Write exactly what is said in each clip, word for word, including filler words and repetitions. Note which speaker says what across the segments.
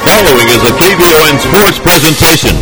Speaker 1: following is a K V O N Sports presentation.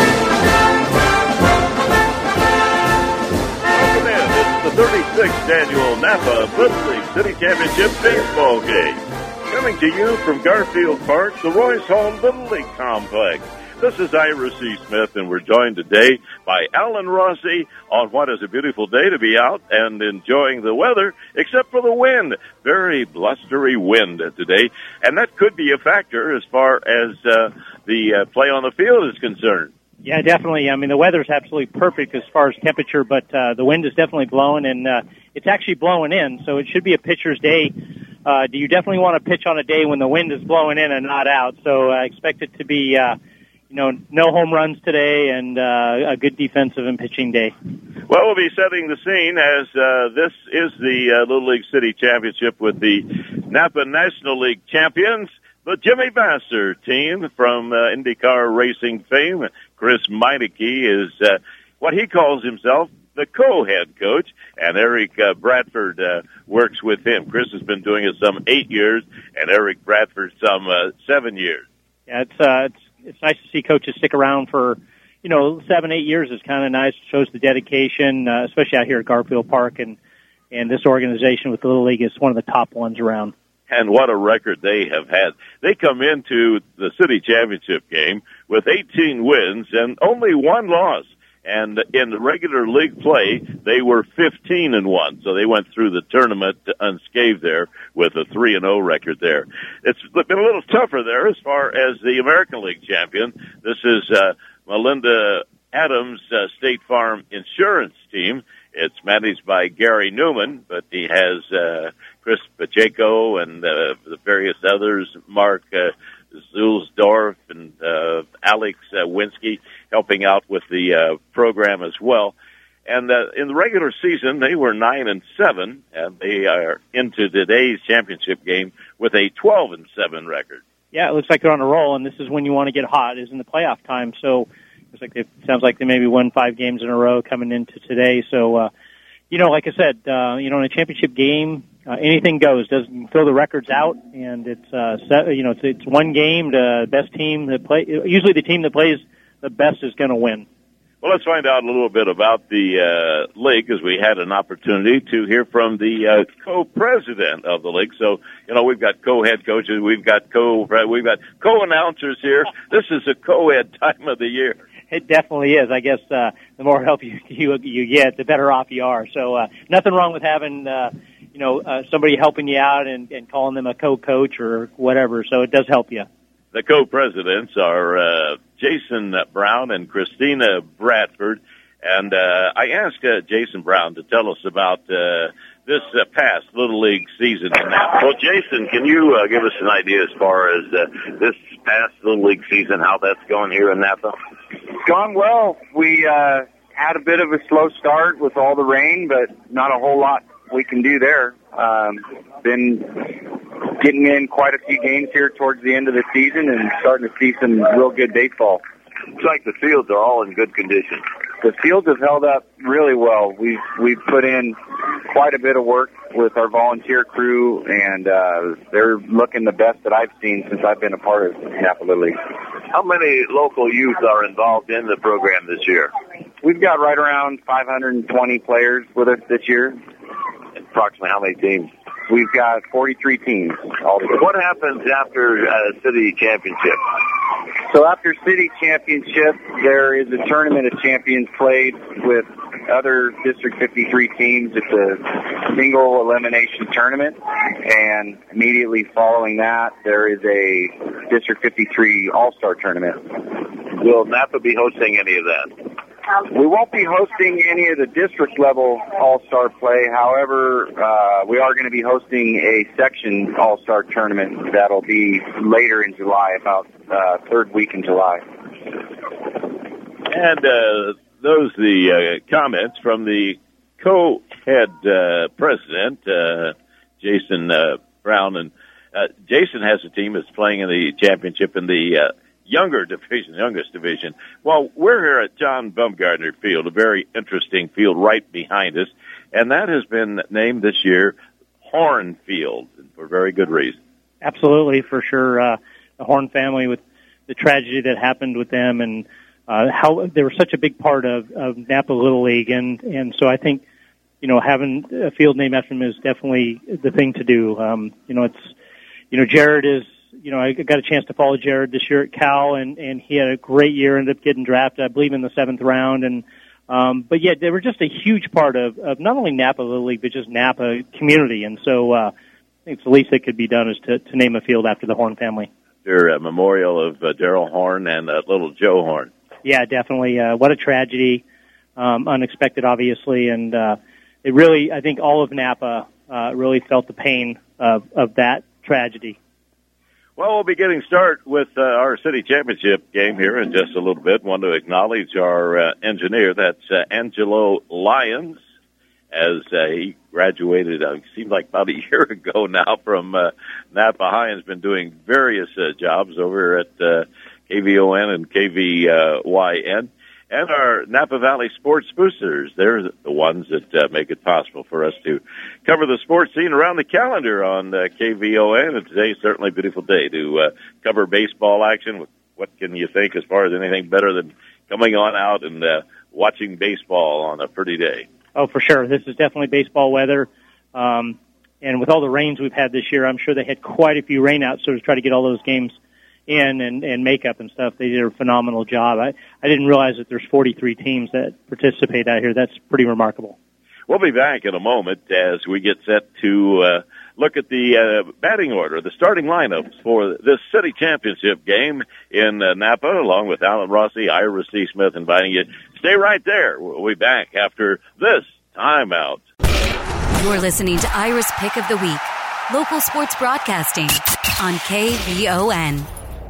Speaker 2: Welcome in. It's the thirty-sixth annual Napa Little League City Championship baseball game. Coming to you from Garfield Park, the Royce Hall Little League Complex. This is Ira C. Smith, and we're joined today by Alan Rossi on what is a beautiful day to be out and enjoying the weather, except for the wind. Very blustery wind today, and that could be a factor as far as uh, the uh, play on the field is concerned.
Speaker 3: Yeah, definitely. I mean, the weather's absolutely perfect as far as temperature, but uh, the wind is definitely blowing, and uh, it's actually blowing in, so it should be a pitcher's day. Uh, do you definitely want to pitch on a day when the wind is blowing in and not out? So I uh, expect it to be... Uh, You know, no home runs today and uh, a good defensive and pitching day.
Speaker 2: Well, we'll be setting the scene as uh, this is the uh, Little League City Championship with the Napa National League champions, the Jimmy Vasser team from uh, IndyCar racing fame. Chris Meineke is uh, what he calls himself the co-head coach, and Eric uh, Bradford uh, works with him. Chris has been doing it some eight years, and Eric Bradford some uh, seven years.
Speaker 3: Yeah, it's uh, it's it's nice to see coaches stick around for, you know, seven, eight years is kind of nice. It shows the dedication, uh, especially out here at Garfield Park, and and this organization with the Little League is one of the top ones around.
Speaker 2: And what a record they have had. They come into the city championship game with eighteen wins and only one loss. And in the regular league play, they were fifteen and one. So they went through the tournament unscathed there with a three and oh record there. It's been a little tougher there as far as the American League champion. This is uh, Melinda Adams' uh, State Farm Insurance team. It's managed by Gary Newman, but he has uh, Chris Pacheco and uh, the various others, Mark uh, Zulsdorf and uh, Alex uh, Winsky, helping out with the uh, program as well. And uh, in the regular season, they were nine and seven, and they are into today's championship game with a twelve and seven record.
Speaker 3: Yeah, it looks like they're on a roll, and this is when you want to get hot, is in the playoff time. So it's like it sounds like they maybe won five games in a row coming into today. So, uh, you know, like I said, uh, you know, in a championship game, uh, anything goes. Doesn't throw the records out, and it's uh, set, you know, it's, it's one game. The best team that play, usually the team that plays the best is going to win.
Speaker 2: Well, let's find out a little bit about the uh, league, as we had an opportunity to hear from the uh, co-president of the league. So, you know, we've got co-head coaches, we've got co, we've got co-announcers here. This is a co-ed time of the year.
Speaker 3: It definitely is. I guess uh, the more help you, you you get, the better off you are. So uh, nothing wrong with having uh, you know uh, somebody helping you out and, and calling them a co-coach or whatever. So it does help you.
Speaker 2: The co-presidents are uh, Jason Brown and Christina Bradford. And uh, I asked uh, Jason Brown to tell us about uh, this uh, past Little League season. Well, Jason, can you uh, give us an idea as far as uh, this past Little League season, how that's going here in Napa?
Speaker 4: It's gone well. We uh, had a bit of a slow start with all the rain, but not a whole lot we can do there. Um, been getting in quite a few games here towards the end of the season and starting to see some real good baseball.
Speaker 2: Looks like the fields are all in good condition.
Speaker 4: The fields have held up really well. We've we've put in quite a bit of work with our volunteer crew, and uh, they're looking the best that I've seen since I've been a part of Napa Little League.
Speaker 2: How many local youth are involved in the program this year?
Speaker 4: We've got right around five hundred twenty players with us this year.
Speaker 2: Approximately how many teams?
Speaker 4: We've got forty-three teams altogether.
Speaker 2: What happens after uh, city championship?
Speaker 4: So after city championship, there is a tournament of champions played with other District fifty-three teams. It's a single elimination tournament, and immediately following that, there is a District fifty-three All-Star tournament.
Speaker 2: Will Napa be hosting any of that?
Speaker 4: We won't be hosting any of the district-level All-Star play. However, uh, we are going to be hosting a section All-Star tournament that'll be later in July, about uh, third week in July.
Speaker 2: And uh, those the uh, comments from the co-head uh, president, uh, Jason uh, Brown. And uh, Jason has a team that's playing in the championship in the uh, younger division, youngest division. Well, we're here at John Bumgardner Field, a very interesting field right behind us, and that has been named this year Horn Field for very good reason.
Speaker 3: Absolutely, for sure. Uh, the Horn family with the tragedy that happened with them and uh, how they were such a big part of, of Napa Little League. And, and so I think, you know, having a field named after him is definitely the thing to do. Um, you know, it's, you know, Jared is, you know, I got a chance to follow Jared this year at Cal, and, and he had a great year, ended up getting drafted, I believe, in the seventh round. And um, but, yeah, they were just a huge part of, of not only Napa Little League, but just Napa community. And so uh, I think it's the least that could be done is to, to name a field after the Horn family.
Speaker 2: Their uh, memorial of uh, Daryl Horn and uh, little Joe Horn.
Speaker 3: Yeah, definitely. Uh, what a tragedy. Um, unexpected, obviously. And uh, it really, I think all of Napa uh, really felt the pain of, of that tragedy.
Speaker 2: Well, we'll be getting started with uh, our city championship game here in just a little bit. Want to acknowledge our uh, engineer, that's uh, Angelo Lyons, as uh, he graduated, uh, seems like about a year ago now, from uh, Napa High, and has been doing various uh, jobs over at uh, K V O N and K V Y N. And our Napa Valley Sports Boosters, they're the ones that uh, make it possible for us to cover the sports scene around the calendar on uh, K V O N. And today's certainly a beautiful day to uh, cover baseball action. What can you think as far as anything better than coming on out and uh, watching baseball on a pretty day?
Speaker 3: Oh, for sure. This is definitely baseball weather. Um, and with all the rains we've had this year, I'm sure they had quite a few rainouts so to try to get all those games in and, and makeup and stuff. They did a phenomenal job. I, I didn't realize that there's forty-three teams that participate out here. That's pretty remarkable.
Speaker 2: We'll be back in a moment as we get set to uh, look at the uh, batting order, the starting lineups for this city championship game in uh, Napa, along with Alan Rossi, Ira C. Smith, inviting you. Stay right there. We'll be back after this timeout.
Speaker 5: You're listening to Ira's Pick of the Week, local sports broadcasting on K V O N.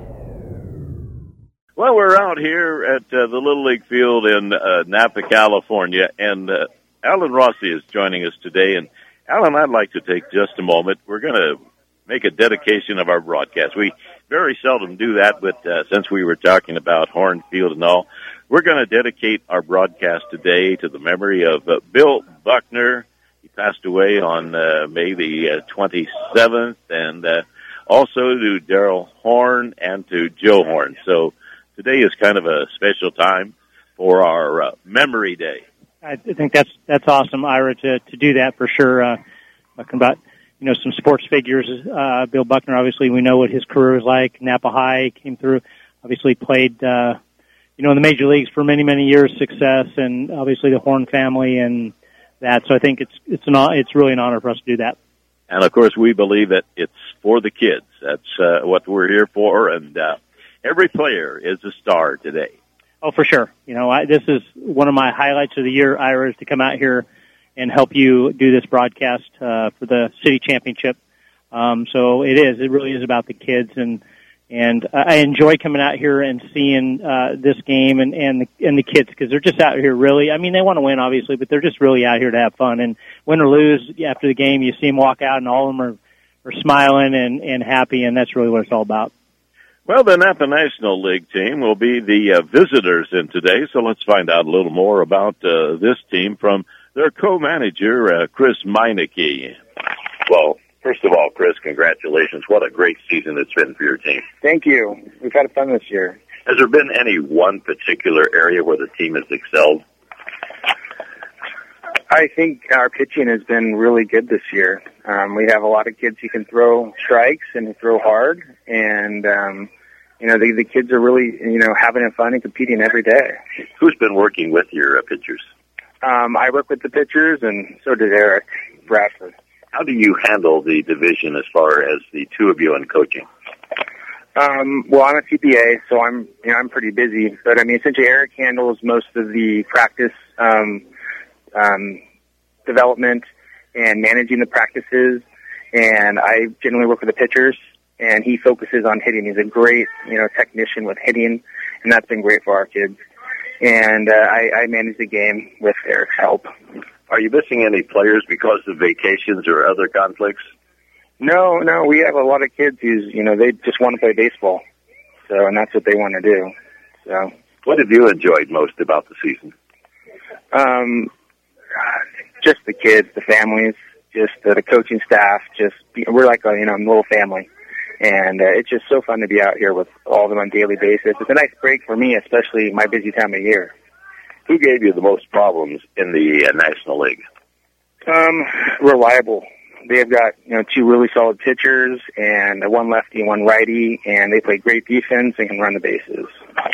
Speaker 2: Well, we're out here at uh, the Little League Field in uh, Napa, California, and uh, Alan Rossi is joining us today. And, Alan, I'd like to take just a moment. We're going to make a dedication of our broadcast. We very seldom do that, but uh, since we were talking about Horn Field and all, we're going to dedicate our broadcast today to the memory of uh, Bill Buckner. He passed away on uh, May the uh, twenty-seventh, and uh, also to Daryl Horn and to Joe Horn. So today is kind of a special time for our uh, Memory Day.
Speaker 3: I think that's that's awesome, Ira, to, to do that for sure. Uh, talking about, you know, some sports figures. Uh, Bill Buckner, obviously, we know what his career was like. Napa High came through, obviously played, uh, you know, in the major leagues for many, many years, success, and obviously the Horn family and that. So I think it's it's an it's really an honor for us to do that.
Speaker 2: And, of course, we believe that it's for the kids. That's uh, what we're here for, and uh, every player is a star today.
Speaker 3: Oh, for sure. You know, I, this is one of my highlights of the year, Ira, is to come out here and help you do this broadcast uh, for the city championship. Um, so it is. It really is about the kids, and and I enjoy coming out here and seeing uh, this game and and the, and the kids, because they're just out here really. I mean, they want to win, obviously, but they're just really out here to have fun. And win or lose, after the game, you see them walk out, and all of them are, are smiling and, and happy, and that's really what it's all about.
Speaker 2: Well, the Napa National League team will be the uh, visitors in today, so let's find out a little more about uh, this team from their co-manager, uh, Chris Meineke.
Speaker 6: Well, first of all, Chris, congratulations. What a great season it's been for your team.
Speaker 4: Thank you. We've had fun this year.
Speaker 6: Has there been any one particular area where the team has excelled?
Speaker 4: I think our pitching has been really good this year. Um, we have a lot of kids who can throw strikes and throw hard, and um, you know the, the kids are really you know having fun and competing every day.
Speaker 6: Who's been working with your uh, pitchers?
Speaker 4: Um, I work with the pitchers, and so did Eric Bradford.
Speaker 6: How do you handle the division as far as the two of you in coaching?
Speaker 4: Um, well, I'm a C P A, so I'm you know I'm pretty busy. But I mean, essentially, Eric handles most of the practice um, um, development and managing the practices, and I generally work with the pitchers, and he focuses on hitting. He's a great you know technician with hitting, and that's been great for our kids. And uh, I, I manage the game with Eric's help.
Speaker 6: Are you missing any players because of vacations or other conflicts?
Speaker 4: No, no, we have a lot of kids who's, you know, they just want to play baseball. So, and that's what they want to do. So,
Speaker 6: what have you enjoyed most about the season?
Speaker 4: Um, just the kids, the families, just uh, the coaching staff. Just we're like a you know little family, And uh, it's just so fun to be out here with all of them on a daily basis. It's a nice break for me, especially my busy time of year.
Speaker 6: Who gave you the most problems in the uh, National League?
Speaker 4: Um, reliable. They've got, you know, two really solid pitchers and one lefty and one righty, and they play great defense and can run the bases.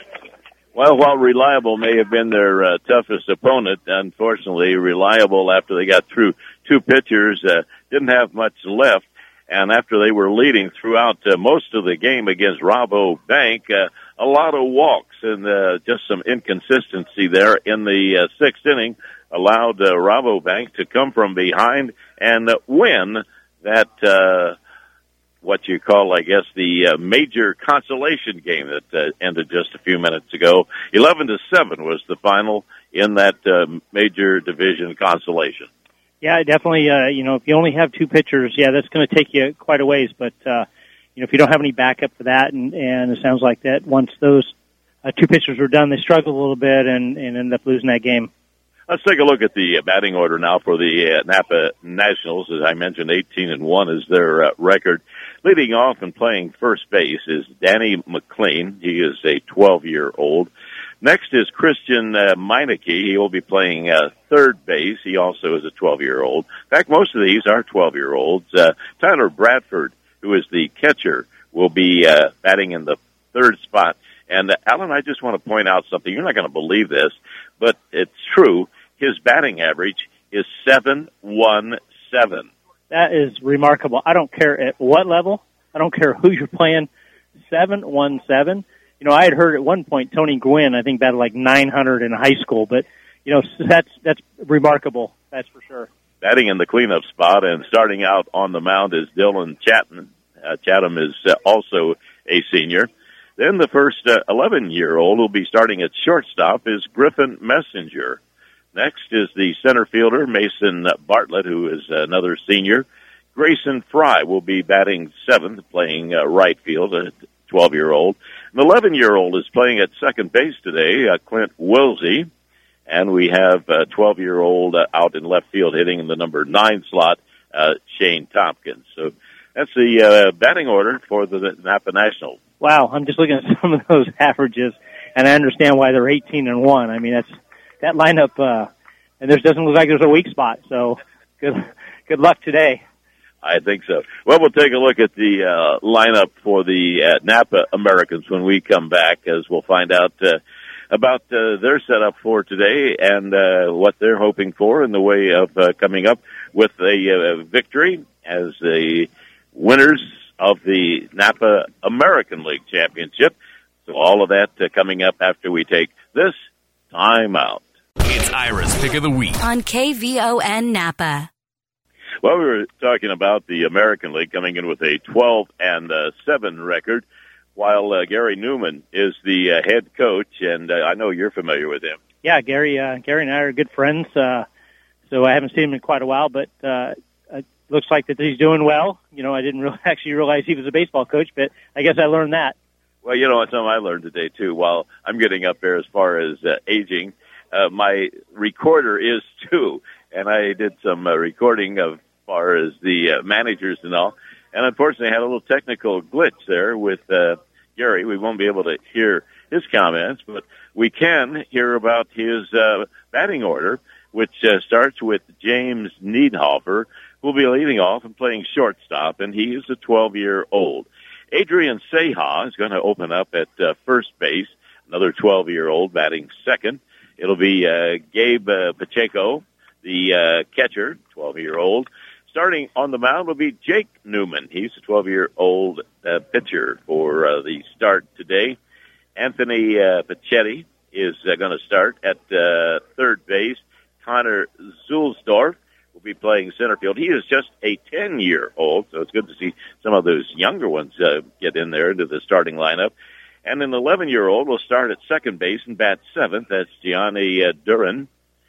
Speaker 2: Well, while Reliable may have been their uh, toughest opponent, unfortunately, Reliable, after they got through two pitchers, uh, didn't have much left. And after they were leading throughout uh, most of the game against Rabobank, uh, a lot of walks and uh, just some inconsistency there in the uh, sixth inning allowed uh, Rabobank to come from behind and uh, win that, uh, what you call, I guess, the uh, major consolation game that uh, ended just a few minutes ago. eleven to seven was the final in that uh, major division consolation.
Speaker 3: Yeah, definitely. Uh, you know, if you only have two pitchers, yeah, that's going to take you quite a ways. But uh, you know, if you don't have any backup for that, and, and it sounds like that once those uh, two pitchers were done, they struggled a little bit and, and ended up losing that game.
Speaker 2: Let's take a look at the batting order now for the uh, Napa Nationals. As I mentioned, eighteen and one is their uh, record. Leading off and playing first base is Danny McLean. He is a twelve-year-old. Next is Christian uh, Meineke. He will be playing uh, third base. He also is a twelve-year-old. In fact, most of these are twelve-year-olds. Uh, Tyler Bradford, who is the catcher, will be uh, batting in the third spot. And, uh, Alan, I just want to point out something. You're not going to believe this, but it's true. His batting average is seven one seven.
Speaker 3: That is remarkable. I don't care at what level. I don't care who you're playing. seven one seven. You know, I had heard at one point Tony Gwynn, I think, batted like nine hundred in high school, but, you know, that's that's remarkable. That's for sure.
Speaker 2: Batting in the cleanup spot and starting out on the mound is Dylan Chatham. Uh, Chatham is uh, also a senior. Then the first uh, eleven-year-old who will be starting at shortstop is Griffin Messenger. Next is the center fielder, Mason Bartlett, who is another senior. Grayson Fry will be batting seventh, playing uh, right field, a twelve-year-old. An eleven-year-old is playing at second base today, uh, Clint Wilsey. And we have a twelve-year-old uh, out in left field hitting in the number nine slot, uh, Shane Tompkins. So that's the uh, batting order for the Napa Nationals.
Speaker 3: Wow, I'm just looking at some of those averages, and I understand why they're eighteen and one. I mean, that's that lineup, uh, and there doesn't look like there's a weak spot. So good, good luck today.
Speaker 2: I think so. Well, we'll take a look at the uh, lineup for the uh, Napa Americans when we come back, as we'll find out uh, about uh, their setup for today and uh, what they're hoping for in the way of uh, coming up with a uh, victory as the winners of the Napa American League Championship. So all of that uh, coming up after we take this time out.
Speaker 1: It's Ira's Pick of the Week
Speaker 5: on K V O N Napa.
Speaker 2: Well, we were talking about the American League coming in with a twelve and seven record, while uh, Gary Newman is the uh, head coach, and uh, I know you're familiar with him.
Speaker 3: Yeah, Gary. Uh, Gary and I are good friends, uh, so I haven't seen him in quite a while, but uh, it looks like that he's doing well. You know, I didn't really actually realize he was a baseball coach, but I guess I learned that.
Speaker 2: Well, you know, it's something I learned today too. While I'm getting up there as far as uh, aging, uh, my recorder is too. And I did some uh, recording of as far as the uh, managers and all. And unfortunately, I had a little technical glitch there with uh, Gary. We won't be able to hear his comments, but we can hear about his uh, batting order, which uh, starts with James Niedhofer, who will be leading off and playing shortstop, and he is a twelve-year-old. Adrian Seha is going to open up at uh, first base, another twelve-year-old batting second. It'll be uh, Gabe uh, Pacheco, the uh, catcher, twelve-year-old. Starting on the mound will be Jake Newman. He's a twelve-year-old uh, pitcher for uh, the start today. Anthony uh, Pachetti is uh, going to start at uh, third base. Connor Zulsdorf will be playing center field. He is just a ten-year-old, so it's good to see some of those younger ones uh, get in there into the starting lineup. And an eleven-year-old will start at second base and bat seventh. That's Gianni uh, Duran,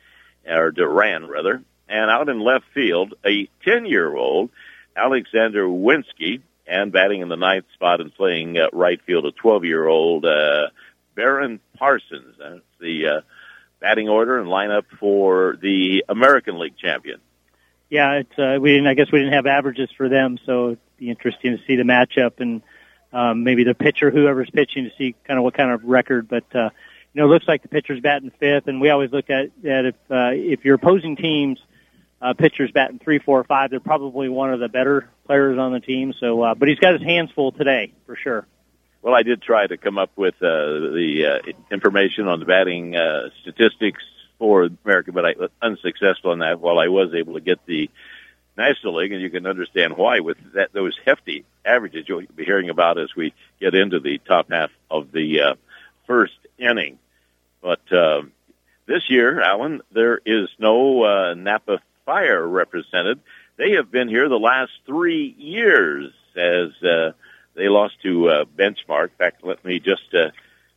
Speaker 2: or Duran, rather. And out in left field, a ten-year-old, Alexander Winsky, and batting in the ninth spot and playing uh, right field, a twelve-year-old uh, Baron Parsons. That's the uh, batting order and lineup for the American League champion.
Speaker 3: Yeah, it's, uh, we didn't. I guess we didn't have averages for them, so it'd be interesting to see the matchup and um, maybe the pitcher, whoever's pitching, to see kind of what kind of record. But uh, you know, it looks like the pitcher's batting fifth, and we always look at that if uh, if your opposing team's uh, pitcher's batting three, four, five, they're probably one of the better players on the team. So, uh, but he's got his hands full today for sure.
Speaker 2: Well, I did try to come up with uh, the uh, information on the batting uh, statistics for America, but I was unsuccessful in that. While I was able to get the National League, and you can understand why with that those hefty averages you'll be hearing about as we get into the top half of the uh, first inning. But uh, this year, Alan, there is no uh, Napa Fire represented. They have been here the last three years as uh, they lost to uh, Benchmark. In fact, let me just uh,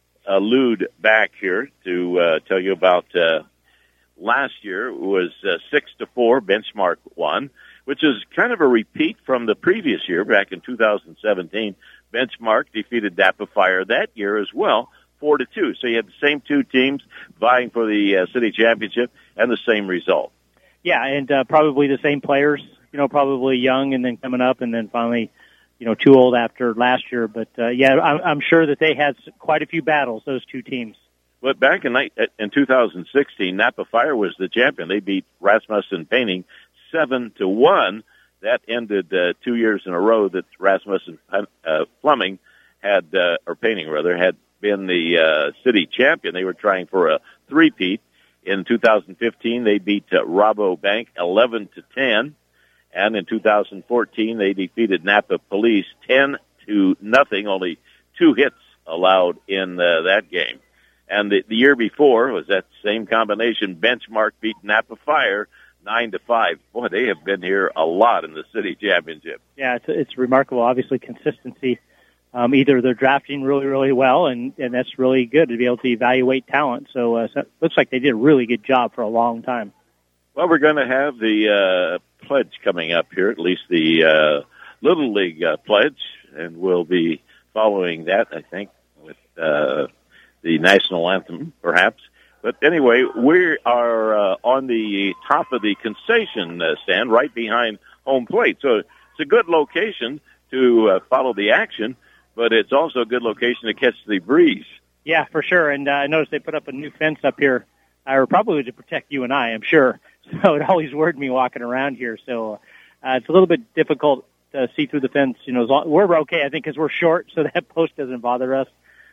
Speaker 2: allude back here to uh, tell you about uh, last year. It was uh, six to four. Benchmark won, which is kind of a repeat from the previous year back in two thousand seventeen. Benchmark defeated Napa Fire that year as well, four to two. So you had the same two teams vying for the uh, city championship and the same result.
Speaker 3: Yeah, and uh, probably the same players. You know, probably young and then coming up, and then finally, you know, too old after last year. But uh, yeah, I'm, I'm sure that they had quite a few battles, those two teams.
Speaker 2: But back in in two thousand sixteen, Napa Fire was the champion. They beat Rasmussen Painting seven to one. That ended uh, two years in a row that Rasmussen uh, Plumbing had, uh, or Painting rather, had been the uh, city champion. They were trying for a three-peat. In two thousand fifteen, they beat uh, Rabobank eleven to ten, and in two thousand fourteen, they defeated Napa Police ten to nothing. Only two hits allowed in uh, that game. And the, the year before was that same combination. Benchmark beat Napa Fire nine to five. Boy, they have been here a lot in the city championship.
Speaker 3: Yeah, it's it's remarkable. Obviously, consistency. Um, either they're drafting really, really well, and, and that's really good to be able to evaluate talent. So, uh, so it looks like they did a really good job for a long time.
Speaker 2: Well, we're going to have the uh, pledge coming up here, at least the uh, Little League uh, pledge, and we'll be following that, I think, with uh, the national anthem, perhaps. But anyway, we are uh, on the top of the concession uh, stand right behind home plate. So it's a good location to uh, follow the action, but it's also a good location to catch the breeze.
Speaker 3: Yeah, for sure. And uh, I noticed they put up a new fence up here, uh, probably to protect you and I, I'm sure. So it always worried me walking around here. So uh, it's a little bit difficult to see through the fence. You know, as long, we're okay, I think, because we're short, so that post doesn't bother us.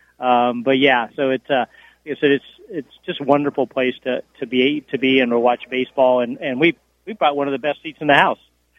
Speaker 3: Um, but yeah, so it's uh, like I said, it's it's just a wonderful place to to be to be and to watch baseball. And and we we've got one of the best seats in the house.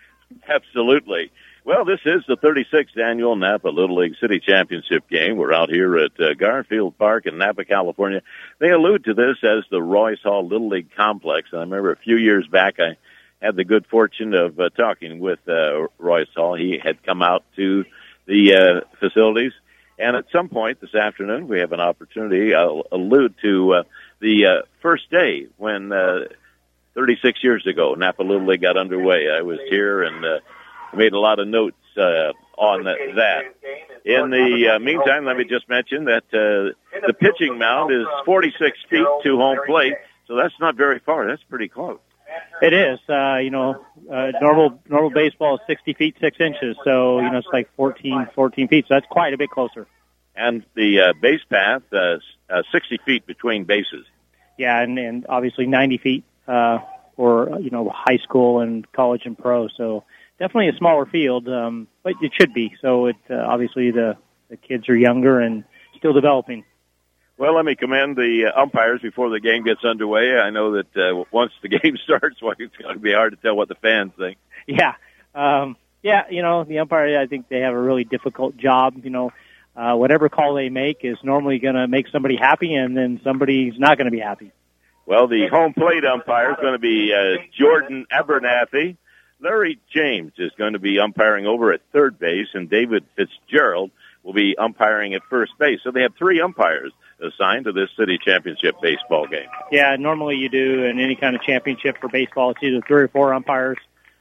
Speaker 2: Absolutely. Well, this is the thirty-sixth annual Napa Little League City Championship game. We're out here at uh, Garfield Park in Napa, California. They allude to this as the Royce Hall Little League Complex. And I remember a few years back I had the good fortune of uh, talking with uh, Royce Hall. He had come out to the uh, facilities. And at some point this afternoon, we have an opportunity. I'll allude to uh, the uh, first day when uh, thirty-six years ago Napa Little League got underway. I was here and uh, made a lot of notes uh, on that. In the uh, meantime, let me just mention that uh, the pitching mound is forty-six feet to home plate, so that's not very far. That's pretty close.
Speaker 3: It is. Uh, you know, uh, normal normal baseball is sixty feet, six inches, so, you know, it's like fourteen, fourteen feet, so that's quite a bit closer.
Speaker 2: And the uh, base path, uh, uh, sixty feet between bases.
Speaker 3: Yeah, and, and obviously ninety feet uh, for, you know, high school and college and pro, so definitely a smaller field, um, but it should be. So it uh, obviously the, the kids are younger and still developing.
Speaker 2: Well, let me commend the uh, umpires before the game gets underway. I know that uh, once the game starts, well, it's going to be hard to tell what the fans think.
Speaker 3: Yeah, um, yeah. You know, the umpire, I think they have a really difficult job. You know, uh, whatever call they make is normally going to make somebody happy, and then somebody's not going to be happy.
Speaker 2: Well, the home plate umpire is going to be uh, Jordan Abernathy. Larry James is going to be umpiring over at third base, and David Fitzgerald will be umpiring at first base. So they have three umpires assigned to this city championship baseball game.
Speaker 3: Yeah, normally you do in any kind of championship for baseball. It's either three or four umpires,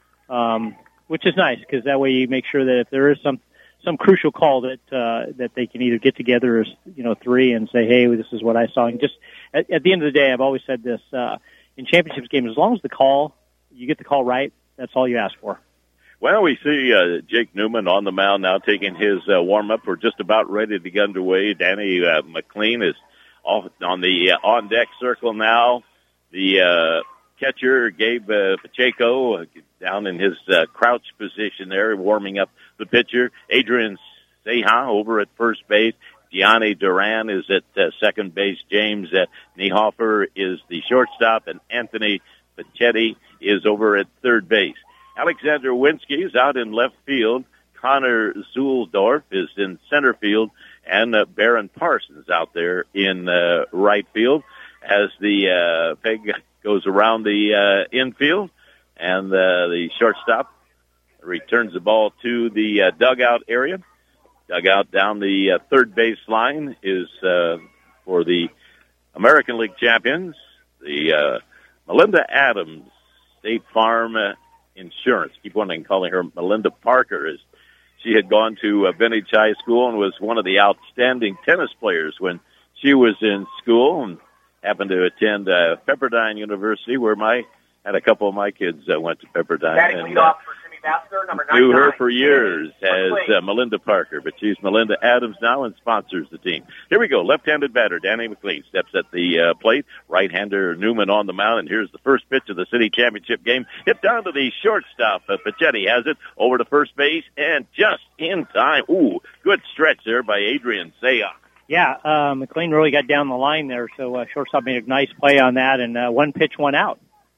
Speaker 3: um, which is nice because that way you make sure that if there is some some crucial call that uh, that they can either get together as you know three and say, hey, this is what I saw. And just at, at the end of the day, I've always said this uh, in championships games: as long as the call you get the call right, that's all you ask for.
Speaker 2: Well, we see uh, Jake Newman on the mound now taking his uh, warm-up. We're just about ready to get underway. Danny uh, McLean is off on the uh, on-deck circle now. The uh, catcher, Gabe uh, Pacheco, uh, down in his uh, crouch position there, warming up the pitcher. Adrian Seha over at first base. Gianni Duran is at uh, second base. James uh, Niehofer is the shortstop, and Anthony Pachetti is over at third base. Alexander Winsky is out in left field. Connor Zuhldorf is in center field, and uh, Barron Parsons out there in uh, right field as the uh, peg goes around the uh, infield, and uh, the shortstop returns the ball to the uh, dugout area. Dugout down the uh, third base line is uh, for the American League champions, the uh, Melinda Adams State Farm uh, Insurance. Keep wanting calling her Melinda Parker, as she had gone to uh, Vintage High School and was one of the outstanding tennis players when she was in school, and happened to attend uh, Pepperdine University, where my had a couple of my kids uh, went to Pepperdine.
Speaker 7: Batting
Speaker 2: and,
Speaker 7: lead
Speaker 2: uh,
Speaker 7: off for Jimmy Bassler, number
Speaker 2: knew her
Speaker 7: ninety-nine.
Speaker 2: for years as uh, Melinda Parker, but she's Melinda Adams now and sponsors the team. Here we go. Left-handed batter Danny McLean steps at the uh, plate. Right-hander Newman on the mound, and here's the first pitch of the city championship game. Hit down to the shortstop. Uh, Pachetti has it over to first base, and just in time. Ooh, good stretch there by Adrian Seha.
Speaker 3: Yeah, uh, McLean really got down the line there, so uh, shortstop made a nice play on that, and uh, one pitch, one out.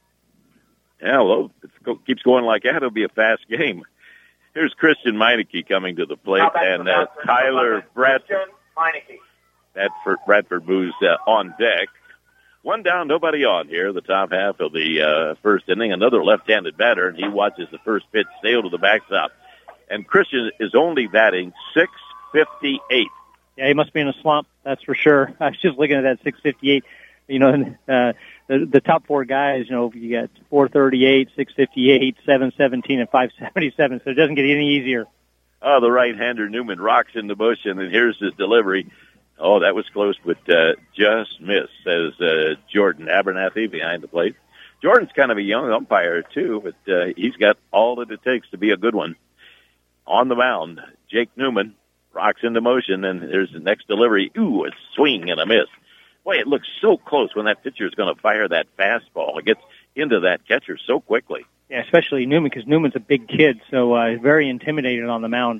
Speaker 2: Yeah, well, if it keeps going like that, it'll be a fast game. Here's Christian Meineke coming to the plate, and uh, Tyler Bradford, Bradford, Bradford moves uh, on deck. One down, nobody on here, the top half of the uh, first inning. Another left-handed batter, and he watches the first pitch sail to the backstop. And Christian is only batting six fifty-eight.
Speaker 3: Yeah, he must be in a slump, that's for sure. I was just looking at that six fifty-eight. You know, uh, the, the top four guys, you know, you got four thirty-eight, six fifty-eight, seven seventeen, and five seventy-seven, so it doesn't get any easier.
Speaker 2: Oh, the right-hander Newman rocks in the bush, and then here's his delivery. Oh, that was close, but uh, just missed, says uh, Jordan Abernathy behind the plate. Jordan's kind of a young umpire, too, but uh, he's got all that it takes to be a good one. On the mound, Jake Newman rocks into motion, and there's the next delivery. Ooh, a swing and a miss. Boy, it looks so close when that pitcher is going to fire that fastball. It gets into that catcher so quickly.
Speaker 3: Yeah, especially Newman, because Newman's a big kid, so uh, he's very intimidated on the mound.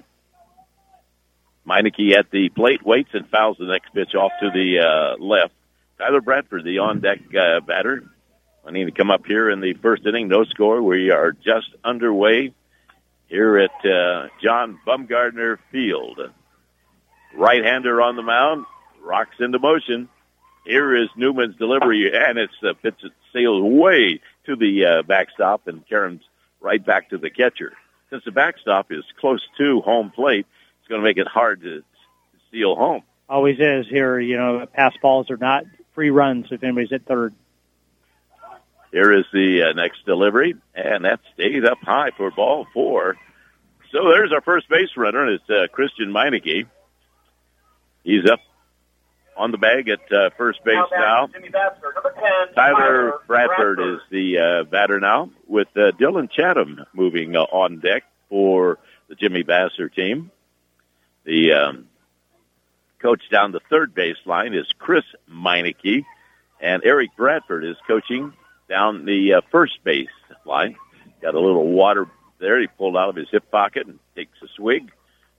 Speaker 2: Meineke at the plate waits and fouls the next pitch off to the uh, left. Tyler Bradford, the on-deck uh, batter. I need to come up here in the first inning. No score. We are just underway here at uh, John Bumgardner Field. Right-hander on the mound, rocks into motion. Here is Newman's delivery, and it's the pitch that sails way to the uh, backstop and caroms right back to the catcher. Since the backstop is close to home plate, it's going to make it hard to steal home.
Speaker 3: Always is here. You know, pass balls are not free runs if anybody's at third.
Speaker 2: Here is the uh, next delivery, and that stays up high for ball four. So there's our first base runner, and it's uh, Christian Meineke. He's up on the bag at uh, first base now. Tyler Bradford is the uh, batter now, with uh, Dylan Chatham moving uh, on deck for the Jimmy Vassar team. The um, coach down the third baseline is Chris Meineke, and Eric Bradford is coaching down the uh, first base line. Got a little water there. He pulled out of his hip pocket and takes a swig.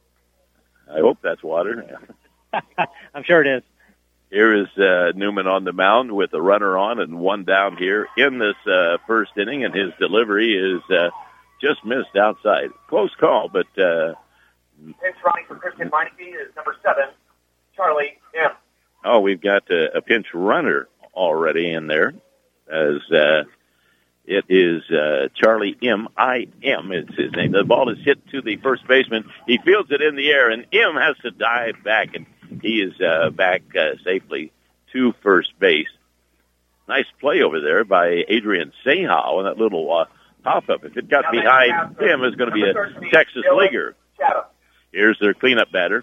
Speaker 2: I hope that's water.
Speaker 3: I'm sure it is.
Speaker 2: Here is uh, Newman on the mound with a runner on and one down here in this uh, first inning, and his delivery is uh, just missed outside. Close call, but... Uh,
Speaker 7: Pinch running for Christian Meineke is number seven, Charlie M.
Speaker 2: Oh, we've got a, a pinch runner already in there, as uh, it is uh, Charlie M. I M. It's his name. The ball is hit to the first baseman. He fields it in the air, and M has to dive back, and he is uh, back uh, safely to first base. Nice play over there by Adrian Seha on that little uh, pop-up. If it got now behind him, it's going to be a Texas leaguer. Here's their cleanup batter,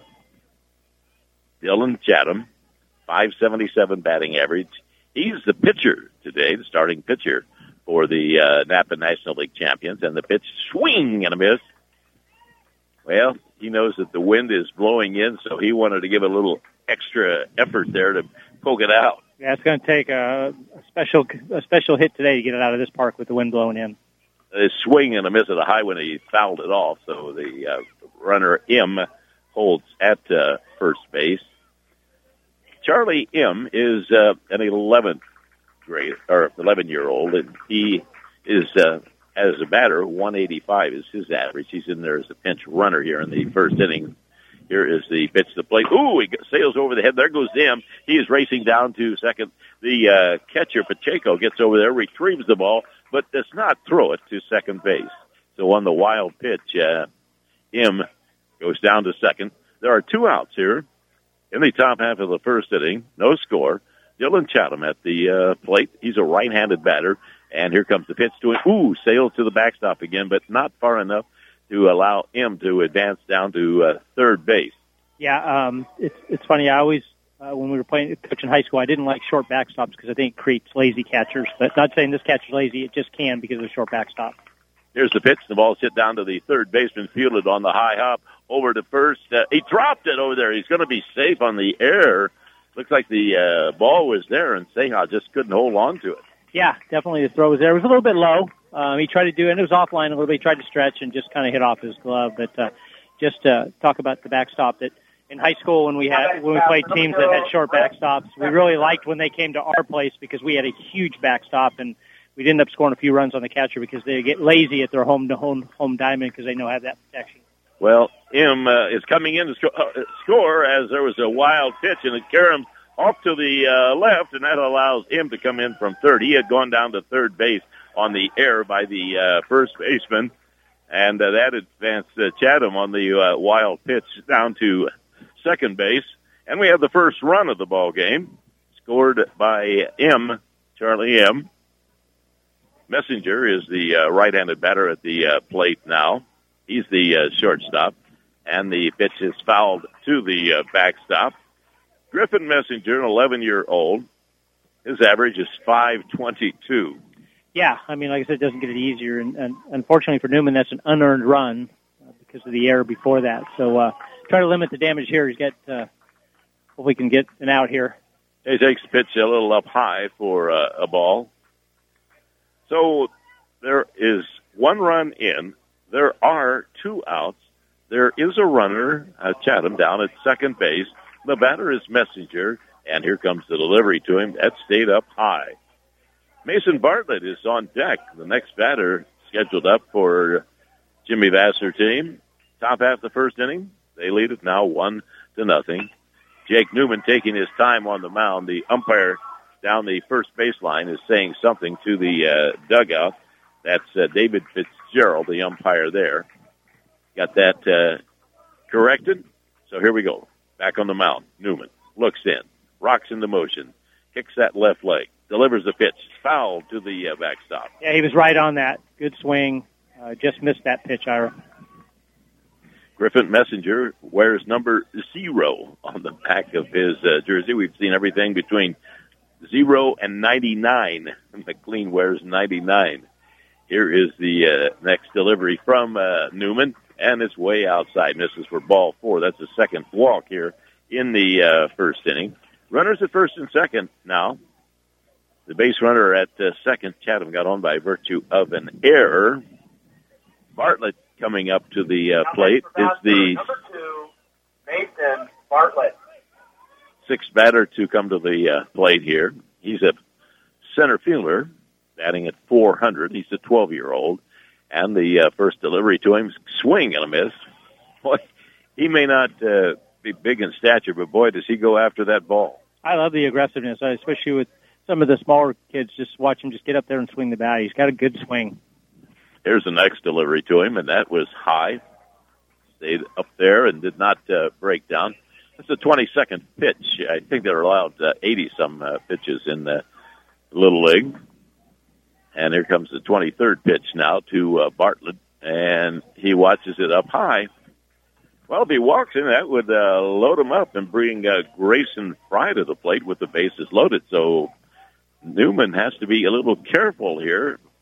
Speaker 2: Dylan Chatham, five seventy-seven batting average. He's the pitcher today, the starting pitcher for the uh, Napa National League champions. And the pitch, swing and a miss. Well, he knows that the wind is blowing in, so he wanted to give a little extra effort there to poke it out.
Speaker 3: Yeah, it's going to take a, a special a special hit today to get it out of this park with the wind blowing in.
Speaker 2: A swing and a miss at a high when he fouled it off, so the uh, runner M holds at uh, first base. Charlie M is uh, an eleventh grade or eleven year old, and he is uh, as a batter one eighty-five is his average. He's in there as a pinch runner here in the first inning. Here is the pitch to the plate. Ooh, he sails over the head. There goes M. He is racing down to second. The uh, catcher, Pacheco, gets over there, retrieves the ball, but does not throw it to second base. So on the wild pitch, uh, M goes down to second. There are two outs here in the top half of the first inning. No score. Dylan Chatham at the uh, plate. He's a right-handed batter, and here comes the pitch to him. Ooh, sails to the backstop again, but not far enough to allow him to advance down to uh, third base.
Speaker 3: Yeah, um, it's it's funny. I always, uh, when we were playing coaching high school, I didn't like short backstops because I think it creates lazy catchers. But not saying this catcher's lazy, it just can because of the short backstop.
Speaker 2: Here's the pitch. The ball's hit down to the third baseman, fielded on the high hop over to first. Uh, he dropped it over there. He's going to be safe on the air. Looks like the uh, ball was there, and Seha just couldn't hold on to it. Yeah,
Speaker 3: definitely the throw was there. It was a little bit low. Um, he tried to do it, and it was offline a little bit. He tried to stretch and just kind of hit off his glove. But uh, just to talk about the backstop, that in high school when we had when we played teams that had short backstops, we really liked when they came to our place because we had a huge backstop, and we'd end up scoring a few runs on the catcher because they get lazy at their home to home home diamond because they know have that protection.
Speaker 2: Well, M uh, is coming in to sc- uh, score as there was a wild pitch, and it carried him off to the uh, left, and that allows him to come in from third. He had gone down to third base on the air by the uh, first baseman, and uh, that advanced uh, Chatham on the uh, wild pitch down to second base. And we have the first run of the ball game, scored by M, Charlie M. Messenger is the uh, right-handed batter at the uh, plate now. He's the uh, shortstop, and the pitch is fouled to the uh, backstop. Griffin Messenger, an eleven-year-old, his average is five twenty-two.
Speaker 3: Yeah, I mean, like I said, it doesn't get it easier, and, and unfortunately for Newman, that's an unearned run uh, because of the error before that. So uh, try to limit the damage here. He's got, uh, hope we can get an out here.
Speaker 2: He takes the pitch a little up high for uh, a ball. So there is one run in. There are two outs. There is a runner, uh, Chatham, down at second base. The batter is Messenger, and here comes the delivery to him. That stayed up high. Mason Bartlett is on deck. The next batter scheduled up for Jimmy Vassar team. Top half of the first inning. They lead it now one to nothing. Jake Newman taking his time on the mound. The umpire down the first baseline is saying something to the uh, dugout. That's uh, David Fitzgerald, the umpire there. Got that uh, corrected. So here we go. Back on the mound. Newman looks in. Rocks into motion. Kicks that left leg. Delivers the pitch. Foul to the uh, backstop.
Speaker 3: Yeah, he was right on that. Good swing. Uh, just missed that pitch, Ira.
Speaker 2: Griffin Messenger wears number zero on the back of his uh, jersey. We've seen everything between zero and ninety-nine. McLean wears ninety-nine. Here is the uh, next delivery from uh, Newman, and it's way outside. Misses for ball four. That's the second walk here in the uh, first inning. Runners at first and second now. The base runner at uh, second, Chatham, got on by virtue of an error. Bartlett coming up to the uh, plate is the
Speaker 7: number two, Mason Bartlett.
Speaker 2: Sixth batter to come to the uh, plate here. He's a center fielder, batting at four hundred. He's a twelve-year-old. And the uh, first delivery to him, swing and a miss. Boy, he may not uh, be big in stature, but boy, does he go after that ball.
Speaker 3: I love the aggressiveness, especially with some of the smaller kids. Just watch him just get up there and swing the bat. He's got a good swing.
Speaker 2: Here's the next delivery to him, and that was high. Stayed up there and did not uh, break down. It's a twenty-second pitch. I think they're allowed uh, eighty-some uh, pitches in the Little League. And here comes the twenty-third pitch now to uh, Bartlett, and he watches it up high. Well, if he walks in, that would uh, load him up and bring uh, Grayson Fry to the plate with the bases loaded. So Newman has to be a little careful here.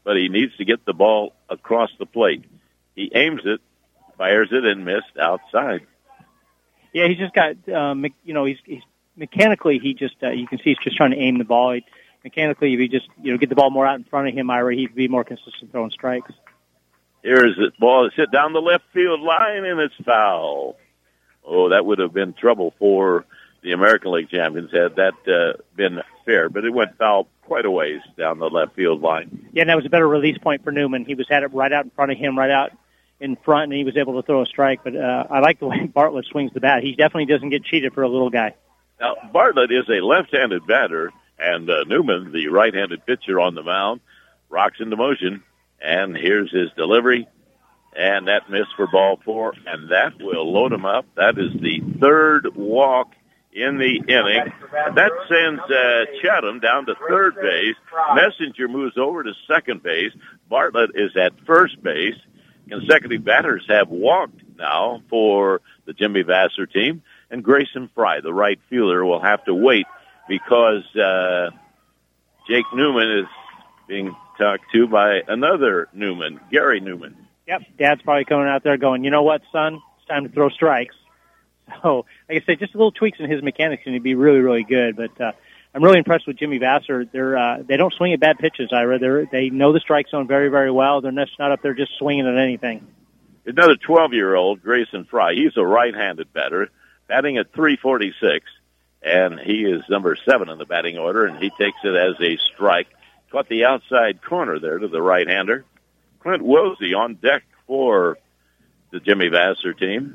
Speaker 2: but he needs to get the ball across the plate. He aims it, fires it, and missed outside.
Speaker 3: Yeah, he's just got, um, you know, he's, he's mechanically, he just, uh, you can see he's just trying to aim the ball. He, mechanically, if he just, you know, get the ball more out in front of him, Ira, he'd be more consistent throwing strikes.
Speaker 2: Here's the ball that's hit down the left field line, and it's foul. Oh, that would have been trouble for the American League champions had that uh, been fair, but it went foul quite a ways down the left field line.
Speaker 3: Yeah, and that was a better release point for Newman. He was had it right out in front of him, right out in front, and he was able to throw a strike. But uh, I like the way Bartlett swings the bat. He definitely doesn't get cheated for a little guy.
Speaker 2: Now, Bartlett is a left-handed batter, and uh, Newman, the right-handed pitcher on the mound, rocks into motion, and here's his delivery. And that missed for ball four, and that will load him up. That is the third walk in the inning. And that sends uh, Chatham down to third base. Messenger moves over to second base. Bartlett is at first base. Consecutive batters have walked now for the Jimmy Vassar team. And Grayson Fry, the right fielder, will have to wait because uh, Jake Newman is being talked to by another Newman, Gary Newman.
Speaker 3: Yep, Dad's probably coming out there going, you know what, son? It's time to throw strikes. So, like I said, just a little tweaks in his mechanics and he'd be really, really good. But uh, I'm really impressed with Jimmy Vassar. They're, uh, they don't swing at bad pitches, Ira. They're, they know the strike zone very, very well. They're not up there just swinging at anything.
Speaker 2: Another twelve-year-old, Grayson Fry. He's a right-handed batter, batting at three forty-six, and he is number seven in the batting order, and he takes it as a strike. Caught the outside corner there to the right-hander. Clint Wilsey on deck for the Jimmy Vassar team.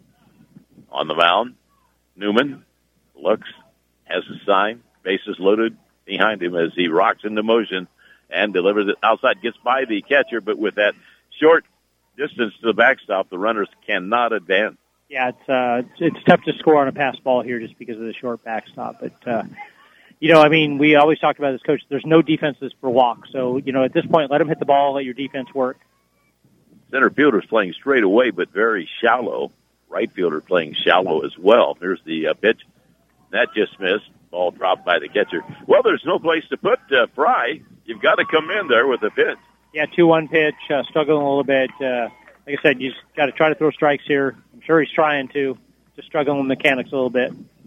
Speaker 2: On the mound, Newman looks, has a sign, bases loaded behind him as he rocks into motion and delivers it outside, gets by the catcher, but with that short distance to the backstop, the runners cannot advance.
Speaker 3: Yeah, it's uh, it's tough to score on a pass ball here just because of the short backstop. But, uh, you know, I mean, we always talked about this, Coach, there's no defenses for walks. So, you know, at this point, let them hit the ball, let your defense work.
Speaker 2: Center fielder's playing straight away, but very shallow. Right fielder playing shallow as well. Here's the uh, pitch. That just missed. Ball dropped by the catcher. Well, there's no place to put uh, Fry. You've got to come in there with a pitch.
Speaker 3: Yeah, two one pitch, uh, struggling a little bit. Uh, like I said, you just got to try to throw strikes here. I'm sure he's trying to. Just struggling with mechanics a little bit.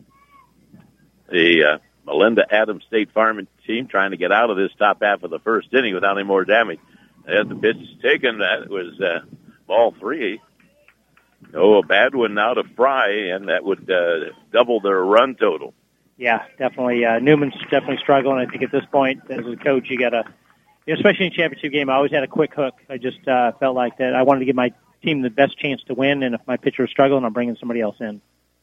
Speaker 2: The uh, Melinda Adams State Farm team trying to get out of this top half of the first inning without any more damage. They had the pitch taken. That was uh, ball three. Oh, a bad one now to Fry, and that would uh, double their run total.
Speaker 3: Yeah, definitely. Uh, Newman's definitely struggling. I think at this point, as a coach, you got to, you know, especially in a championship game, I always had a quick hook. I just uh, felt like that I wanted to give my team the best chance to win, and if my pitcher is struggling, I'm bringing somebody else in.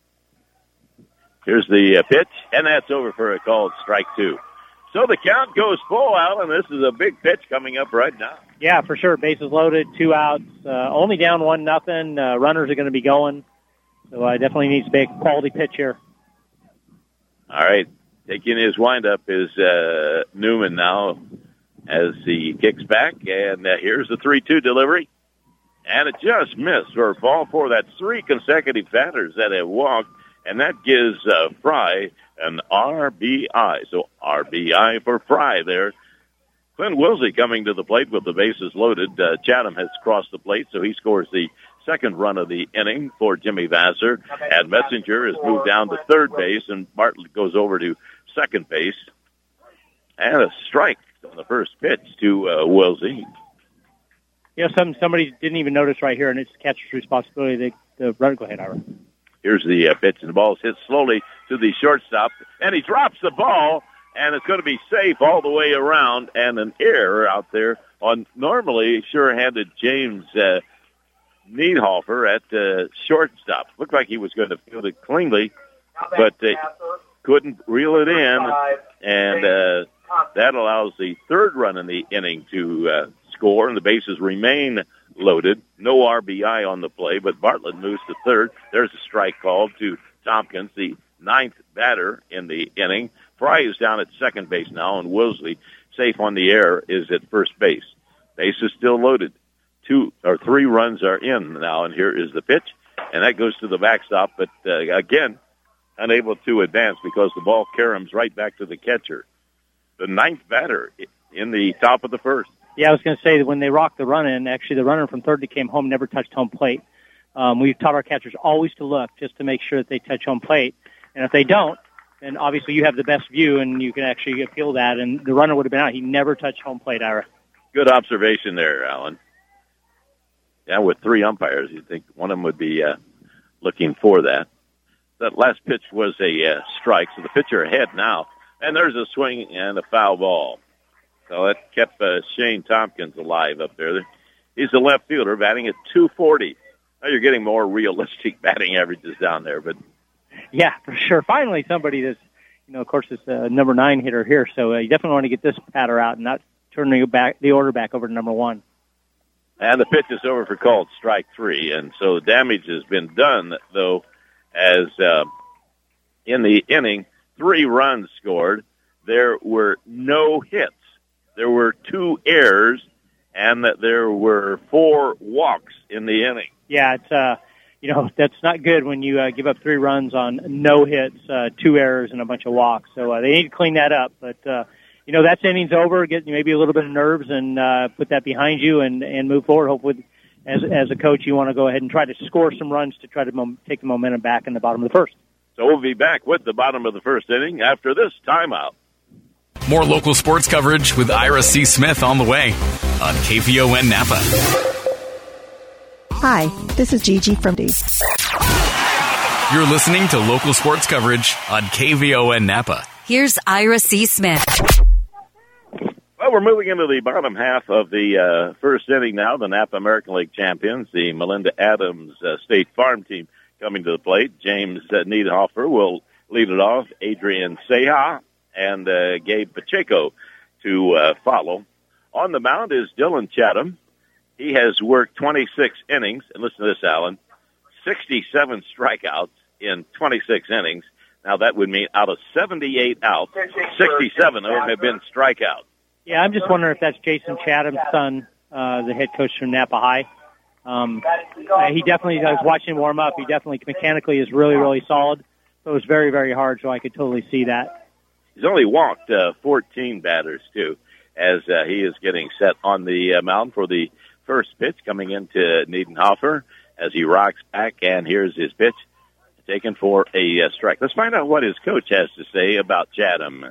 Speaker 2: Here's the uh, pitch, and that's over for a called strike two. So the count goes full out, and this is a big pitch coming up right now.
Speaker 3: Yeah, for sure. Bases loaded, two outs, uh, only down one nothing. Uh, runners are going to be going, so I uh, definitely needs to be a quality pitch here.
Speaker 2: All right, taking his windup is uh, Newman now as he kicks back, and uh, here's the three two delivery, and it just missed for ball four. That's three consecutive batters that have walked, and that gives uh, Fry an R B I. So R B I for Fry there. Clint Wilsey coming to the plate with the bases loaded. Uh, Chatham has crossed the plate, so he scores the second run of the inning for Jimmy Vassar. And Messenger has moved down to third base, and Bartlett goes over to second base. And a strike on the first pitch to uh, Wilsey.
Speaker 3: You know, some somebody didn't even notice right here, and it's the catcher's responsibility. The, the runner, go ahead, Ira.
Speaker 2: Here's the uh, pitch, and the ball's hit slowly to the shortstop, and he drops the ball, and it's going to be safe all the way around, and an error out there on normally sure-handed James uh, Niedhofer at uh, shortstop. Looked like he was going to field it cleanly, but uh, couldn't reel it in, and uh, that allows the third run in the inning to uh, score, and the bases remain loaded. No R B I on the play, but Bartlett moves to third. There's a strike called to Tompkins, the ninth batter in the inning. Fry is down at second base now, and Wilsey, safe on the air, is at first base. Base is still loaded. Two or three runs are in now, and here is the pitch, and that goes to the backstop, but uh, again, unable to advance because the ball caroms right back to the catcher. The ninth batter in the top of the first.
Speaker 3: Yeah, I was going to say that when they rocked the run-in, actually the runner from third that came home never touched home plate. Um, we've taught our catchers always to look just to make sure that they touch home plate. And if they don't, then obviously you have the best view and you can actually appeal that. And the runner would have been out. He never touched home plate, Ira.
Speaker 2: Good observation there, Alan. Yeah, with three umpires, you'd think one of them would be uh, looking for that. That last pitch was a uh, strike, so the pitcher ahead now. And there's a swing and a foul ball. So that kept uh, Shane Tompkins alive up there. He's a left fielder batting at two forty. Now you're getting more realistic batting averages down there, but
Speaker 3: yeah, for sure. Finally, somebody that's, you know, of course, it's a number nine hitter here, so uh, you definitely want to get this batter out and not turn the back the order back over to number one.
Speaker 2: And the pitch is over for called strike three, and so the damage has been done, though, as uh, in the inning, three runs scored. There were no hits. There were two errors, and that there were four walks in the inning.
Speaker 3: Yeah, it's uh, you know, that's not good when you uh, give up three runs on no hits, uh, two errors, and a bunch of walks. So uh, they need to clean that up. But uh, you know, that inning's over. Get maybe a little bit of nerves and uh, put that behind you and and move forward. Hopefully, as as a coach, you want to go ahead and try to score some runs to try to mom- take the momentum back in the bottom of the first.
Speaker 2: So we'll be back with the bottom of the first inning after this timeout.
Speaker 1: More local sports coverage with Ira C. Smith on the way on K V O N Napa.
Speaker 8: Hi, this is Gigi from D.
Speaker 1: You're listening to local sports coverage on K V O N Napa.
Speaker 5: Here's Ira C. Smith.
Speaker 2: Well, we're moving into the bottom half of the uh, first inning now. The Napa American League champions, the Melinda Adams uh, State Farm team, coming to the plate. James uh, Niedhofer will lead it off. Adrian Seha and uh, Gabe Pacheco to uh, follow. On the mound is Dylan Chatham. He has worked twenty-six innings, and listen to this, Alan, sixty-seven strikeouts in twenty-six innings. Now, that would mean out of seventy-eight outs, sixty-seven of them have been strikeouts.
Speaker 3: Yeah, I'm just wondering if that's Jason Chatham's son, uh, the head coach from Napa High. Um, uh, he definitely, I was watching him warm up, he definitely mechanically is really, really solid. So it was very, very hard, so I could totally see that.
Speaker 2: He's only walked uh, fourteen batters, too, as uh, he is getting set on the uh, mound for the first pitch coming into Niedhofer as he rocks back, and here's his pitch taken for a uh, strike. Let's find out what his coach has to say about Chatham.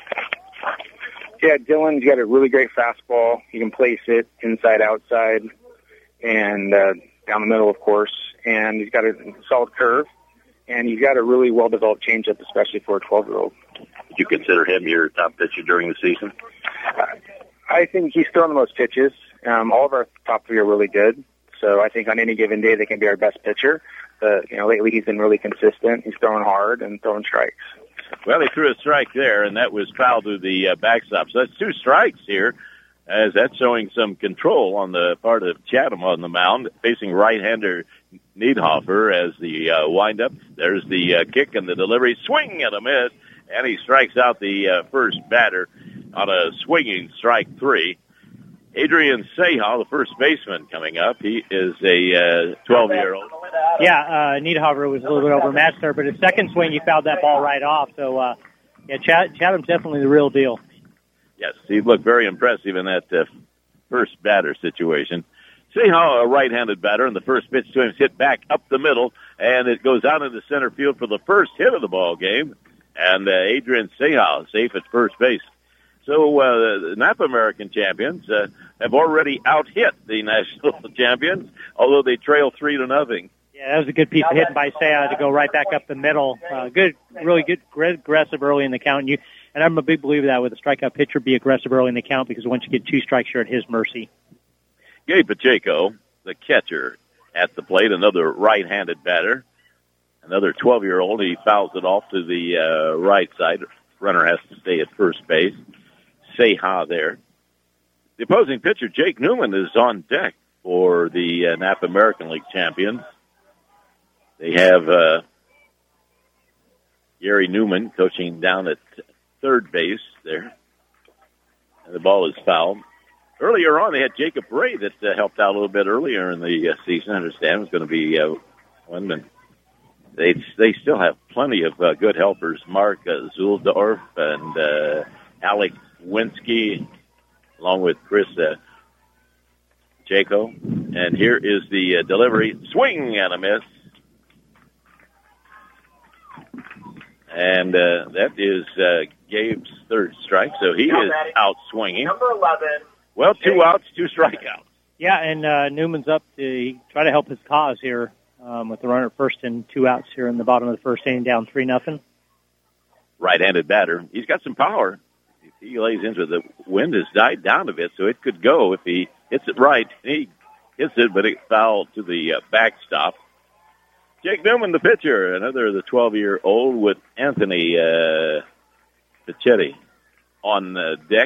Speaker 4: Yeah, Dylan's got a really great fastball. He can place it inside, outside, and uh, down the middle, of course. And he's got a solid curve, and he's got a really well-developed changeup, especially for a twelve-year-old.
Speaker 6: Would you consider him your top pitcher during the season?
Speaker 4: Uh, I think he's throwing the most pitches. Um, all of our top three are really good. So I think on any given day they can be our best pitcher. But, you know, lately he's been really consistent. He's throwing hard and throwing strikes.
Speaker 2: Well, he threw a strike there, and that was fouled to the uh, backstop. So that's two strikes here, as that's showing some control on the part of Chatham on the mound, facing right-hander Niedhofer as the uh, windup. There's the uh, kick and the delivery. Swing and a miss, and he strikes out the uh, first batter on a swinging strike three. Adrian Seha, the first baseman, coming up. He is a uh, twelve-year-old.
Speaker 3: Yeah, uh, Niedhofer was a little bit overmatched there, but his second swing, he fouled that ball right off. So, uh, yeah, Ch- Chatham's definitely the real deal.
Speaker 2: Yes, he looked very impressive in that uh, first batter situation. Seha, a right-handed batter, and the first pitch to him is hit back up the middle, and it goes out into center field for the first hit of the ball game. And uh, Adrian Seha safe at first base. So uh, the Napa American champions uh, have already out-hit the national champions, although they trail three to nothing.
Speaker 3: Yeah, that was a good piece of hitting by Seha to go right back up the middle. Uh, good, really good, aggressive early in the count. And, you, and I'm a big believer that with a strikeout pitcher, be aggressive early in the count because once you get two strikes, you're at his mercy.
Speaker 2: Gabe Pacheco, the catcher, at the plate, another right-handed batter, another twelve-year-old. He fouls it off to the uh, right side. Runner has to stay at first base. Seha there. The opposing pitcher, Jake Newman, is on deck for the uh, Napa American League champions. They have uh, Gary Newman coaching down at third base there. And the ball is fouled. Earlier on, they had Jacob Ray that uh, helped out a little bit earlier in the uh, season. I understand it was going to be uh, one, but they they still have plenty of uh, good helpers. Mark uh, Zuldorf and uh, Alec Winsky, along with Chris uh, Pacheco. And here is the uh, delivery. Swing and a miss. And uh, that is uh, Gabe's third strike, so he is out swinging.
Speaker 7: Number eleven.
Speaker 2: Well, two outs, two strikeouts.
Speaker 3: Yeah, and uh, Newman's up to try to help his cause here um, with the runner at first and two outs here in the bottom of the first inning, down three nothing.
Speaker 2: Right-handed batter. He's got some power. If he lays into it, the wind has died down a bit, so it could go if he hits it right. He hits it, but it fouled to the uh, backstop. Jake Newman, the pitcher, another the twelve-year-old with Anthony uh, Pichetti on the deck.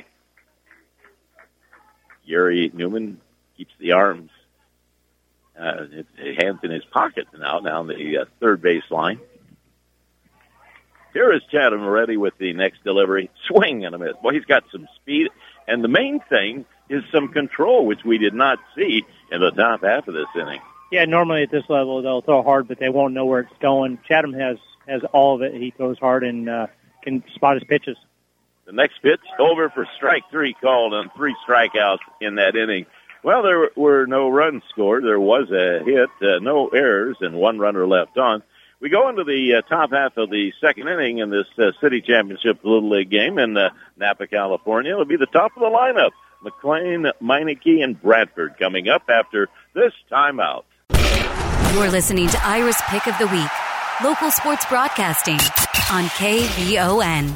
Speaker 2: Gary Newman keeps the arms, uh, his hands in his pocket now down the uh, third base line. Here is Chatham Moretti with the next delivery. Swing and a miss. Boy, he's got some speed, and the main thing is some control, which we did not see in the top half of this inning.
Speaker 3: Yeah, normally at this level they'll throw hard, but they won't know where it's going. Chatham has has all of it. He throws hard and uh, can spot his pitches.
Speaker 2: The next pitch, over for strike three called on three strikeouts in that inning. Well, there were no runs scored. There was a hit, uh, no errors, and one runner left on. We go into the uh, top half of the second inning in this uh, City Championship Little League game in uh, Napa, California. It'll be the top of the lineup. McLean, Meineke, and Bradford coming up after this timeout.
Speaker 5: You're listening to Ira's Pick of the Week, local sports broadcasting on K V O N.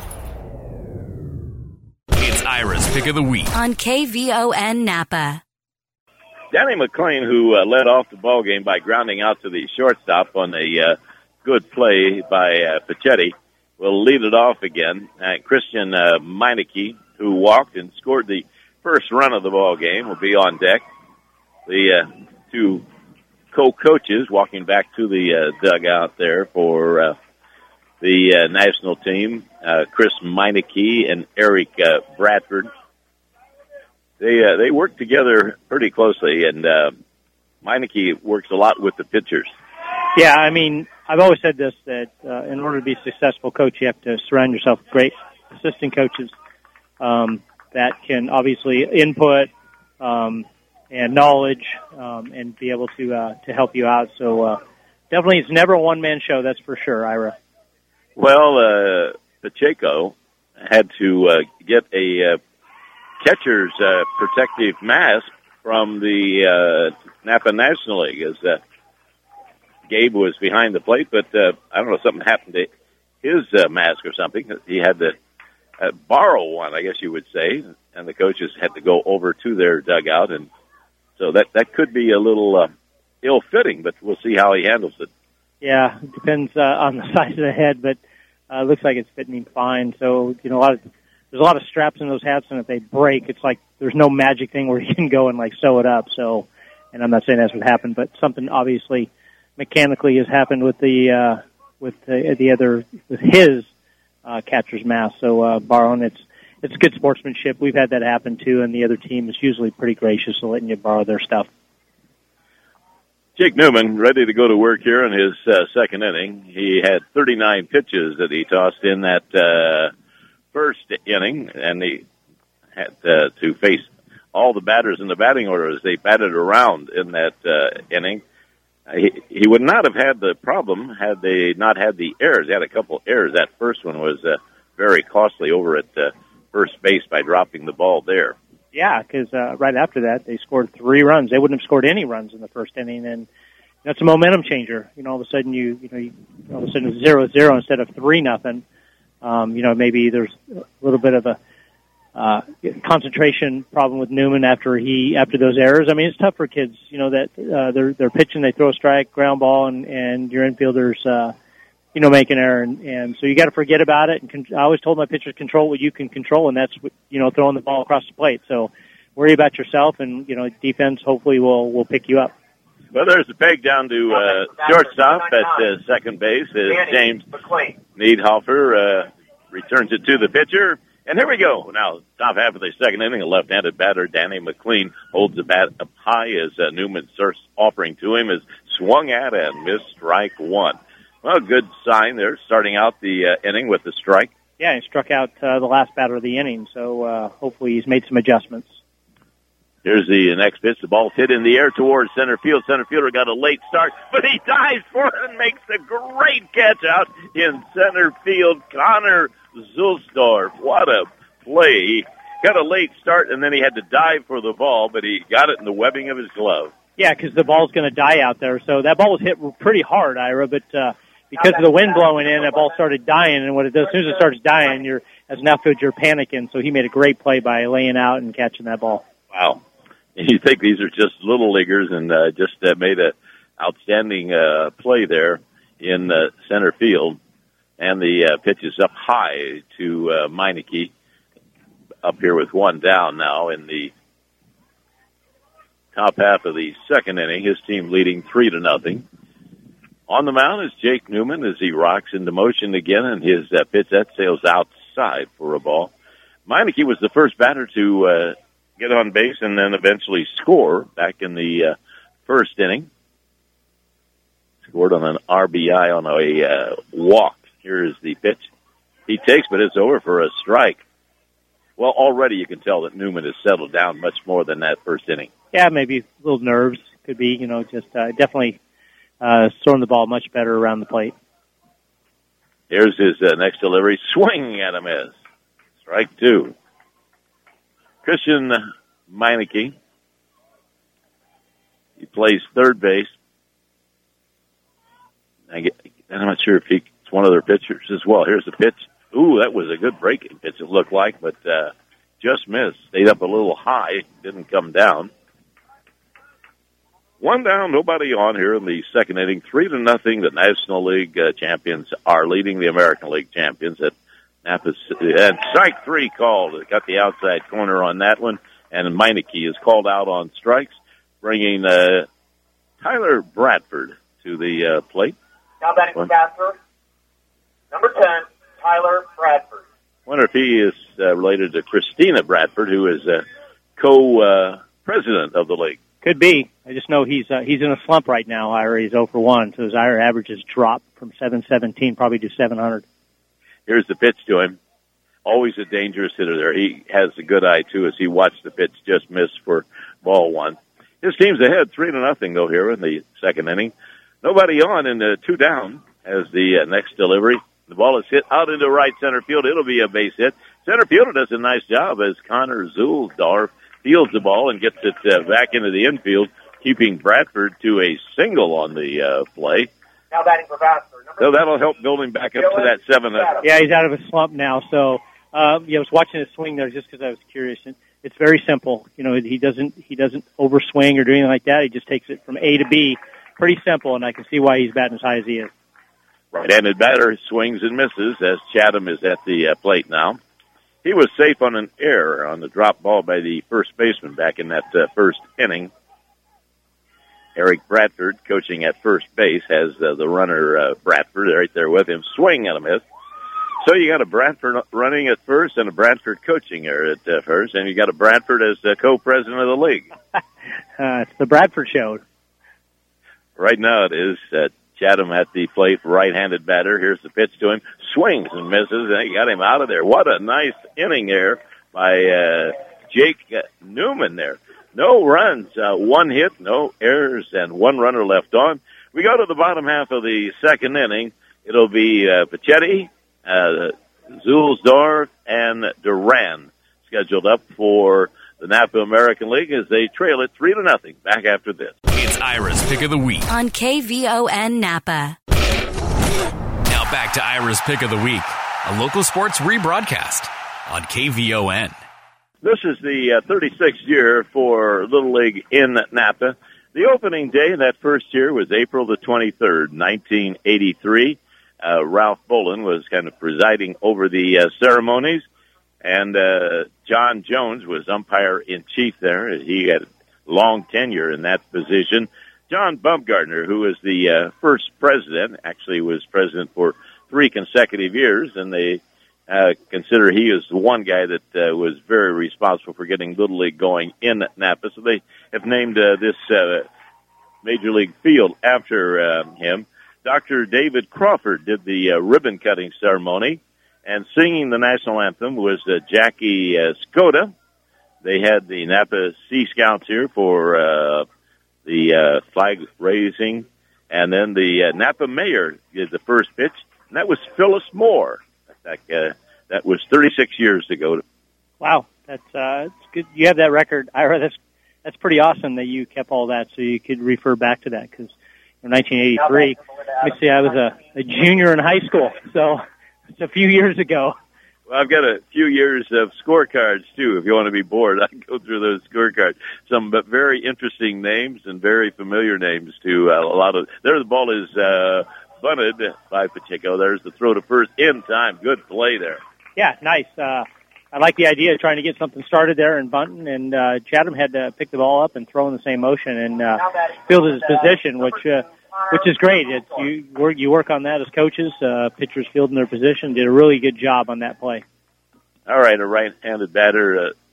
Speaker 1: It's Ira's Pick of the Week
Speaker 5: on K V O N Napa.
Speaker 2: Danny McLean, who uh, led off the ball game by grounding out to the shortstop on a uh, good play by uh, Pichetti, will lead it off again. Uh, Christian uh, Meineke, who walked and scored the first run of the ball game, will be on deck. The uh, two co-coaches walking back to the uh, dugout there for uh, the uh, national team, uh, Chris Meineke and Eric uh, Bradford. They uh, they work together pretty closely, and uh, Meineke works a lot with the pitchers.
Speaker 3: Yeah, I mean, I've always said this, that uh, in order to be a successful coach, you have to surround yourself with great assistant coaches um, that can obviously input um, and knowledge um, and be able to uh, to help you out. So uh, definitely it's never a one-man show, that's for sure, Ira.
Speaker 2: Well, uh, Pacheco had to uh, get a uh, catcher's uh, protective mask from the uh, Napa National League as uh, Gabe was behind the plate, but uh, I don't know, something happened to his uh, mask or something. He had to uh, borrow one, I guess you would say, and the coaches had to go over to their dugout, and so that, that could be a little uh, ill-fitting, but we'll see how he handles it.
Speaker 3: Yeah, it depends uh, on the size of the head, but uh, it looks like it's fitting him fine. So, you know, a lot of, there's a lot of straps in those hats, and if they break, it's like there's no magic thing where you can go and, like, sew it up. So, and I'm not saying that's what happened, but something obviously mechanically has happened with the uh, with the, the other, with his uh, catcher's mask. So, uh, borrowing, it's it's good sportsmanship. We've had that happen, too, and the other team is usually pretty gracious to letting you borrow their stuff.
Speaker 2: Jake Newman ready to go to work here in his uh, second inning. He had thirty-nine pitches that he tossed in that uh, first inning, and he had uh, to face all the batters in the batting order as they batted around in that uh, inning. Uh, he, he would not have had the problem had they not had the errors. They had a couple errors. That first one was uh, very costly over at uh, first base by dropping the ball there.
Speaker 3: Yeah, because uh, right after that, they scored three runs. They wouldn't have scored any runs in the first inning, and that's a momentum changer. You know, all of a sudden you, you know, you, all of a sudden it's zero zero instead of three nothing. Um, you know, maybe there's a little bit of a uh, concentration problem with Newman after he after those errors. I mean, it's tough for kids. You know that uh, they're they're pitching, they throw a strike, ground ball, and and your infielders, uh, you know, make an error, and, and so you got to forget about it. And con- I always told my pitchers, control what you can control, and that's you know throwing the ball across the plate. So worry about yourself, and you know defense hopefully will will pick you up.
Speaker 2: Well, there's a peg down to uh, shortstop at uh, second base as James Needhofer uh, returns it to the pitcher. And here we go. Now, top half of the second inning, a left-handed batter, Danny McLean, holds the bat up high as uh, Newman's first offering to him is swung at and missed strike one. Well, good sign there, starting out the uh, inning with the strike.
Speaker 3: Yeah, he struck out uh, the last batter of the inning, so uh, hopefully he's made some adjustments.
Speaker 2: Here's the next pitch. The ball's hit in the air towards center field. Center fielder got a late start, but he dives for it and makes a great catch out in center field. Connor Zulsdorf. What a play. He got a late start, and then he had to dive for the ball, but he got it in the webbing of his glove.
Speaker 3: Yeah, because the ball's going to die out there. So that ball was hit pretty hard, Ira, but uh, because of the wind blowing in, that ball started dying, and what it does, as soon as it starts dying, you're, as an outfielder, you're panicking. So he made a great play by laying out and catching that ball.
Speaker 2: Wow. You think these are just little leaguers, and uh, just uh, made an outstanding uh, play there in uh, center field. And the uh, pitch is up high to uh, Meineke, up here with one down now in the top half of the second inning. His team leading three to nothing. On the mound is Jake Newman as he rocks into motion again, and his uh, pitch that sails outside for a ball. Meineke was the first batter to uh, get on base and then eventually score back in the uh, first inning. Scored on an R B I on a uh, walk. Here is the pitch. He takes, but it's over for a strike. Well, already you can tell that Newman has settled down much more than that first inning.
Speaker 3: Yeah, maybe a little nerves. Could be, you know, just uh, definitely uh, throwing the ball much better around the plate.
Speaker 2: Here's his uh, next delivery. Swing at him is strike two. Christian Meineke. He plays third base. I get, I'm not sure if he's one of their pitchers as well. Here's the pitch. Ooh, that was a good breaking pitch, it looked like, but uh, just missed. Stayed up a little high, didn't come down. One down, nobody on here in the second inning. Three to nothing. The National League uh, champions are leading the American League champions at Napa City. And strike three called. Got the outside corner on that one. And Meineke is called out on strikes, bringing uh, Tyler Bradford to the uh, plate.
Speaker 7: Now batting for Casper, number ten, Tyler Bradford.
Speaker 2: Wonder if he is uh, related to Christina Bradford, who is a co-president uh, of the league.
Speaker 3: Could be. I just know he's uh, he's in a slump right now. Ira, he's oh for one, so his Ira average has dropped from seven seventeen probably to seven hundred.
Speaker 2: Here's the pitch to him. Always a dangerous hitter there. He has a good eye, too, as he watched the pitch just miss for ball one. His team's ahead three to nothing, though, here in the second inning. Nobody on in the two down as the uh, next delivery. The ball is hit out into right center field. It'll be a base hit. Center fielder does a nice job as Connor Zulsdorf fields the ball and gets it uh, back into the infield, keeping Bradford to a single on the uh, play.
Speaker 7: Now batting for Vassar.
Speaker 2: So that'll help build him back up to that seven.
Speaker 3: Yeah, he's out of a slump now. So um, yeah, I was watching his swing there just because I was curious. And it's very simple. You know, he doesn't he doesn't overswing or do anything like that. He just takes it from A to B. Pretty simple, and I can see why he's batting as high as he is.
Speaker 2: Right-handed batter swings and misses as Chatham is at the uh, plate now. He was safe on an error on the drop ball by the first baseman back in that uh, first inning. Eric Bradford, coaching at first base, has uh, the runner uh, Bradford right there with him. Swing and a miss. So you got a Bradford running at first and a Bradford coaching here at uh, first, and you got a Bradford as the co-president of the league.
Speaker 3: uh, it's the Bradford show.
Speaker 2: Right now it is uh, Chatham at the plate, right-handed batter. Here's the pitch to him. Swings and misses, and they got him out of there. What a nice inning there by uh, Jake Newman there. No runs, uh, one hit, no errors, and one runner left on. We go to the bottom half of the second inning. It'll be uh, Pachetti, uh, Zulsdorf, and Duran scheduled up for the Napa American League as they trail it three to nothing. Back after this.
Speaker 1: It's Ira's Pick of the Week
Speaker 5: on K V O N Napa.
Speaker 1: Now back to Ira's Pick of the Week, a local sports rebroadcast on K V O N.
Speaker 2: This is the uh, thirty-sixth year for Little League in Napa. The opening day of that first year was April the twenty-third, nineteen eighty-three. Uh, Ralph Bolin was kind of presiding over the uh, ceremonies, and uh, John Jones was umpire-in-chief there. He had long tenure in that position. John Bumgardner, who was the uh, first president, actually was president for three consecutive years, and they uh, consider he is the one guy that uh, was very responsible for getting Little League going in Napa. So they have named uh, this uh, Major League field after uh, him. Doctor David Crawford did the uh, ribbon-cutting ceremony, and singing the national anthem was uh, Jackie uh, Skoda. they had the Napa Sea Scouts here for uh, the uh, flag raising, and then the uh, Napa mayor did the first pitch, and that was Phyllis Moore. That, uh, that was thirty-six years ago.
Speaker 3: Wow, that's uh, it's good. You have that record, Ira. That's that's pretty awesome that you kept all that, so you could refer back to that. Because in nineteen eighty-three, let me see, I was a, a junior in high school, so it's a few years ago.
Speaker 2: Well, I've got a few years of scorecards too. If you want to be bored, I can go through those scorecards. Some but very interesting names and very familiar names to uh, a lot of. There, the ball is uh, bunted by Pacheco. There's the throw to first in time. Good play there.
Speaker 3: Yeah, nice. Uh, I like the idea of trying to get something started there in Bunton, and uh, Chatham had to pick the ball up and throw in the same motion and uh, fielded his position, which uh, which is great. It's, you work you work on that as coaches. Uh, pitchers fielding their position, did a really good job on that play.
Speaker 2: All right, a right-handed batter, uh,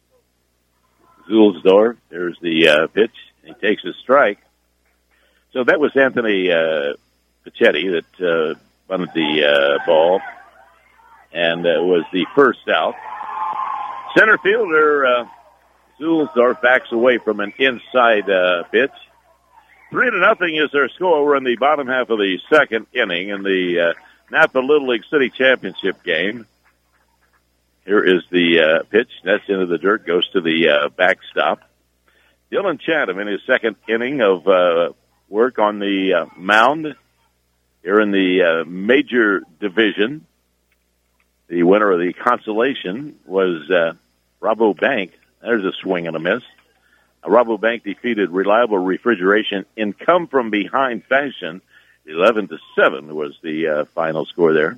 Speaker 2: Zulsdorf. There's the uh, pitch. He takes a strike. So that was Anthony uh, Pachetti that uh, bunted the uh, ball, and uh, was the first out. Center fielder uh, Zulsdorf backs away from an inside uh, pitch. Three to nothing is their score. We're in the bottom half of the second inning in the uh, Napa Little League City Championship game. Here is the uh, pitch. That's into the dirt. Goes to the uh, backstop. Dylan Chatham in his second inning of uh, work on the uh, mound here in the uh, major division. The winner of the consolation was uh, Rabobank. There's a swing and a miss. Rabobank defeated Reliable Refrigeration in come-from-behind fashion. eleven to seven was the uh, final score there.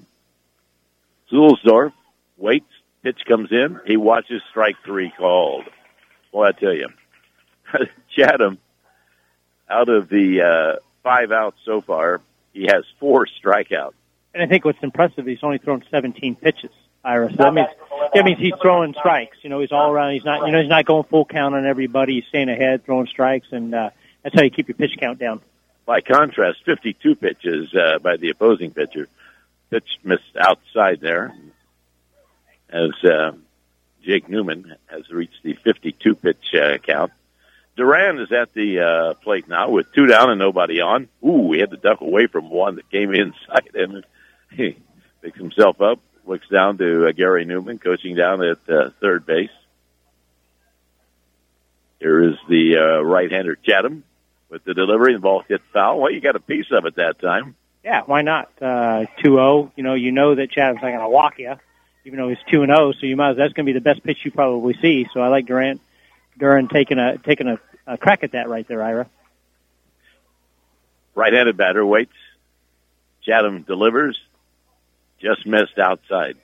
Speaker 2: Zulsdorf waits. Pitch comes in. He watches strike three called. Well, I tell you, Chatham, out of the uh, five outs so far, he has four strikeouts.
Speaker 3: And I think what's impressive, he's only thrown seventeen pitches, Ira. So that means that means he's throwing strikes. You know, he's all around. He's not, you know, he's not going full count on everybody. He's staying ahead, throwing strikes, and uh, that's how you keep your pitch count down.
Speaker 2: By contrast, fifty-two pitches uh, by the opposing pitcher. Pitch missed outside there, as uh, Jake Newman has reached the fifty-two pitch uh, count. Duran is at the uh, plate now with two down and nobody on. Ooh, he had to duck away from one that came inside him. He picks himself up, looks down to uh, Gary Newman, coaching down at uh, third base. Here is the uh, right-hander Chatham with the delivery. The ball hit foul. Well, you got a piece of it that time.
Speaker 3: Yeah, why not? Uh, two oh, you know, you know that Chatham's not going to walk you, even though he's two and oh, so you might, that's going to be the best pitch you probably see. So I like Durant, Duran taking a taking a, a crack at that right there, Ira.
Speaker 2: Right-handed batter waits. Chatham delivers. Just missed outside.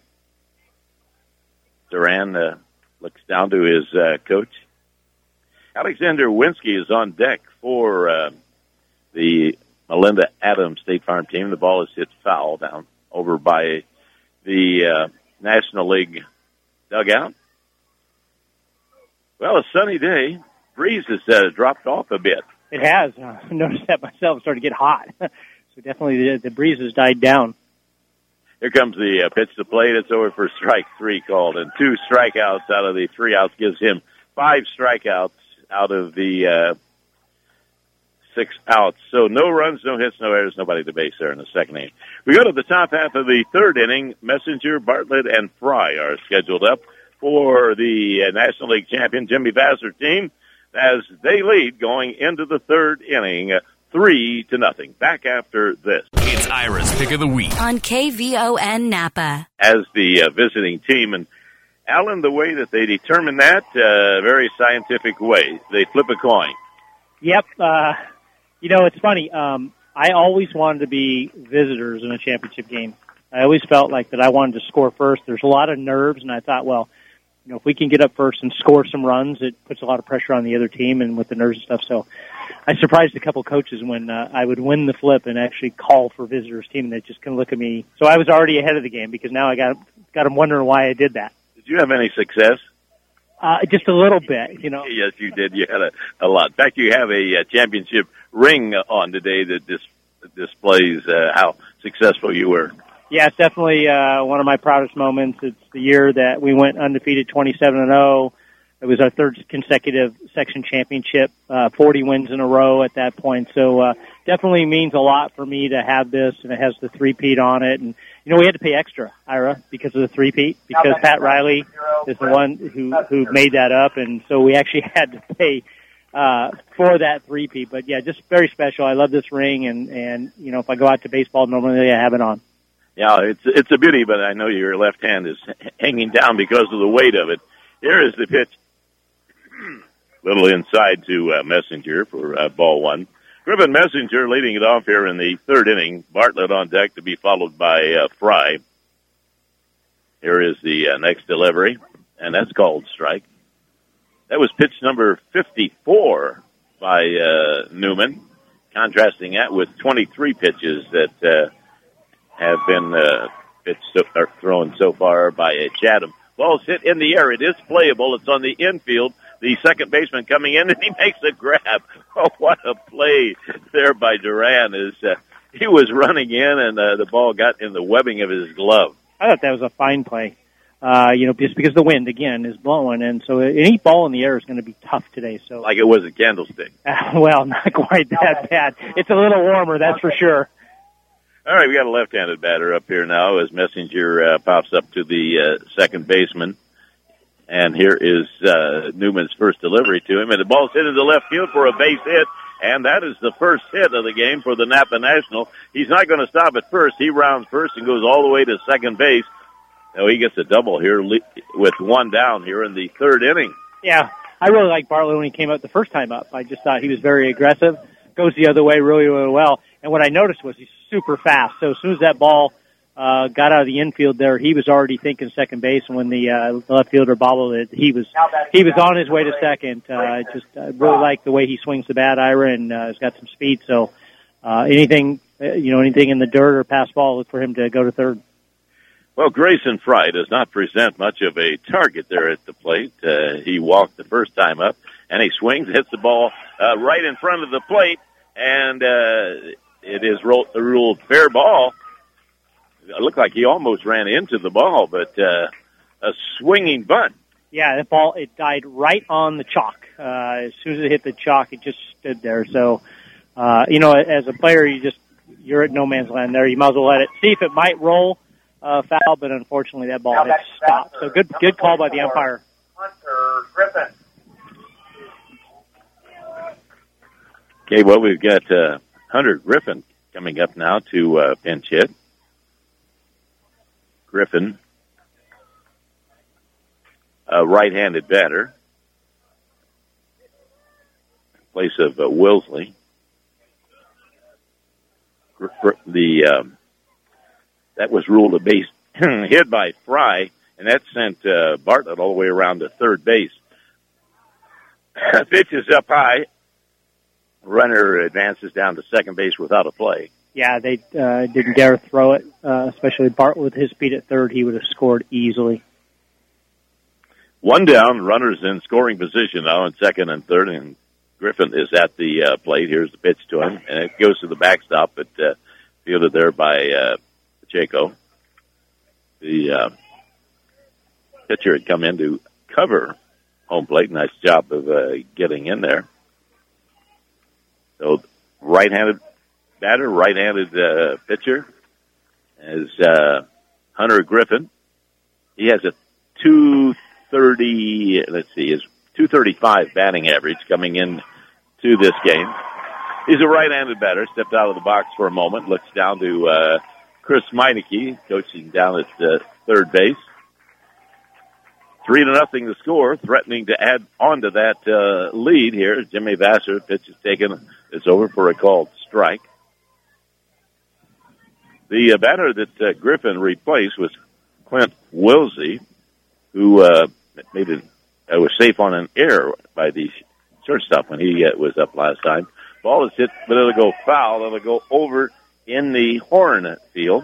Speaker 2: Duran uh, looks down to his uh, coach. Alexander Winsky is on deck for uh, the Melinda Adams State Farm team. The ball is hit foul down over by the uh, National League dugout. Well, a sunny day. Breeze has uh, dropped off a bit.
Speaker 3: It has. Uh, I noticed that myself. It started to get hot. So definitely the, the breeze has died down.
Speaker 2: Here comes the uh, pitch to plate. It's over for strike three called, and two strikeouts out of the three outs gives him five strikeouts out of the uh, six outs. So no runs, no hits, no errors, nobody to base there in the second inning. We go to the top half of the third inning. Messenger, Bartlett, and Fry are scheduled up for the uh, National League champion Jimmy Vassar team as they lead going into the third inning, uh, three to nothing. Back after this.
Speaker 1: It's Ira's Pick of the Week
Speaker 5: on K V O N Napa.
Speaker 2: As the uh, visiting team, and Alan, the way that they determine that, uh, very scientific way. They flip a coin.
Speaker 3: Yep. Uh, you know, it's funny. Um, I always wanted to be visitors in a championship game. I always felt like that I wanted to score first. There's a lot of nerves, and I thought, well, you know, if we can get up first and score some runs, it puts a lot of pressure on the other team and with the nerves and stuff. So I surprised a couple coaches when uh, I would win the flip and actually call for visitors team, and they just couldn't look at me. So I was already ahead of the game because now I got got them wondering why I did that.
Speaker 2: Did you have any success?
Speaker 3: Uh, just a little bit, you know.
Speaker 2: Yes, you did. You had a, a lot. In fact, you have a, uh championship ring on today that dis- displays uh, how successful you were.
Speaker 3: Yeah, it's definitely uh, one of my proudest moments. It's the year that we went undefeated twenty-seven and oh, it was our third consecutive section championship, uh, forty wins in a row at that point. So uh, definitely means a lot for me to have this, and it has the three-peat on it. And, you know, we had to pay extra, Ira, because of the three-peat, because Pat Riley is the one who, who made that up, and so we actually had to pay uh, for that three-peat. But, yeah, just very special. I love this ring, and, and, you know, if I go out to baseball, normally I have it on.
Speaker 2: Yeah, it's it's a beauty, but I know your left hand is hanging down because of the weight of it. Here is the pitch. Little inside to uh, Messenger for uh, ball one. Griffin Messenger leading it off here in the third inning. Bartlett on deck to be followed by uh, Fry. Here is the uh, next delivery, and that's called strike. That was pitch number fifty-four by uh, Newman, contrasting that with twenty-three pitches that uh, have been uh, pitched so, or thrown so far by uh, Chatham. Ball's hit in the air. It is playable. It's on the infield. The second baseman coming in, and he makes a grab. Oh, what a play there by Duran. Is uh, he was running in, and uh, the ball got in the webbing of his glove.
Speaker 3: I thought that was a fine play, uh, you know, just because the wind, again, is blowing. And so any ball in the air is going to be tough today. So,
Speaker 2: like it was a candlestick.
Speaker 3: Uh, well, not quite that bad. It's a little warmer, that's for sure.
Speaker 2: All right, we got a left-handed batter up here now as Messenger uh, pops up to the uh, second baseman. And here is uh, Newman's first delivery to him. And the ball's hit into left field for a base hit. And that is the first hit of the game for the Napa National. He's not going to stop at first. He rounds first and goes all the way to second base. Now he gets a double here with one down here in the third inning.
Speaker 3: Yeah, I really liked Bartlett when he came up the first time up. I just thought he was very aggressive. Goes the other way really, really well. And what I noticed was he's super fast. So as soon as that ball Uh, got out of the infield there, he was already thinking second base, and when the uh, left fielder bobbled it, he was he was on his way to second. Uh, just uh, really like the way he swings the bat, Ira, and uh, has got some speed. So uh, anything, uh, you know, anything in the dirt or pass ball, look for him to go to third.
Speaker 2: Well, Grayson Fry does not present much of a target there at the plate. Uh, he walked the first time up, and he swings, hits the ball uh, right in front of the plate, and uh, it is ro- ruled fair ball. It looked like he almost ran into the ball, but uh, a swinging bunt.
Speaker 3: Yeah, that ball, it died right on the chalk. Uh, as soon as it hit the chalk, it just stood there. So, uh, you know, as a player, you just, you're at no man's land there. You might as well let it, see if it might roll uh, foul, but unfortunately that ball had stopped. So good good call by the umpire.
Speaker 7: Hunter Griffin.
Speaker 2: Okay, well, we've got uh, Hunter Griffin coming up now to uh, pinch hit. Griffin, a right-handed batter, in place of uh, Wilsley. The um, that was ruled a base hit by Fry, and that sent uh, Bartlett all the way around to third base. Pitch is up high. Runner advances down to second base without a play.
Speaker 3: Yeah, they uh, didn't dare throw it, uh, especially Bartlett with his speed at third. He would have scored easily.
Speaker 2: One down, runners in scoring position now in second and third, and Griffin is at the uh, plate. Here's the pitch to him, and it goes to the backstop, but uh, fielded there by uh, Pacheco. The uh, pitcher had come in to cover home plate. Nice job of uh, getting in there. So right-handed batter, right-handed uh, pitcher is uh, Hunter Griffin. He has a two thirty, let's see, his two thirty-five batting average coming in to this game. He's a right-handed batter, stepped out of the box for a moment, looks down to uh, Chris Meineke, coaching down at uh, third base. Three to nothing to score, threatening to add on to that uh, lead here. Jimmy Vassar, pitch is taken, it's over for a called strike. The uh, batter that uh, Griffin replaced was Clint Wilsey, who uh, made it, uh, was safe on an error by the shortstop when he uh, was up last time. Ball is hit, but it'll go foul. It'll go over in the Horn field.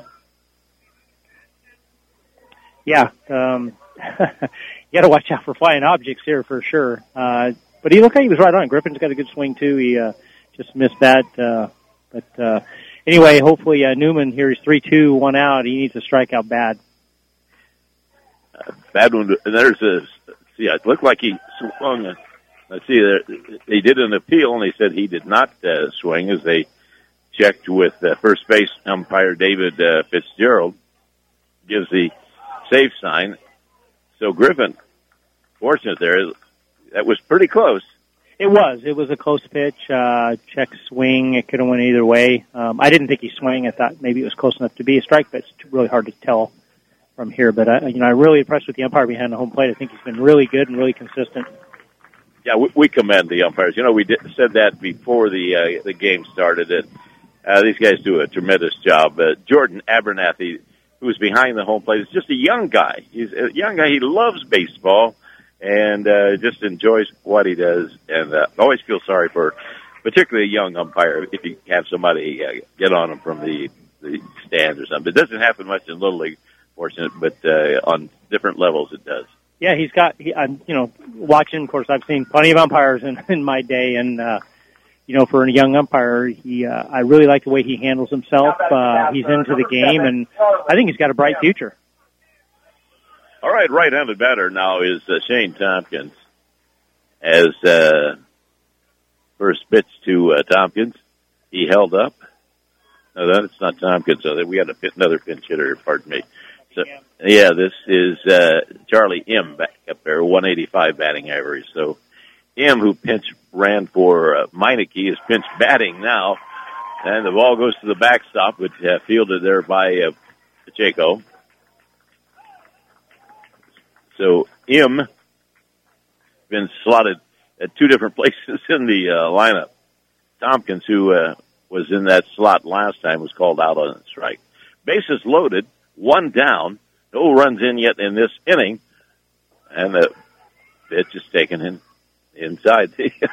Speaker 3: Yeah, um, you got to watch out for flying objects here for sure. Uh, but he looked like he was right on. Griffin's got a good swing too. He uh, just missed that. Uh, but uh, anyway, hopefully uh, Newman here is three two, one out. He needs to strike out bad.
Speaker 2: Uh, bad one. And there's a see, it looked like he swung. A, let's see, they did an appeal, and they said he did not uh, swing as they checked with uh, first base umpire David uh, Fitzgerald. Gives the safe sign. So Griffin, fortunate there. That was pretty close.
Speaker 3: It was. It was a close pitch. Uh, check swing. It could have went either way. Um, I didn't think he swung. I thought maybe it was close enough to be a strike, but it's really hard to tell from here. But I, you know, I'm really impressed with the umpire behind the home plate. I think he's been really good and really consistent.
Speaker 2: Yeah, we, we commend the umpires. You know, we did, said that before the uh, the game started. That uh, these guys do a tremendous job. Uh, Jordan Abernathy, who's behind the home plate, is just a young guy. He's a young guy. He loves baseball. And uh, just enjoys what he does, and uh, always feel sorry for, particularly a young umpire, if you have somebody uh, get on him from the, the stands or something. It doesn't happen much in Little League, fortunate, but uh, on different levels it does.
Speaker 3: Yeah, he's got. He, I'm, you know, watching. Of course, I've seen plenty of umpires in, in my day, and uh, you know, for a young umpire, he. Uh, I really like the way he handles himself. Uh, he's into the game, and I think he's got a bright future.
Speaker 2: All right, right-handed batter now is uh, Shane Tompkins. As uh, first pitch to uh, Tompkins, he held up. No, that's not Tompkins. So we got a pit, another pinch hitter. Pardon me. So, yeah, this is uh, Charlie M. back up there, one eighty-five batting average. So M, who pinch ran for uh, Meineke, is pinch batting now, and the ball goes to the backstop, which uh, fielded there by uh, Pacheco. So M been slotted at two different places in the uh, lineup. Tompkins, who uh, was in that slot last time, was called out on a strike. Bases loaded, one down, no runs in yet in this inning, and the pitch is taken in inside.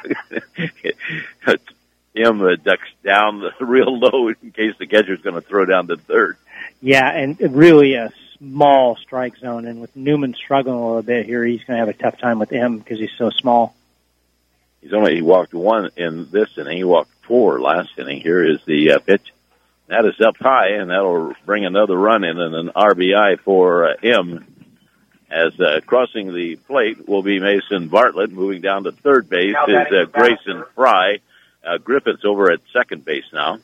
Speaker 2: M uh, ducks down the real low in case the catcher's going to throw down to third.
Speaker 3: Yeah, and really a small strike zone, and with Newman struggling a little bit here, he's going to have a tough time with him because he's so small.
Speaker 2: He's only he walked one in this inning. He walked four last inning. Here is the uh, pitch. That is up high, and that'll bring another run in and an R B I for uh, him. As uh, crossing the plate will be Mason Bartlett. Moving down to third base is uh, Grayson Fry. Uh, Griffith's over at second base now,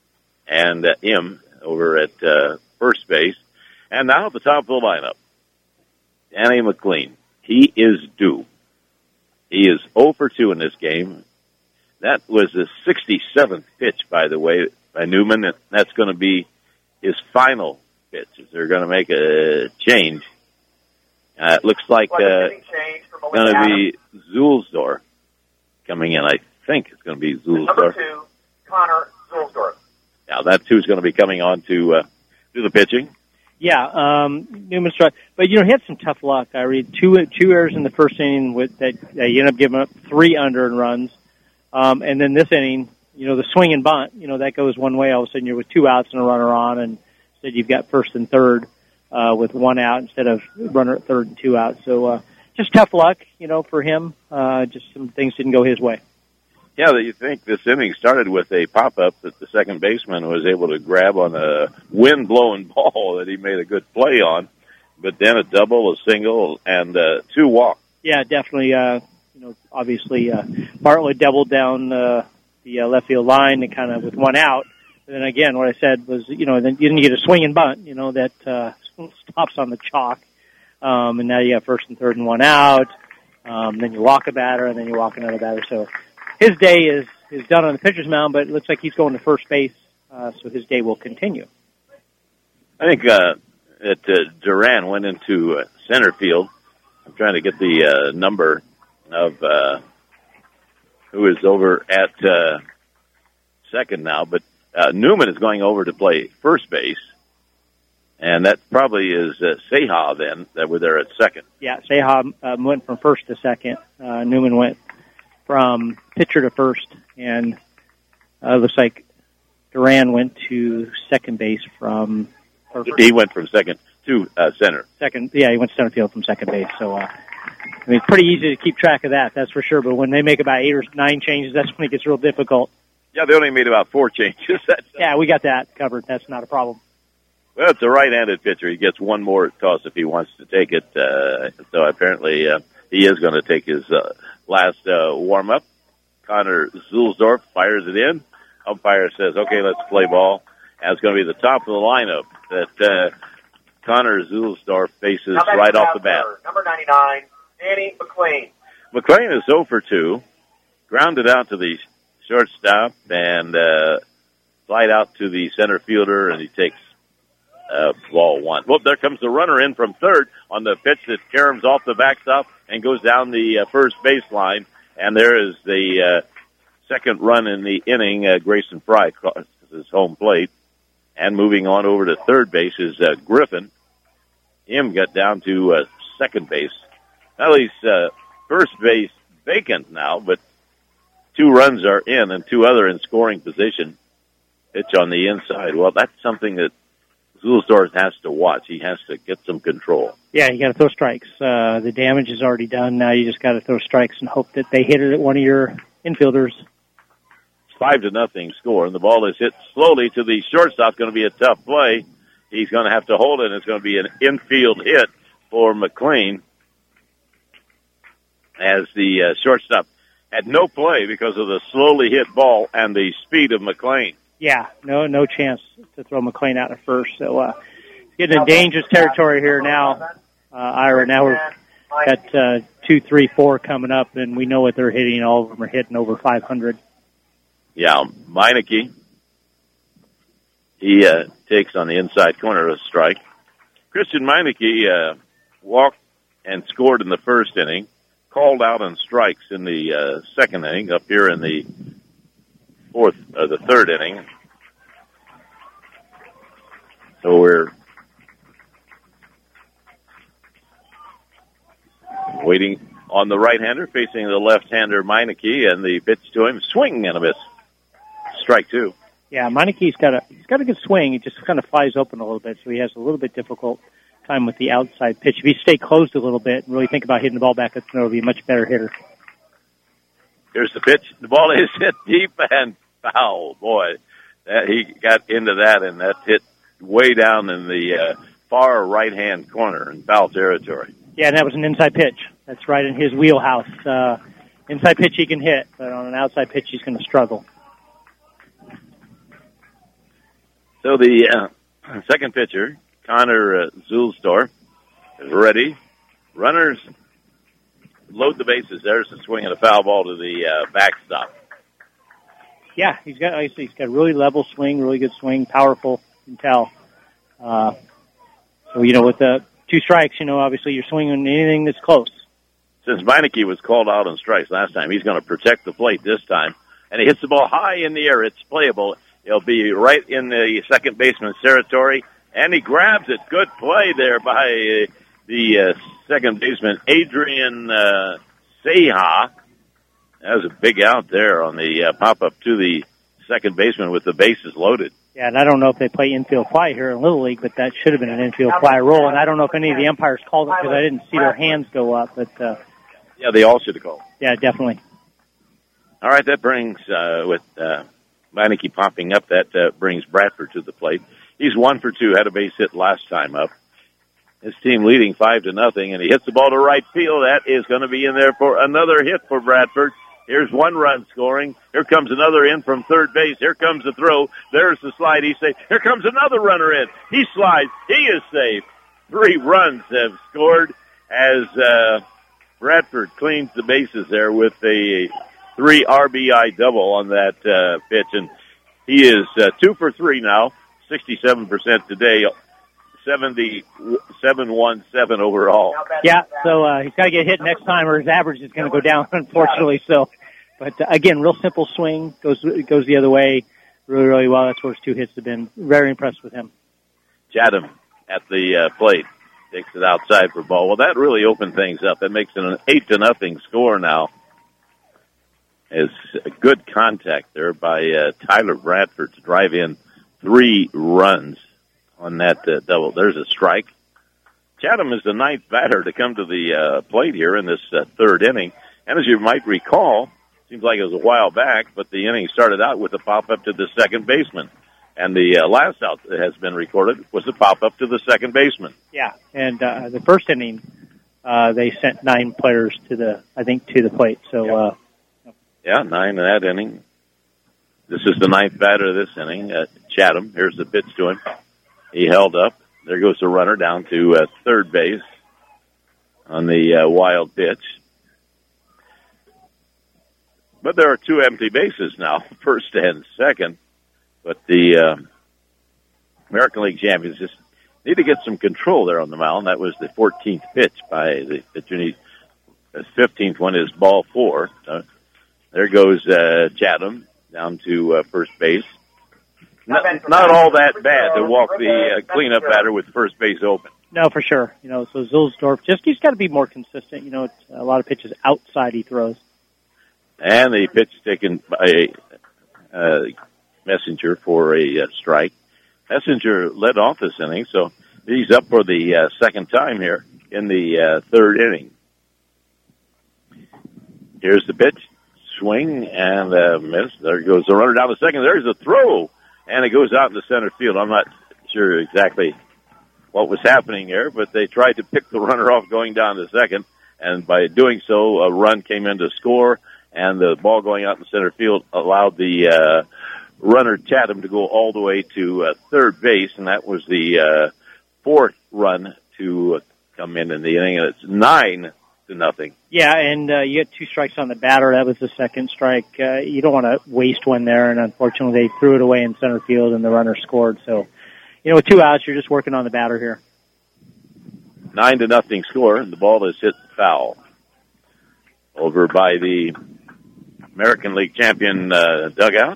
Speaker 2: and uh, M over at uh, first base. And now at the top of the lineup, Danny McLean. He is due. He is zero for two in this game. That was the sixty-seventh pitch, by the way, by Newman. That's going to be his final pitch. They're going to make a change. Uh, it looks like uh, going to be Zulsdorf coming in. I think it's going to be Zulsdorf.
Speaker 7: Number two, Connor Zulsdorf.
Speaker 2: Now that's who's going to be coming on to uh, do the pitching.
Speaker 3: Yeah, um, Newman struck, but you know he had some tough luck. I read two two errors in the first inning with that uh, you end up giving up three unearned runs, um, and then this inning, you know the swing and bunt, you know that goes one way. All of a sudden you're with two outs and a runner on, and instead you've got first and third uh, with one out instead of runner at third and two outs. So uh, just tough luck, you know, for him. Uh, just some things didn't go his way.
Speaker 2: Yeah, you think this inning started with a pop-up that the second baseman was able to grab on a wind-blowing ball that he made a good play on, but then a double, a single, and uh, two walks.
Speaker 3: Yeah, definitely. Uh, you know, obviously, uh, Bartlett doubled down uh, the uh, left field line and kind of with one out. And then again, what I said was, you know, then you didn't get a swing and bunt, you know, that uh, stops on the chalk. Um, and now you have first and third and one out. Um, then you walk a batter, and then you walk another batter. So his day is, is done on the pitcher's mound, but it looks like he's going to first base, uh, so his day will continue.
Speaker 2: I think uh, that uh, Duran went into uh, center field. I'm trying to get the uh, number of uh, who is over at uh, second now, but uh, Newman is going over to play first base, and that probably is uh, Seha then that were there at second.
Speaker 3: Yeah, Seha uh, went from first to second. Uh, Newman went from pitcher to first, and uh, looks like Duran went to second base from...
Speaker 2: He went from second to uh, center.
Speaker 3: Second, yeah, he went to center field from second base. So, uh, I mean, it's pretty easy to keep track of that, that's for sure. But when they make about eight or nine changes, that's when it gets real difficult.
Speaker 2: Yeah, they only made about four changes. That's,
Speaker 3: yeah, we got that covered. That's not a problem.
Speaker 2: Well, it's a right-handed pitcher. He gets one more toss if he wants to take it. Uh, so apparently uh, he is going to take his uh, last uh, warm-up. Connor Zulsdorf fires it in. Umpire says, okay, let's play ball. And it's going to be the top of the lineup that uh, Connor Zulsdorf faces right off the bat.
Speaker 7: Number ninety-nine, Danny McLean.
Speaker 2: McLean is zero for two. Grounded out to the shortstop and uh, slide out to the center fielder, and he takes uh, ball one. Well, there comes the runner in from third on the pitch that caroms off the backstop and goes down the uh, first baseline. And there is the uh, second run in the inning. Uh, Grayson Fry crosses his home plate. And moving on over to third base is uh, Griffin. Him got down to uh, second base. At least uh, first base vacant now, but two runs are in and two other in scoring position. Pitch on the inside. Well, that's something that Zulsdorf has to watch. He has to get some control.
Speaker 3: Yeah, you got to throw strikes. Uh, the damage is already done. Now you just got to throw strikes and hope that they hit it at one of your infielders.
Speaker 2: Five to nothing score, and the ball is hit slowly to the shortstop. Going to be a tough play. He's going to have to hold it. It's going to be an infield hit for McLean, as the uh, shortstop had no play because of the slowly hit ball and the speed of McLean.
Speaker 3: Yeah, no, no chance to throw McLean out at first. So uh, getting in dangerous territory here now, uh, Ira. Now we're at uh, two, three, four coming up, and we know what they're hitting. All of them are hitting over five hundred.
Speaker 2: Yeah, Meineke, he uh, takes on the inside corner a strike. Christian Meineke uh, walked and scored in the first inning, called out on strikes in the uh, second inning, up here in the fourth, uh, the third inning. So we're waiting on the right-hander, facing the left-hander Meineke, and the pitch to him, swing and a miss. Strike two.
Speaker 3: Yeah, Meineke's got a he's got a good swing. He just kind of flies open a little bit, so he has a little bit difficult time with the outside pitch. If he stay closed a little bit and really think about hitting the ball back, it's going to be a much better hitter.
Speaker 2: Here's the pitch. The ball is hit deep and foul. Boy, that he got into that, and that hit way down in the uh, far right-hand corner in foul territory.
Speaker 3: Yeah, and that was an inside pitch. That's right in his wheelhouse. Uh, inside pitch he can hit, but on an outside pitch he's going to struggle.
Speaker 2: So the uh, second pitcher, Connor uh, Zulsdorf, is ready. Runners load the bases. There's a swing and a foul ball to the uh, backstop.
Speaker 3: Yeah, he's got he's got a really level swing, really good swing, powerful, you can tell. Uh, so, you know, with the two strikes, you know, obviously you're swinging anything that's close.
Speaker 2: Since Meineke was called out on strikes last time, he's going to protect the plate this time. And he hits the ball high in the air. It's playable. He'll be right in the second baseman's territory, and he grabs it. Good play there by uh, the uh, second baseman, Adrian uh, Seha. That was a big out there on the uh, pop-up to the second baseman with the bases loaded.
Speaker 3: Yeah, and I don't know if they play infield fly here in Little League, but that should have been an infield fly rule, and I don't know if any of the umpires called it because I didn't see their hands go up. But uh,
Speaker 2: yeah, they all should have called.
Speaker 3: Yeah, definitely.
Speaker 2: All right, that brings, uh, with uh, Meineke popping up, that uh, brings Bradford to the plate. He's one for two, had a base hit last time up. His team leading five to nothing, and he hits the ball to right field. That is going to be in there for another hit for Bradford. Here's one run scoring. Here comes another in from third base. Here comes the throw. There's the slide. He's safe. Here comes another runner in. He slides. He is safe. Three runs have scored as uh, Bradford cleans the bases there with a three R B I double on that uh, pitch. And he is uh, two for three now, sixty-seven percent today, seventy-seven one seven overall.
Speaker 3: Yeah, so uh, he's got to get hit next time or his average is going to go down, unfortunately. So, But, uh, again, real simple swing, goes goes the other way really, really well. That's where his two hits have been. Very impressed with him.
Speaker 2: Chatham at the uh, plate takes it outside for ball. Well, that really opened things up. That makes it an eight to nothing score now. It's a good contact there by uh, Tyler Bradford to drive in three runs on that uh, double. There's a strike. Chatham is the ninth batter to come to the uh, plate here in this uh, third inning. And as you might recall, seems like it was a while back, but the inning started out with a pop-up to the second baseman. And the uh, last out that has been recorded was the pop-up to the second baseman.
Speaker 3: Yeah, and uh, the first inning, uh, they sent nine players to the, I think, to the plate. So,
Speaker 2: yeah,
Speaker 3: uh,
Speaker 2: yeah nine in that inning. This is the ninth batter of this inning. Uh, Chatham, here's the pitch to him. He held up. There goes the runner down to uh, third base on the uh, wild pitch. But there are two empty bases now, first and second. But the uh, American League champions just need to get some control there on the mound. That was the fourteenth pitch by the pitcher. The fifteenth one is ball four. Uh, there goes uh, Chatham down to uh, first base. Not, not all that bad to walk the uh, cleanup batter with first base open.
Speaker 3: No, for sure. You know, so Zulsdorf just he's got to be more consistent. You know, it's a lot of pitches outside he throws.
Speaker 2: And the pitch taken by uh, Messenger for a uh, strike. Messenger led off this inning, so he's up for the uh, second time here in the uh, third inning. Here's the pitch, swing, and uh, miss. There goes the runner down the second. There's a throw, and it goes out in the center field. I'm not sure exactly what was happening there, but they tried to pick the runner off going down to second, and by doing so, a run came in to score, and the ball going out in the center field allowed the uh, runner Chatham to go all the way to uh, third base, and that was the uh, fourth run to uh, come in in the inning, and it's nine to nothing.
Speaker 3: Yeah, and uh, you had two strikes on the batter. That was the second strike. Uh, you don't want to waste one there, and unfortunately they threw it away in center field, and the runner scored. So, you know, with two outs, you're just working on the batter here.
Speaker 2: Nine to nothing score, and the ball is hit foul over by the American League champion uh, dugout.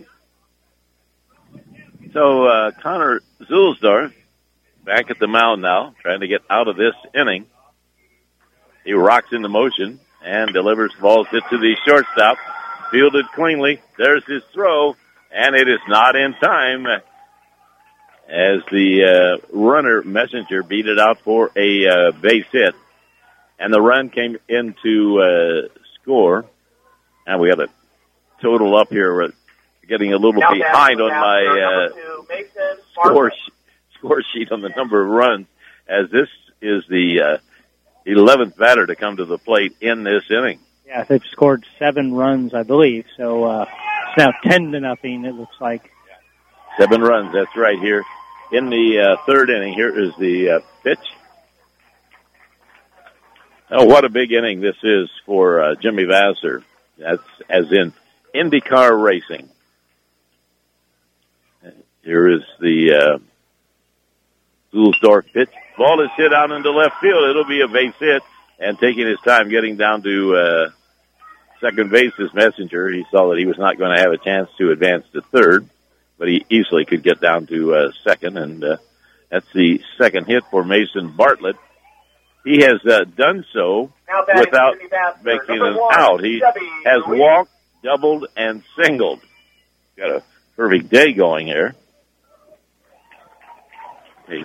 Speaker 2: So uh, Connor Zulsdorf back at the mound now, trying to get out of this inning. He rocks into motion and delivers the ball hit to the shortstop. Fielded cleanly. There's his throw, and it is not in time as the uh, runner Messenger beat it out for a uh, base hit. And the run came in to uh, score. And we got a total up here. We're getting a little
Speaker 7: Now
Speaker 2: behind on my uh,
Speaker 7: two, Mason,
Speaker 2: score, sh- score sheet on the number of runs, as this is the uh, eleventh batter to come to the plate in this inning.
Speaker 3: Yeah, they've scored seven runs, I believe. So uh, it's now ten to nothing, it looks like.
Speaker 2: Seven runs, that's right here. In the uh, third inning, here is the uh, pitch. Oh, what a big inning this is for uh, Jimmy Vassar. That's as in IndyCar racing. Here is the uh, Zulsdorf pitch. Ball is hit out into left field. It'll be a base hit. And taking his time getting down to uh, second base, this Messenger, he saw that he was not going to have a chance to advance to third, but he easily could get down to uh, second, and uh, that's the second hit for Mason Bartlett. He has uh, done so without making an out. He has walked, doubled, and singled. Got a perfect day going here. Okay.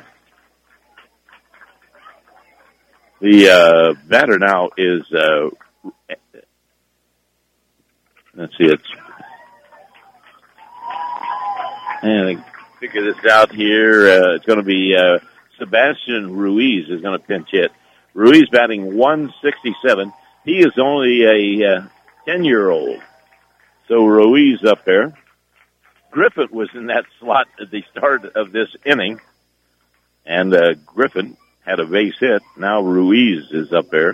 Speaker 2: The uh, batter now is, uh, let's see, it's, and I figure this out here. Uh, it's going to be uh, Sebastian Ruiz is going to pinch hit. Ruiz batting one sixty-seven. He is only a uh, ten-year-old. So Ruiz up there. Griffin was in that slot at the start of this inning, and uh, Griffin had a base hit. Now Ruiz is up there.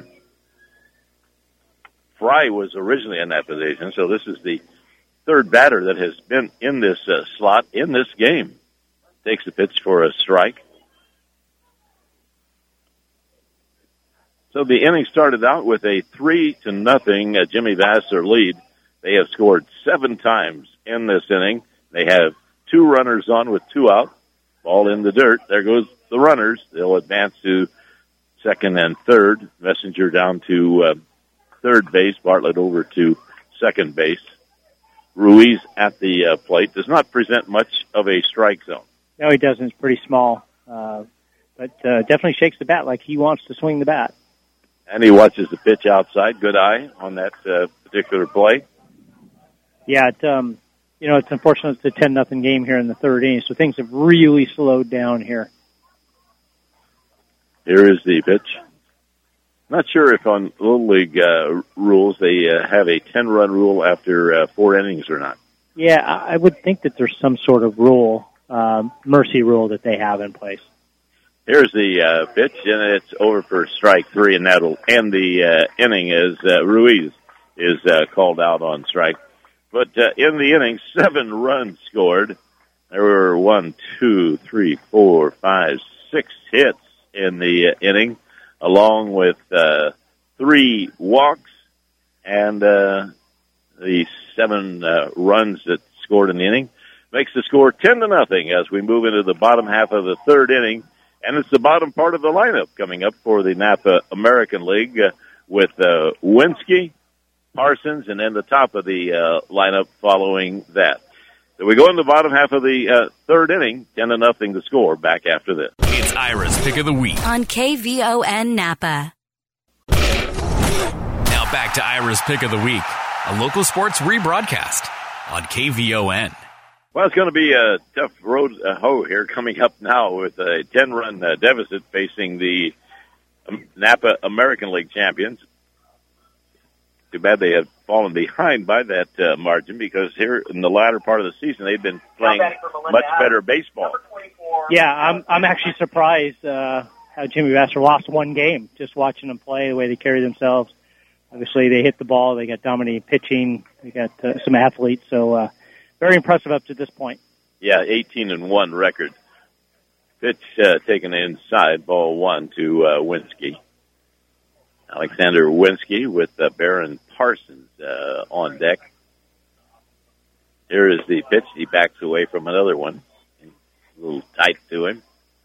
Speaker 2: Fry was originally in that position, so this is the third batter that has been in this uh, slot in this game. Takes the pitch for a strike. So the inning started out with a three to nothing uh, Jimmy Vassar lead. They have scored seven times in this inning. They have two runners on with two out. Ball in the dirt. There goes the runners. They'll advance to second and third. Messenger down to uh, third base. Bartlett over to second base. Ruiz at the uh, plate does not present much of a strike zone.
Speaker 3: No, he doesn't. It's pretty small. Uh, but uh, definitely shakes the bat like he wants to swing the bat.
Speaker 2: And he watches the pitch outside. Good eye on that uh, particular play.
Speaker 3: Yeah, it, um, you know, it's unfortunate it's a ten nothing game here in the third inning, so things have really slowed down here.
Speaker 2: Here is the pitch. Not sure if on Little League uh, rules they uh, have a ten-run rule after uh, four innings or not.
Speaker 3: Yeah, I I would think that there's some sort of rule, um, mercy rule that they have in place.
Speaker 2: Here's the uh, pitch, and it's over for strike three, and that'll end the uh, inning as uh, Ruiz is uh, called out on strike. But uh, in the inning, seven runs scored. There were one, two, three, four, five, six hits in the uh, inning, along with uh, three walks and uh, the seven uh, runs that scored in the inning. Makes the score ten to nothing as we move into the bottom half of the third inning. And it's the bottom part of the lineup coming up for the Napa American League uh, with uh, Winsky, Parsons, and then the top of the uh, lineup following that. So we go in the bottom half of the uh, third inning, ten to nothing to score. Back after this.
Speaker 1: It's Ira's Pick of the Week
Speaker 5: on K V O N Napa.
Speaker 1: Now back to Ira's Pick of the Week, a local sports rebroadcast on K V O N.
Speaker 2: Well, it's going to be a tough road uh, hoe here coming up now with a ten-run uh, deficit facing the um, Napa American League champions. Too bad they have fallen behind by that uh, margin because here in the latter part of the season they've been playing much better baseball.
Speaker 3: Yeah, I'm I'm actually surprised uh, how Jimmy Vassar lost one game just watching them play, the way they carry themselves. Obviously, they hit the ball. They got dominating pitching. They got uh, some athletes. So uh, very impressive up to this point.
Speaker 2: Yeah, eighteen and one record. Pitch uh, taken inside, ball one to uh, Winsky. Alexander Winsky with uh, Baron Parsons uh, on deck. Here is the pitch. He backs away from another one. A little tight to him.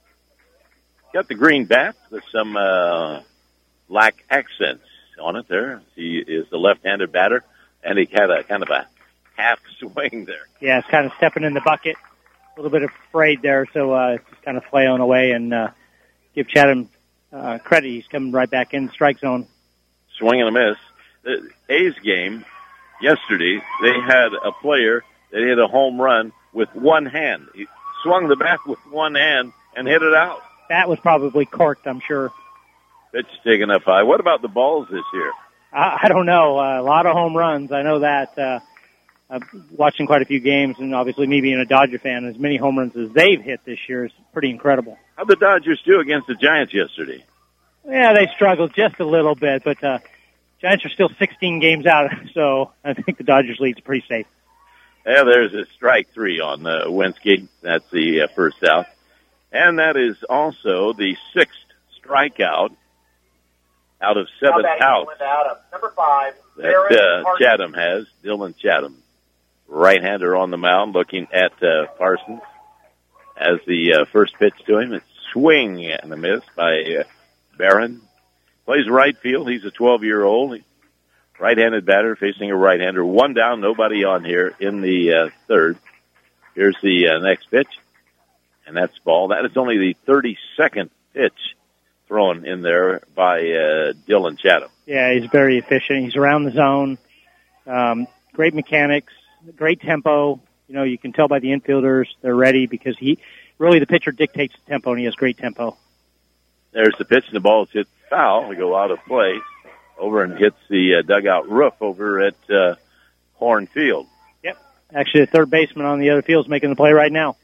Speaker 2: Got the green bat with some uh, black accents on it there. He is the left-handed batter, and he had a kind of a half swing there.
Speaker 3: Yeah, it's kind of stepping in the bucket. A little bit afraid there, so uh, it's just kind of flailing away and uh, give Chatham Uh, credit. He's coming right back in the strike zone.
Speaker 2: Swing and a miss. The A's game yesterday, they had a player that hit a home run with one hand. He swung the bat with one hand and hit it out.
Speaker 3: That was probably corked, I'm sure.
Speaker 2: Pitch taken up high. What about the balls this year?
Speaker 3: I, I don't know. Uh, a lot of home runs. I know that. Uh, I'm watching quite a few games, and obviously me being a Dodger fan, as many home runs as they've hit this year is pretty incredible.
Speaker 2: How'd the Dodgers do against the Giants yesterday?
Speaker 3: Yeah, they struggled just a little bit, but uh, Giants are still sixteen games out, so I think the Dodgers lead's pretty safe.
Speaker 2: Yeah, there's a strike three on uh, Winsky. That's the uh, first out. And that is also the sixth strikeout out of seven outs
Speaker 7: Number five,
Speaker 2: that uh, Chatham has. Dylan Chatham, right-hander on the mound, looking at uh, Parsons as the uh, first pitch to him. It's swing and a miss by uh, Barron. Plays right field. He's a twelve-year-old right-handed batter facing a right-hander. One down, nobody on here in the uh, third. Here's the uh, next pitch, and that's ball. That is only the thirty-second pitch thrown in there by uh, Dylan Chatham.
Speaker 3: Yeah, he's very efficient. He's around the zone. Um, great mechanics, great tempo. You know, you can tell by the infielders they're ready because he really the pitcher dictates the tempo, and he has great tempo.
Speaker 2: There's the pitch, and the ball is hit foul. We go out of play over and hits the uh, dugout roof over at uh, Horn Field.
Speaker 3: Yep. Actually, the third baseman on the other field is making the play right now.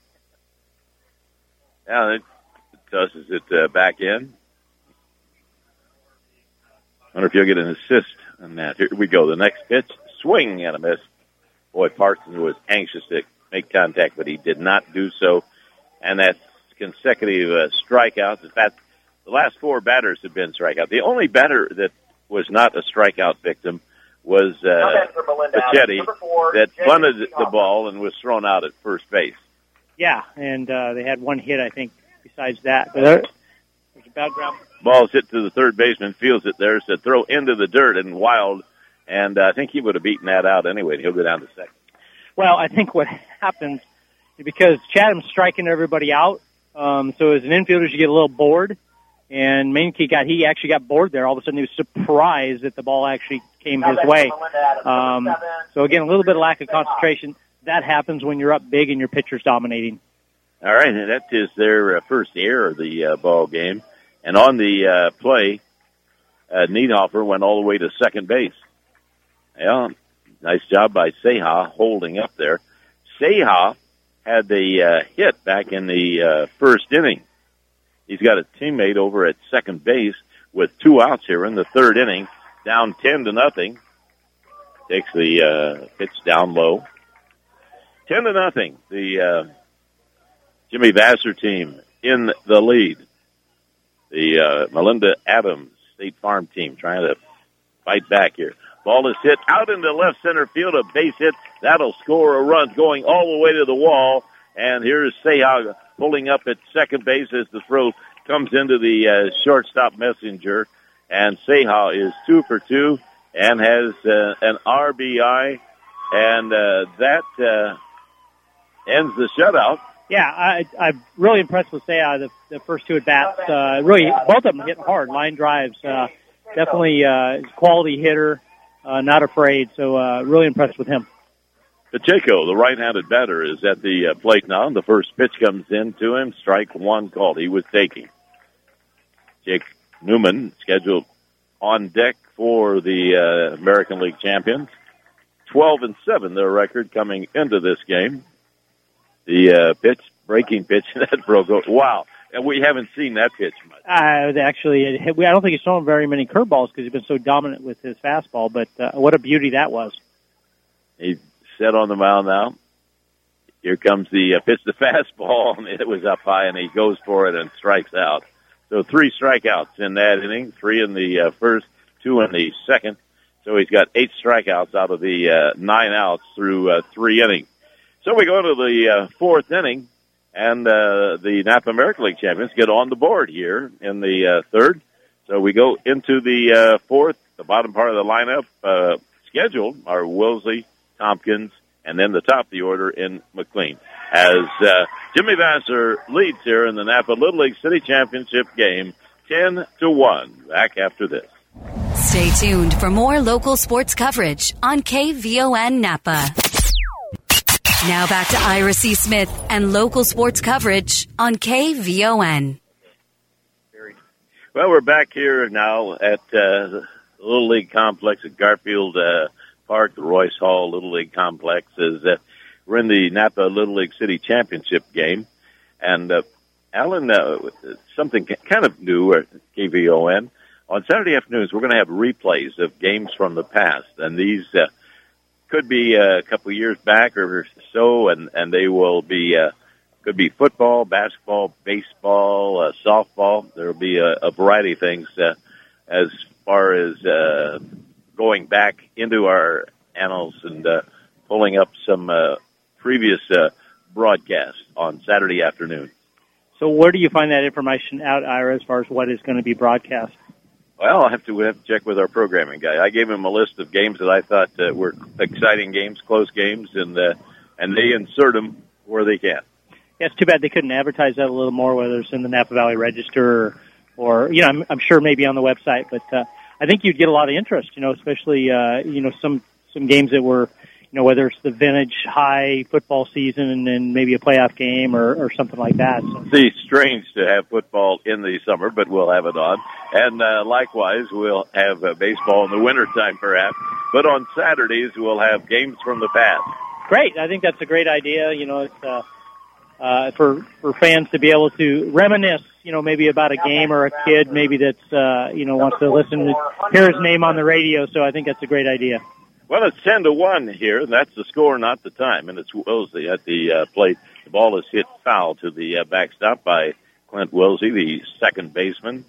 Speaker 2: Yeah, it tosses it uh, back in. I wonder if you'll get an assist on that. Here we go. The next pitch, swing and a miss. Boy, Parsons was anxious to make contact, but he did not do so. And that's consecutive uh, strikeouts. In fact, the last four batters have been strikeout. The only batter that was not a strikeout victim was uh, Pachetti that bunted the ball and was thrown out at first base.
Speaker 3: Yeah, and uh, they had one hit, I think, besides that. But there's a bad ground.
Speaker 2: Ball's hit to the third baseman, feels it. There's a throw into the dirt and wild, and uh, I think he would have beaten that out anyway, and he'll go down to second.
Speaker 3: Well, I think what happens is because Chatham's striking everybody out, um, so as an infielder, you get a little bored, and Mainke got, he actually got bored there. All of a sudden, he was surprised that the ball actually came his way. Um, so, again, a little bit of lack of concentration. That happens when you're up big and your pitcher's dominating.
Speaker 2: All right, and that is their uh, first error of the uh, ball game. And on the uh, play uh, Niedhofer went all the way to second base. Yeah, nice job by Seha holding up there. Seha had the uh, hit back in the uh, first inning. He's got a teammate over at second base with two outs here in the third inning, down ten to nothing. Takes the uh, pitch down low. ten to nothing. The uh, Jimmy Vassar team in the lead. The uh, Melinda Adams State Farm team trying to fight back here. Ball is hit out into left center field, a base hit. That'll score a run going all the way to the wall. And here's Seha pulling up at second base as the throw comes into the uh, shortstop Messenger. And Seha is two for two and has uh, an R B I. And uh, that uh, ends the shutout.
Speaker 3: Yeah, I, I'm really impressed with Seha. The, the first two at bats, uh, really, both of them hit hard, line drives. Uh, definitely uh, quality hitter, uh, not afraid. So uh, really impressed with him.
Speaker 2: Pacheco, the right-handed batter, is at the uh, plate now. The first pitch comes in to him. Strike one called. He was taking. Jake Newman scheduled on deck for the uh, American League champions. twelve and seven, their record coming into this game. The uh, pitch, breaking pitch, that broke out. Wow. And we haven't seen that pitch much.
Speaker 3: Uh, actually, it, I don't think he's thrown very many curveballs because he's been so dominant with his fastball, but uh, what a beauty that was.
Speaker 2: He's set on the mound now. Here comes the uh, pitch, the fastball, and it was up high, and he goes for it and strikes out. So three strikeouts in that inning, three in the uh, first, two in the second. So he's got eight strikeouts out of the uh, nine outs through uh, three innings. So we go to the uh, fourth inning, and uh, the Napa American League champions get on the board here in the uh, third. So we go into the uh, fourth. The bottom part of the lineup uh, scheduled are Wellesley, Tompkins, and then the top of the order in McLean. As uh, Jimmy Vassar leads here in the Napa Little League City Championship game, ten to one. Back after this.
Speaker 5: Stay tuned for more local sports coverage on K V O N Napa. Now back to Ira C. Smith and local sports coverage on K V O N.
Speaker 2: Well, we're back here now at uh, the Little League Complex at Garfield uh, Park, the Royce Hall Little League Complex. Is uh, we're in the Napa Little League City Championship game. And, uh, Alan, uh, something kind of new at K V O N. On Saturday afternoons, we're going to have replays of games from the past. And these uh, could be uh, a couple of years back or so, and, and they will be, uh, could be football, basketball, baseball, uh, softball. There will be a, a variety of things uh, as far as uh, going back into our annals and uh, pulling up some uh, previous uh, broadcasts on Saturday afternoon.
Speaker 3: So where do you find that information out, Ira, as far as what is going to be broadcast?
Speaker 2: Well, I'll have to, we'll have to check with our programming guy. I gave him a list of games that I thought uh, were exciting games, close games, and uh, and they insert them where they can.
Speaker 3: Yeah, it's too bad they couldn't advertise that a little more, whether it's in the Napa Valley Register or, or you know, I'm, I'm sure maybe on the website. But uh, I think you'd get a lot of interest, you know, especially, uh, you know, some, some games that were, you know, whether it's the vintage high football season and then maybe a playoff game or, or something like that. So.
Speaker 2: It's strange to have football in the summer, but we'll have it on. And uh, likewise, we'll have uh, baseball in the wintertime perhaps. But on Saturdays, we'll have games from the past.
Speaker 3: Great. I think that's a great idea. You know, it's uh, uh, for, for fans to be able to reminisce, you know, maybe about a game or a kid maybe that's, uh, you know, wants to listen to hear his name on the radio. So I think that's a great idea.
Speaker 2: Well, it's ten to one here. That's the score, not the time. And it's Wellesley at the uh, plate. The ball is hit foul to the uh, backstop by Clint Wellesley, the second baseman.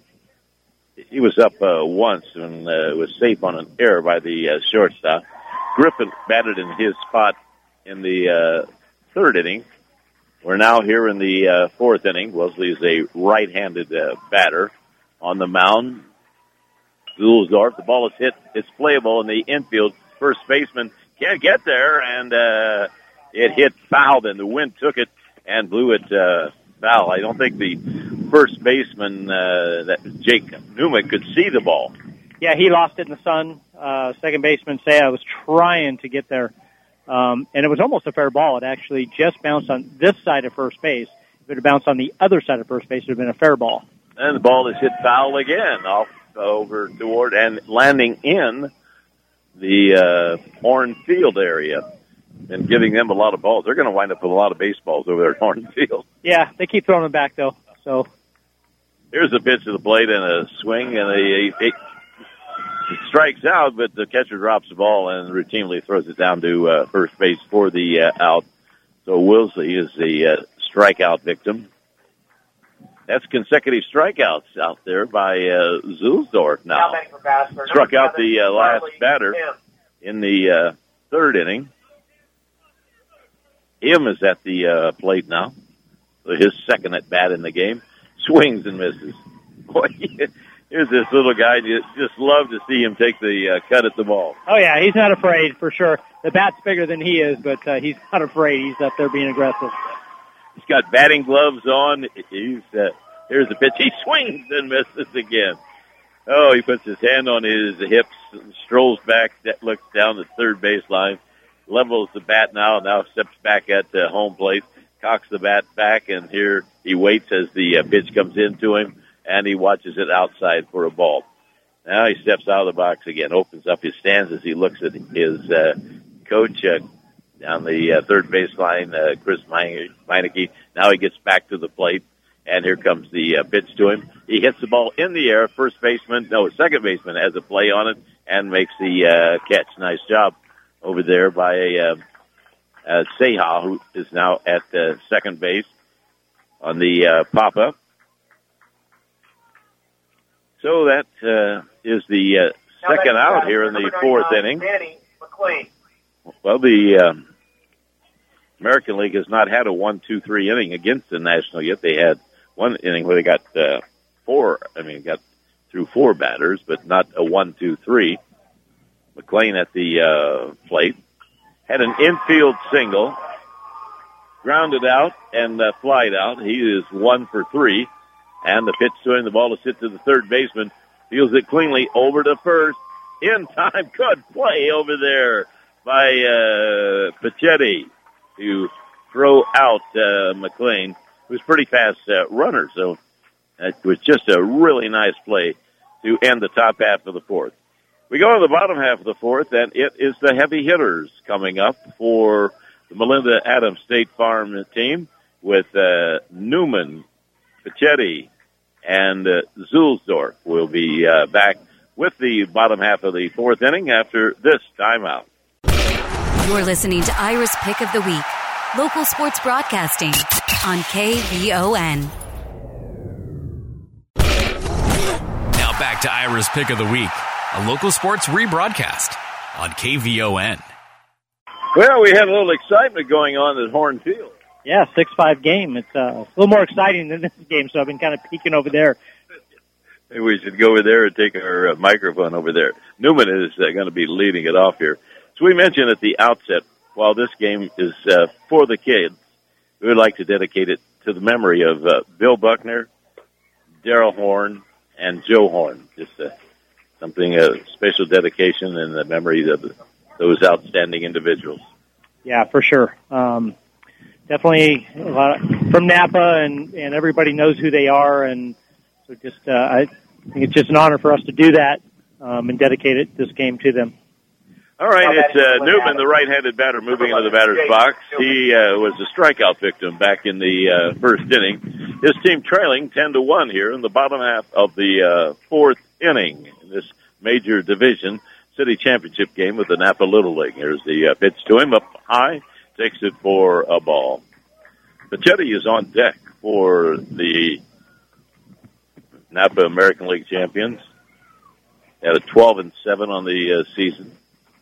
Speaker 2: He was up uh, once and uh, was safe on an error by the uh, shortstop. Griffin batted in his spot in the uh, third inning. We're now here in the uh, fourth inning. Wellesley is a right-handed uh, batter on the mound. Zulsdorf, the ball is hit. It's playable in the infield. First baseman can't get there, and uh, it hit foul. Then the wind took it and blew it uh, foul. I don't think the first baseman, uh, that Jake Newman, could see the ball.
Speaker 3: Yeah, he lost it in the sun. Uh, second baseman Saya was trying to get there, um, and it was almost a fair ball. It actually just bounced on this side of first base. If it had bounced on the other side of first base, it would have been a fair ball.
Speaker 2: And the ball is hit foul again off over toward and landing in the uh, Horn Field area and giving them a lot of balls. They're going to wind up with a lot of baseballs over there at Horn Field.
Speaker 3: Yeah, they keep throwing them back, though. So
Speaker 2: here's a pitch to the plate and a swing, and a, a, it strikes out, but the catcher drops the ball and routinely throws it down to uh, first base for the uh, out. So Wilsey is the uh, strikeout victim. That's consecutive strikeouts out there by uh, Zulsdorf now. Struck out the uh, last batter in the uh, third inning. Him is at the uh, plate now. So his second at bat in the game. Swings and misses. Boy, here's this little guy. You just love to see him take the uh, cut at the ball.
Speaker 3: Oh, yeah, he's not afraid for sure. The bat's bigger than he is, but uh, he's not afraid. He's up there being aggressive.
Speaker 2: He's got batting gloves on. He's uh, here's the pitch. He swings and misses again. Oh, he puts his hand on his hips, strolls back, looks down the third baseline, levels the bat now, now steps back at the home plate, cocks the bat back, and here he waits as the uh, pitch comes into him, and he watches it outside for a ball. Now he steps out of the box again, opens up his stance as he looks at his uh, coach uh, down the uh, third baseline, uh, Chris Meineke. Now he gets back to the plate, and here comes the uh, pitch to him. He hits the ball in the air. First baseman, no, second baseman has a play on it and makes the uh, catch. Nice job over there by uh, uh, Seha, who is now at uh, second base on the uh, pop-up. So that uh, is the uh, second out here in the fourth inning. Well, the uh, American League has not had a one two three inning against the National yet. They had one inning where they got uh, four, I mean, got through four batters, but not a one two three. McLean at the uh, plate had an infield single, grounded out and uh, flied out. He is one for three. And the pitch to him, the ball is hit to the third baseman. Fields it cleanly over to first. In time, good play over there by uh, Pachetti to throw out uh, McLean, who's a pretty fast uh, runner. So it was just a really nice play to end the top half of the fourth. We go to the bottom half of the fourth, and it is the heavy hitters coming up for the Melinda Adams State Farm team with uh, Newman, Pachetti, and uh, Zulsdorf will be uh, back with the bottom half of the fourth inning after this timeout.
Speaker 5: You're listening to Ira's Pick of the Week, local sports broadcasting on K V O N.
Speaker 1: Now back to Ira's Pick of the Week, a local sports rebroadcast on K V O N.
Speaker 2: Well, we had a little excitement going on at Horn Field.
Speaker 3: Yeah, six five game. It's uh, a little more exciting than this game, so I've been kind of peeking over there.
Speaker 2: Maybe we should go over there and take our uh, microphone over there. Newman is uh, going to be leading it off here. So we mentioned at the outset, while this game is uh, for the kids, we would like to dedicate it to the memory of uh, Bill Buckner, Darrell Horn, and Joe Horn. Just uh, something, a special dedication in the memory of those outstanding individuals.
Speaker 3: Yeah, for sure. Um, Definitely a lot of, from Napa, and, and everybody knows who they are, and so just uh, I think it's just an honor for us to do that um, and dedicate it, this game to them.
Speaker 2: All right, it's uh, Newman, the right-handed batter, moving into the batter's box. He uh, was a strikeout victim back in the uh, first inning. His team trailing ten to one here in the bottom half of the uh, fourth inning in this major division city championship game with the Napa Little League. Here's the uh, pitch to him up high. Takes it for a ball. Pachetti is on deck for the Napa American League champions. Had a twelve and seven on the uh, season.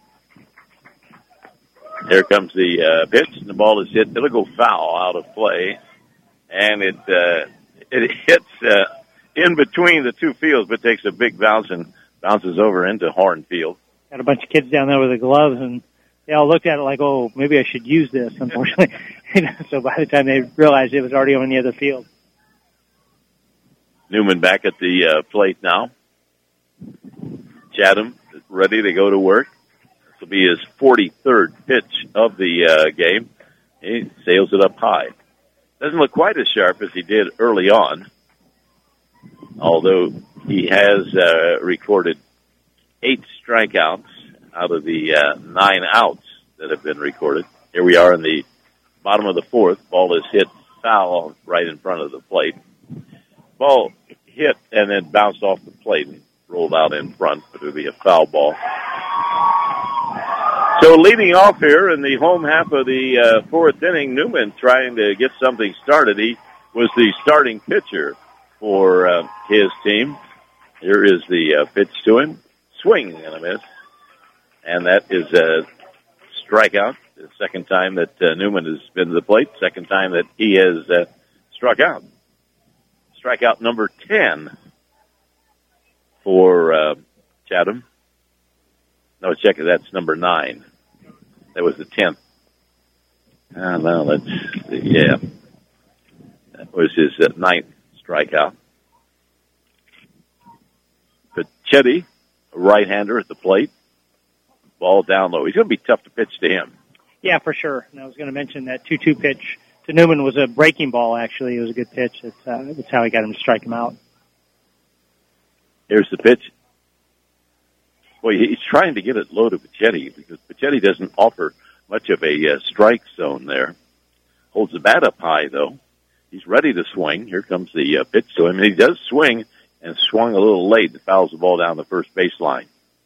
Speaker 2: Here comes the uh, pitch, and the ball is hit. It'll go foul out of play, and it uh, it hits uh, in between the two fields, but takes a big bounce and bounces over into Horn Field.
Speaker 3: Got a bunch of kids down there with the gloves, and they all looked at it like, oh, maybe I should use this, unfortunately. So by the time they realized it was already on the other field.
Speaker 2: Newman back at the uh, plate now. Chatham is ready to go to work. This will be his forty-third pitch of the uh, game. He sails it up high. Doesn't look quite as sharp as he did early on, although He has uh, recorded eight strikeouts out of the uh, nine outs that have been recorded. Here we are in the bottom of the fourth. Ball is hit foul right in front of the plate. Ball hit and then bounced off the plate and rolled out in front, but it would be a foul ball. So leading off here in the home half of the uh, fourth inning, Newman trying to get something started. He was the starting pitcher for uh, his team. Here is the uh, pitch to him. Swing and a miss. And that is a strikeout. The second time that uh, Newman has been to the plate. Second time that he has uh, struck out. Strikeout number ten for uh, Chatham. No, check it. That's number nine. That was the tenth. Ah, well, let's see. Yeah. That was his uh, ninth strikeout. Pichetti, a right-hander at the plate. Ball down low. He's going to be tough to pitch to him.
Speaker 3: Yeah, for sure. And I was going to mention that two two pitch to Newman was a breaking ball, actually. It was a good pitch. That's, uh, that's how he got him to strike him out.
Speaker 2: Here's the pitch. Boy, he's trying to get it low to Pichetti because Pichetti doesn't offer much of a uh, strike zone there. Holds the bat up high, though. He's ready to swing. Here comes the uh, pitch to him. And he does swing and swung a little late. It fouls the ball down the first baseline.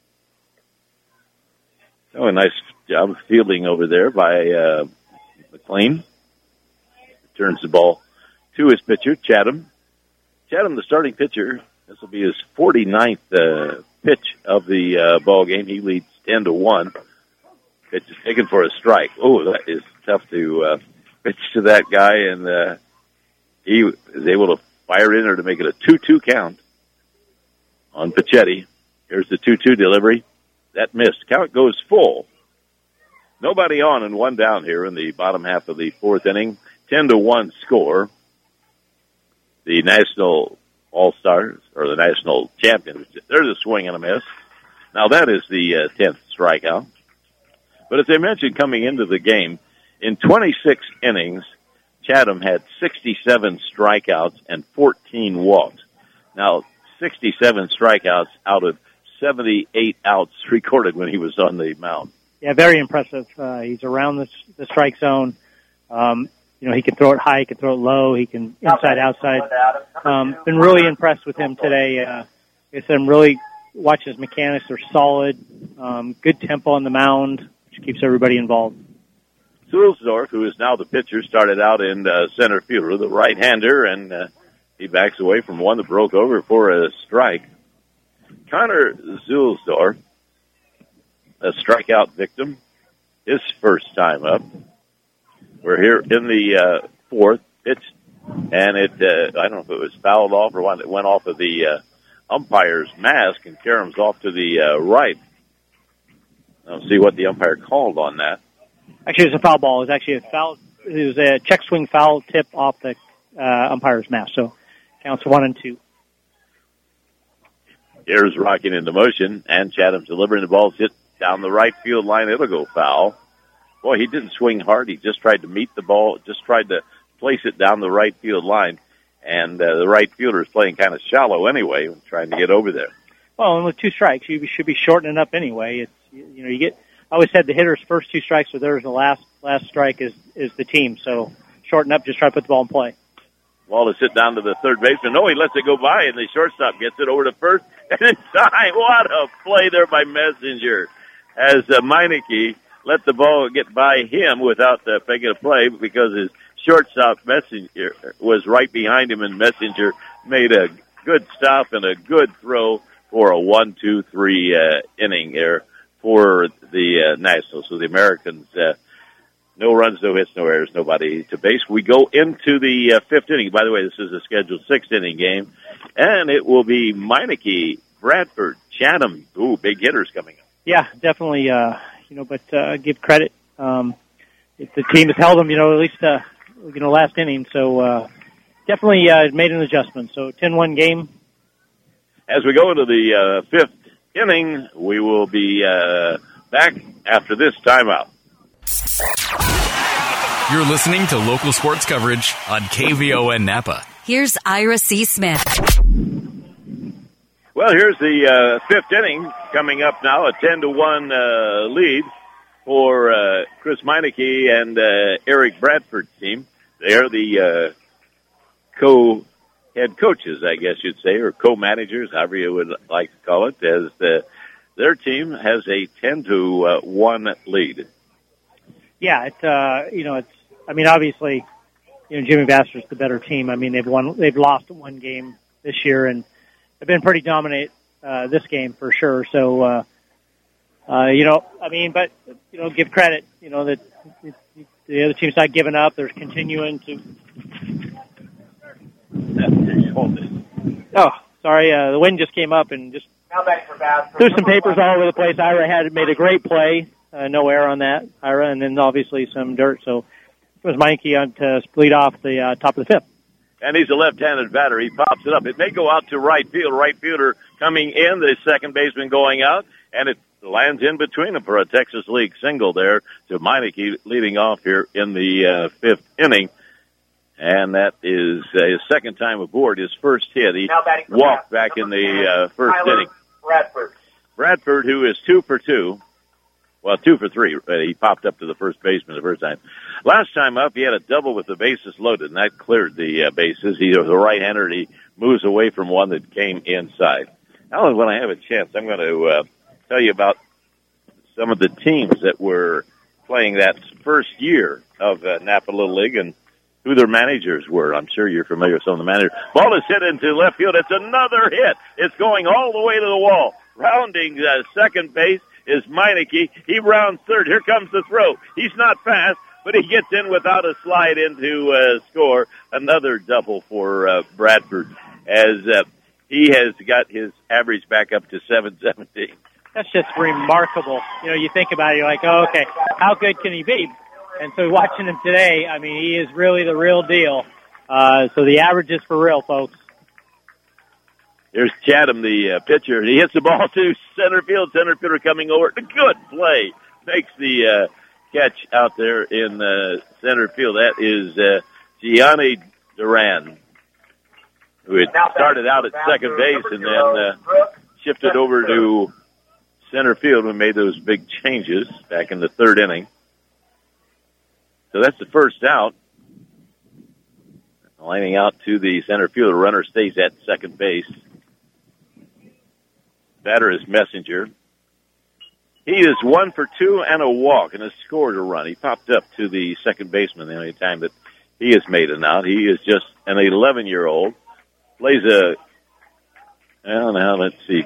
Speaker 2: Oh, a nice job of fielding over there by uh, McLean. Turns the ball to his pitcher, Chatham. Chatham, the starting pitcher. This will be his forty-ninth uh, pitch of the uh, ball game. He leads ten to one. Pitch is taken for a strike. Oh, that is tough to uh, pitch to that guy, and uh, he is able to fire in there to make it a two two count on Pichetti. Here's the two two delivery. That missed. Count goes full. Nobody on and one down here in the bottom half of the fourth inning. ten to one score. The National All-Stars, or the National Champions, there's a swing and a miss. Now that is the uh, tenth strikeout. But as I mentioned coming into the game, in twenty-six innings, Chatham had sixty-seven strikeouts and fourteen walks. Now, sixty-seven strikeouts out of seventy-eight outs recorded when he was on the mound.
Speaker 3: Yeah, very impressive. Uh, he's around the, the strike zone. Um, you know, he can throw it high, he can throw it low, he can inside, outside. Um, been really impressed with him today. Uh, like I said, I'm really watching his mechanics. They're solid. Um, good tempo on the mound, which keeps everybody involved.
Speaker 2: Zulsdorf, who is now the pitcher, started out in uh, center fielder, the right-hander, and uh, he backs away from one that broke over for a strike. Connor Zulsdorf, a strikeout victim, his first time up. We're here in the uh, fourth pitch, and it, uh, I don't know if it was fouled off or one that went off of the uh, umpire's mask and Karam's off to the uh, right. I'll see what the umpire called on that.
Speaker 3: Actually, it was a foul ball. It was actually a foul. It was a check swing foul tip off the uh, umpire's mask. So counts one and two.
Speaker 2: Here's rocking into motion, and Chatham's delivering the ball, hit down the right field line. It'll go foul. Boy, he didn't swing hard. He just tried to meet the ball, just tried to place it down the right field line. And uh, the right fielder is playing kind of shallow anyway, trying to get over there.
Speaker 3: Well, and with two strikes, you should be shortening up anyway. It's you know you get. I always said the hitter's first two strikes are theirs. The last last strike is is the team. So shorten up, just try to put the ball in play.
Speaker 2: Ball is hit down to the third baseman. No, he lets it go by, and the shortstop gets it over to first. And in time, what a play there by Messenger, as uh, Meineke let the ball get by him without uh, making a play because his shortstop Messenger was right behind him, and Messenger made a good stop and a good throw for a one, two, three uh, inning there for the uh, Nationals. So the Americans, uh, no runs, no hits, no errors, nobody to base. We go into the uh, fifth inning. By the way, this is a scheduled sixth inning game, and it will be Meineke, Bradford, Chatham. Ooh, big hitters coming up.
Speaker 3: Yeah, definitely. Uh, you know, but uh, give credit. Um, if the team has held them, you know, at least uh, you know last inning. So uh, definitely uh, made an adjustment. So ten one game.
Speaker 2: As we go into the uh, fifth inning, we will be uh, back after this timeout.
Speaker 1: You're listening to local sports coverage on K V O N Napa.
Speaker 5: Here's Ira C. Smith.
Speaker 2: Well, here's the uh, fifth inning coming up now, a ten to one uh, lead for uh, Chris Meineke and uh, Eric Bradford's team. They're the uh, co-head coaches, I guess you'd say, or co-managers, however you would like to call it, as the, their team has a ten to one lead.
Speaker 3: Yeah, it's uh, you know, it's. I mean, obviously, you know, Jimmy Vassar's the better team. I mean, they've won, they've lost one game this year, and they've been pretty dominant uh, this game for sure. So, uh, uh, you know, I mean, but you know, give credit, you know, that it, it, the other team's not giving up; they're continuing to. Oh, sorry, uh, the wind just came up and just threw some papers all over the place. Ira had made a great play, uh, no error on that, Ira, and then obviously some dirt. So it was Meineke on to lead off the uh, top of the fifth.
Speaker 2: And he's a left-handed batter. He pops it up. It may go out to right field. Right fielder coming in, the second baseman going out, and it lands in between them for a Texas League single there to Meineke leading off here in the uh, fifth inning. And that is uh, his second time aboard, his first hit. He walked back in the uh, first
Speaker 7: Tyler
Speaker 2: inning.
Speaker 7: Bradford.
Speaker 2: Bradford, who is two for two. Well, two for three. He popped up to the first baseman the first time. Last time up, he had a double with the bases loaded, and that cleared the uh, bases. He was a right-hander, and he moves away from one that came inside. Now, when I have a chance, I'm going to uh, tell you about some of the teams that were playing that first year of uh, Napa Little League and who their managers were. I'm sure you're familiar with some of the managers. Ball is hit into left field. It's another hit. It's going all the way to the wall. Rounding uh, second base is Meineke. He rounds third. Here comes the throw. He's not fast, but he gets in without a slide into uh, score. Another double for uh, Bradford as uh, he has got his average back up to seven seventeen.
Speaker 3: That's just remarkable. You know, you think about it, you're like, oh, okay, how good can he be? And so watching him today, I mean, he is really the real deal. Uh, so the average is for real, folks.
Speaker 2: There's Chatham, the uh, pitcher. He hits the ball to center field. Center fielder coming over. Good play. Makes the uh, catch out there in uh, center field. That is uh, Gianni Duran, who had started out at second base and then uh, shifted over to center field and made those big changes back in the third inning. So that's the first out. Lining out to the center field. The runner stays at second base. Batter is Messenger. He is one for two and a walk and has scored a run. He popped up to the second baseman the only time that he has made an out. He is just an eleven-year-old. Plays a, well, now let's see.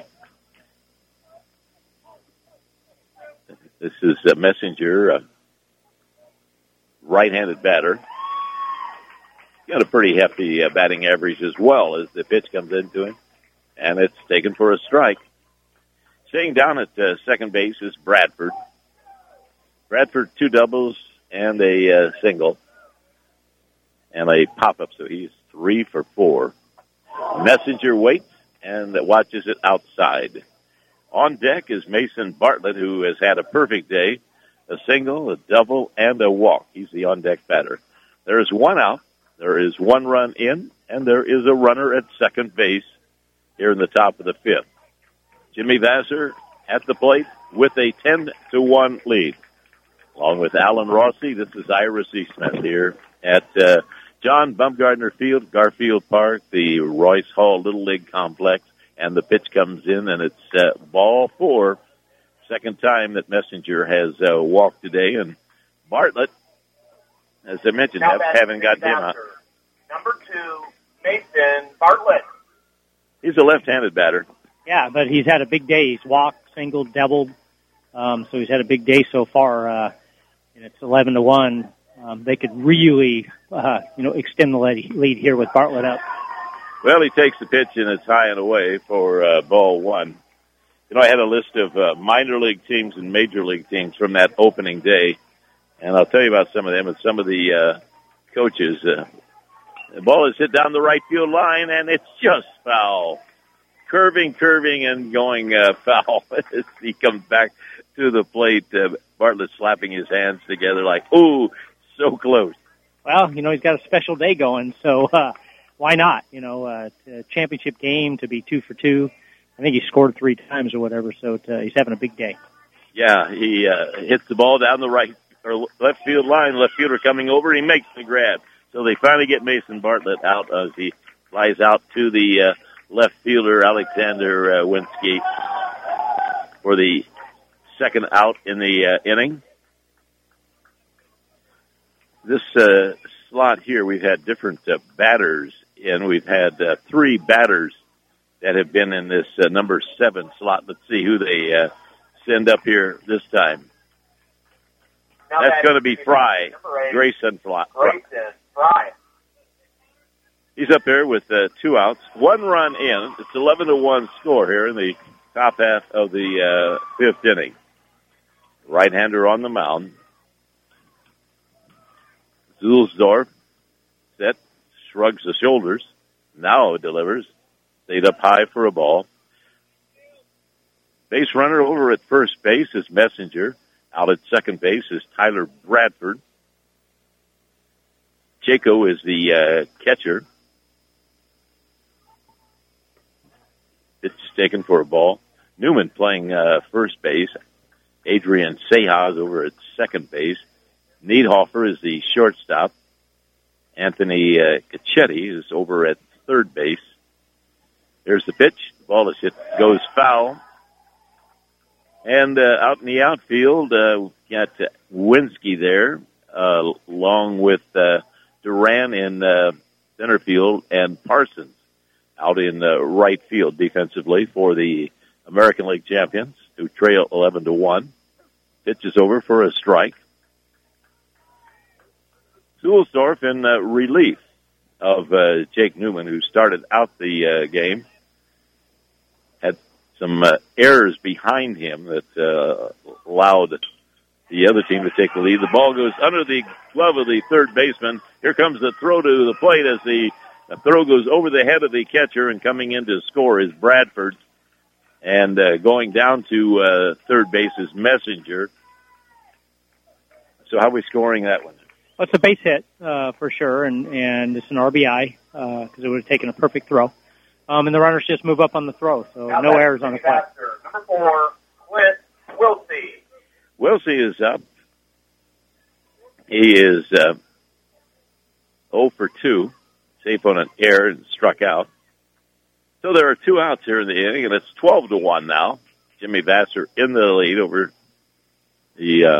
Speaker 2: This is a Messenger, a right-handed batter. Got a pretty hefty uh, batting average as well as the pitch comes into him. And it's taken for a strike. Staying down at uh, second base is Bradford. Bradford, two doubles and a uh, single. And a pop-up, so he's three for four. Messenger waits and watches it outside. On deck is Mason Bartlett, who has had a perfect day. A single, a double, and a walk. He's the on-deck batter. There is one out. There is one run in, and there is a runner at second base here in the top of the fifth. Jimmy Vassar at the plate with a ten to one lead. Along with Alan Rossi, this is Ira C. Smith here at uh, John Bumgardner Field, Garfield Park, the Royce Hall Little League Complex, and the pitch comes in, and it's uh, ball four. Second time that Messenger has uh, walked today, and Bartlett, as I mentioned, have, haven't got him out.
Speaker 7: Number two, Mason Bartlett.
Speaker 2: He's a left-handed batter.
Speaker 3: Yeah, but he's had a big day. He's walked, singled, doubled, um, so he's had a big day so far, uh, and it's eleven to one. Um, they could really, uh, you know, extend the lead, lead here with Bartlett up.
Speaker 2: Well, he takes the pitch, and it's high and away for uh, ball one. You know, I had a list of uh, minor league teams and major league teams from that opening day, and I'll tell you about some of them and some of the uh, coaches. Uh, the ball is hit down the right field line, and it's just foul. Curving, curving, and going uh, foul as he comes back to the plate. Uh, Bartlett slapping his hands together like, ooh, so close.
Speaker 3: Well, you know, he's got a special day going, so uh, why not? You know, uh, a championship game to be two for two. I think he scored three times or whatever, so it, uh, he's having a big day.
Speaker 2: Yeah, he uh, hits the ball down the right or left field line. Left fielder coming over. He makes the grab. So they finally get Mason Bartlett out as he flies out to the uh, left fielder, Alexander uh, Winsky, for the second out in the uh, inning. This uh, slot here, we've had different uh, batters, and we've had uh, three batters that have been in this uh, number seven slot. Let's see who they uh, send up here this time.
Speaker 7: Now
Speaker 2: That's
Speaker 7: that
Speaker 2: going to be Fry,
Speaker 7: eight,
Speaker 2: Grayson Fry.
Speaker 7: Grayson Fry.
Speaker 2: He's up there with uh, two outs, one run in. It's eleven to one score here in the top half of the uh, fifth inning. Right-hander on the mound. Zulsdorf set, shrugs the shoulders, now delivers, stayed up high for a ball. Base runner over at first base is Messenger. Out at second base is Tyler Bradford. Chaco is the uh, catcher. It's taken for a ball. Newman playing uh, first base. Adrian Sejas over at second base. Niedhofer is the shortstop. Anthony uh, Cacchetti is over at third base. There's the pitch. The ball is hit, goes foul. And uh, out in the outfield, uh, we've got uh, Winsky there, uh, along with uh, Duran in uh, center field and Parsons out in uh, right field defensively for the American League champions, who trail eleven to one. Pitch is over for a strike. Zulsdorf in uh, relief of uh, Jake Newman, who started out the uh, game. Had some uh, errors behind him that uh, allowed the other team to take the lead. The ball goes under the glove of the third baseman. Here comes the throw to the plate as the, the throw goes over the head of the catcher, and coming in to score is Bradford. And uh, going down to uh, third base is Messenger. So how are we scoring that one?
Speaker 3: Well, it's a base hit uh, for sure, and, and it's an R B I because uh, it would have taken a perfect throw. Um, and the runners just move up on the throw, so
Speaker 7: Now
Speaker 3: no errors on the play.
Speaker 7: Number four, Clint Wilsey.
Speaker 2: Wilsey is up. He is uh, oh for two, safe on an error and struck out. So there are two outs here in the inning, and it's twelve to one now. Jimmy Vassar in the lead over the uh,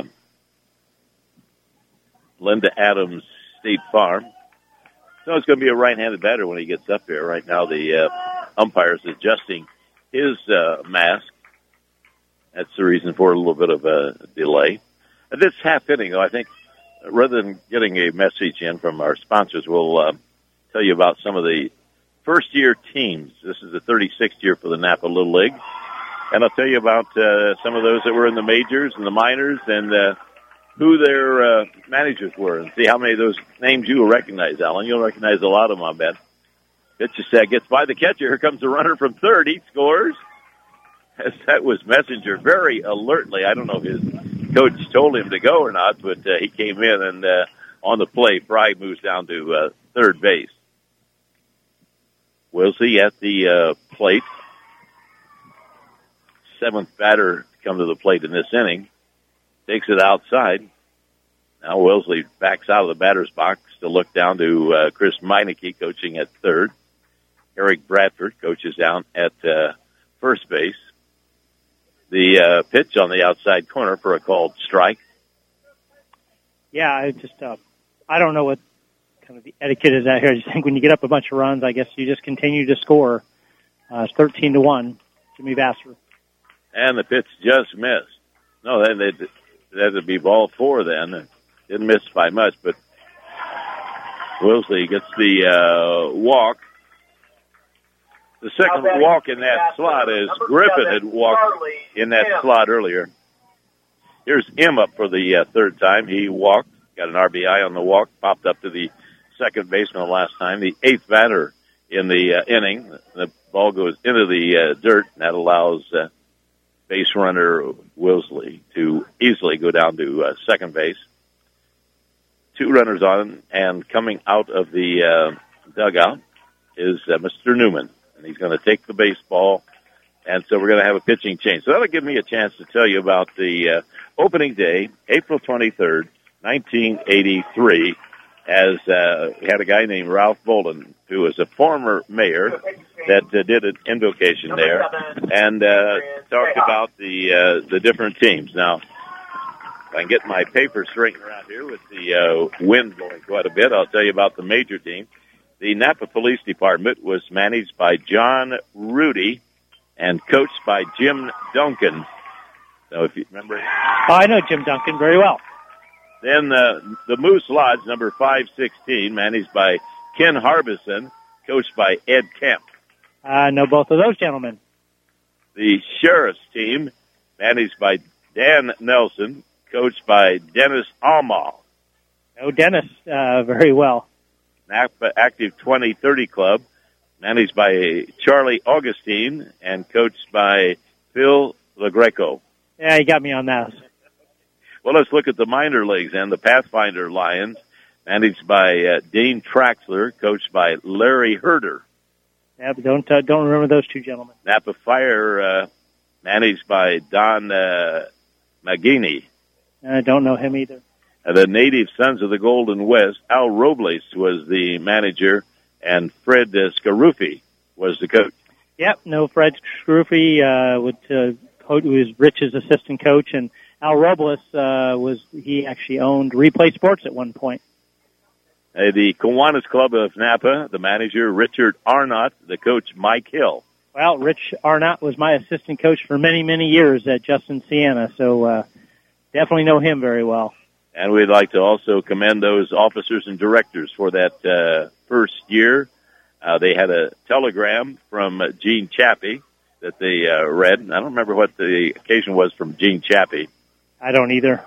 Speaker 2: Linda Adams State Farm. So it's going to be a right-handed batter when he gets up there. Right now the uh, umpire is adjusting his uh, mask. That's the reason for a little bit of a delay. At this half inning, though, I think rather than getting a message in from our sponsors, we'll uh, tell you about some of the first-year teams. This is the thirty-sixth year for the Napa Little League. And I'll tell you about uh, some of those that were in the majors and the minors and uh, who their uh, managers were, and see how many of those names you will recognize, Alan. You'll recognize a lot of them, I bet. Pitch set gets by the catcher. Here comes the runner from third. He scores. As that was Messenger very alertly. I don't know if his coach told him to go or not, but uh, he came in, and uh, on the play, Fry moves down to uh, third base. Wilsey at the uh, plate. Seventh batter to come to the plate in this inning. Takes it outside. Now Wellesley backs out of the batter's box to look down to uh, Chris Meineke coaching at third. Eric Bradford coaches down at uh, first base. The uh, pitch on the outside corner for a called strike.
Speaker 3: Yeah, I just uh, I don't know what kind of the etiquette is out here. I just think when you get up a bunch of runs, I guess you just continue to score. Uh, it's thirteen to one, Jimmy Vassar.
Speaker 2: And the pitch just missed. No, then they had to be ball four then. Didn't miss by much, but Wilsey gets the uh, walk. The second walk in that slot is Griffin had walked in that slot earlier. Here's him up for the uh, third time. He walked, got an R B I on the walk, popped up to the second baseman the last time. The eighth batter in the uh, inning. The ball goes into the uh, dirt, and that allows uh, base runner Wilsey to easily go down to uh, second base. Two runners on, and coming out of the uh, dugout is uh, Mister Newman. And he's going to take the baseball, and and so we're going to have a pitching change. So that'll give me a chance to tell you about the uh, opening day, April twenty-third, nineteen eighty-three, as uh, we had a guy named Ralph Bolden, who was a former mayor that uh, did an invocation there, and uh, talked about the uh, the different teams. Now, if I can get my paper straightened around here with the uh, wind blowing quite a bit, I'll tell you about the major team. The Napa Police Department was managed by John Rudy and coached by Jim Duncan. So if you remember.
Speaker 3: Oh, I know Jim Duncan very well.
Speaker 2: Then uh, the Moose Lodge, number five sixteen, managed by Ken Harbison, coached by Ed Kemp.
Speaker 3: I know both of those gentlemen.
Speaker 2: The Sheriff's team, managed by Dan Nelson, coached by Dennis Alma.
Speaker 3: Know Dennis uh, very well.
Speaker 2: Napa Active twenty thirty Club, managed by Charlie Augustine and coached by Phil LaGreco.
Speaker 3: Yeah, you got me on that.
Speaker 2: Well, let's look at the minor leagues and the Pathfinder Lions, managed by uh, Dean Traxler, coached by Larry Herder.
Speaker 3: Yeah, but don't uh, don't remember those two gentlemen.
Speaker 2: Napa Fire, uh, managed by Don uh, Magini.
Speaker 3: I don't know him either.
Speaker 2: Uh, the Native Sons of the Golden West, Al Robles was the manager, and Fred uh, Scaruffi was the coach.
Speaker 3: Yep, no, Fred Scaruffi uh, would, uh, coach, was Rich's assistant coach, and Al Robles uh, was he actually owned Replay Sports at one point.
Speaker 2: Uh, the Kiwanis Club of Napa, the manager Richard Arnott, the coach Mike Hill.
Speaker 3: Well, Rich Arnott was my assistant coach for many, many years at Justin Siena, so uh, definitely know him very well.
Speaker 2: And we'd like to also commend those officers and directors for that uh, first year. Uh, they had a telegram from uh, Gene Chappie that they uh, read. I don't remember what the occasion was from Gene Chappie.
Speaker 3: I don't either.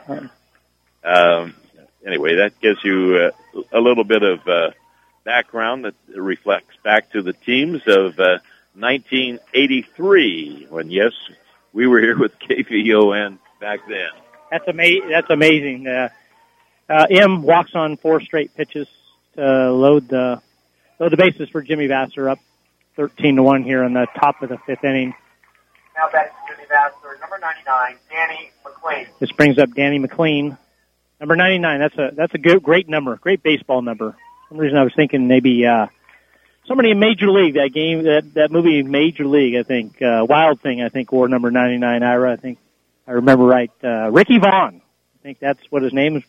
Speaker 2: Um, anyway, that gives you uh, a little bit of uh, background that reflects back to the teams of uh, nineteen eighty-three, when, yes, we were here with K V O N back then.
Speaker 3: That's, ama- that's amazing. Uh, uh, M walks on four straight pitches to load the load the bases for Jimmy Vassar, up thirteen to one here in the top of the fifth inning.
Speaker 7: Now back to Jimmy Vassar, number ninety-nine, Danny McLean.
Speaker 3: This brings up Danny McLean, number ninety-nine. That's a that's a good, great number, great baseball number. For some reason I was thinking maybe uh, somebody in Major League, that game, that that movie Major League, I think uh, Wild Thing, I think wore number ninety-nine. Ira, I think I remember right. Uh, Ricky Vaughn, I think that's what his name is.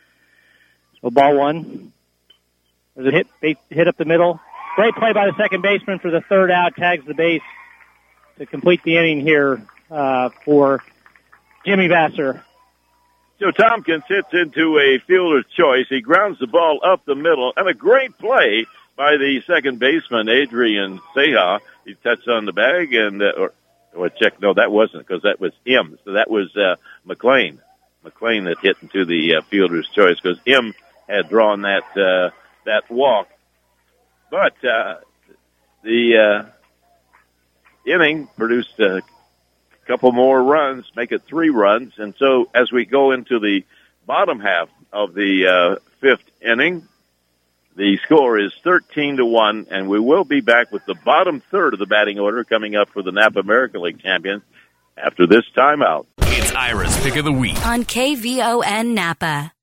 Speaker 3: So ball one. There's a hit hit up the middle. Great play by the second baseman for the third out. Tags the base to complete the inning here uh, for Jimmy Vassar.
Speaker 2: Joe Tompkins hits into a fielder's choice. He grounds the ball up the middle, and a great play by the second baseman, Adrian Seha. He touched on the bag, and uh, or, or check. No, that wasn't, because that was M. So that was uh, McLean. McLean that hit into the uh, fielder's choice, because M had drawn that uh, that walk. But uh, the uh, inning produced a couple more runs, make it three runs. And so as we go into the bottom half of the uh, fifth inning, the score is thirteen to one, and we will be back with the bottom third of the batting order coming up for the Napa American League champions after this timeout.
Speaker 1: It's Ira's Pick of the Week
Speaker 5: on K V O N Napa.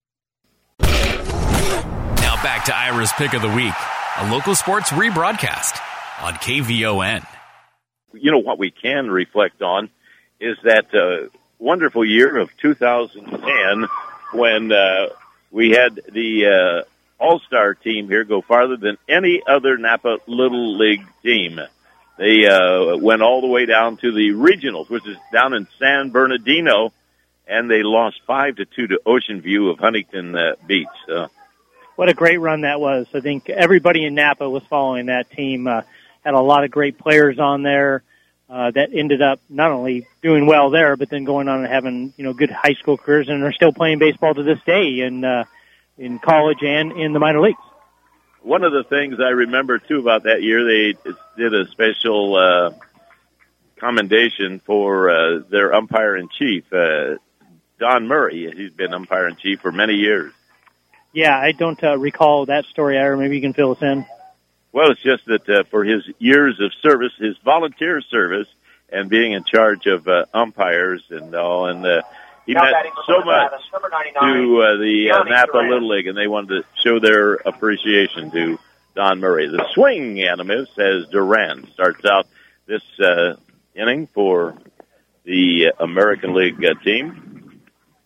Speaker 1: Now back to Ira's Pick of the Week, a local sports rebroadcast on K V O N.
Speaker 2: You know, what we can reflect on is that uh, wonderful year of two thousand ten when uh, we had the uh, All-Star team here go farther than any other Napa Little League team. They uh, went all the way down to the regionals, which is down in San Bernardino, and they lost five to two to Ocean View of Huntington uh, Beach. Uh,
Speaker 3: what a great run that was. I think everybody in Napa was following that team. Uh, had a lot of great players on there uh, that ended up not only doing well there, but then going on and having, you know, good high school careers, and are still playing baseball to this day in uh, in college and in the minor leagues.
Speaker 2: One of the things I remember, too, about that year, they did a special uh, commendation for uh, their umpire-in-chief, uh, Don Murray. He's been umpire-in-chief for many years.
Speaker 3: Yeah, I don't uh, recall that story, Ira. Maybe you can fill us in.
Speaker 2: Well, it's just that uh, for his years of service, his volunteer service, and being in charge of uh, umpires and all. And uh, he meant so much to uh, the uh, Napa Little League, and they wanted to show their appreciation to Don Murray. The swing animus as Duran starts out this uh, inning for the American League uh, team.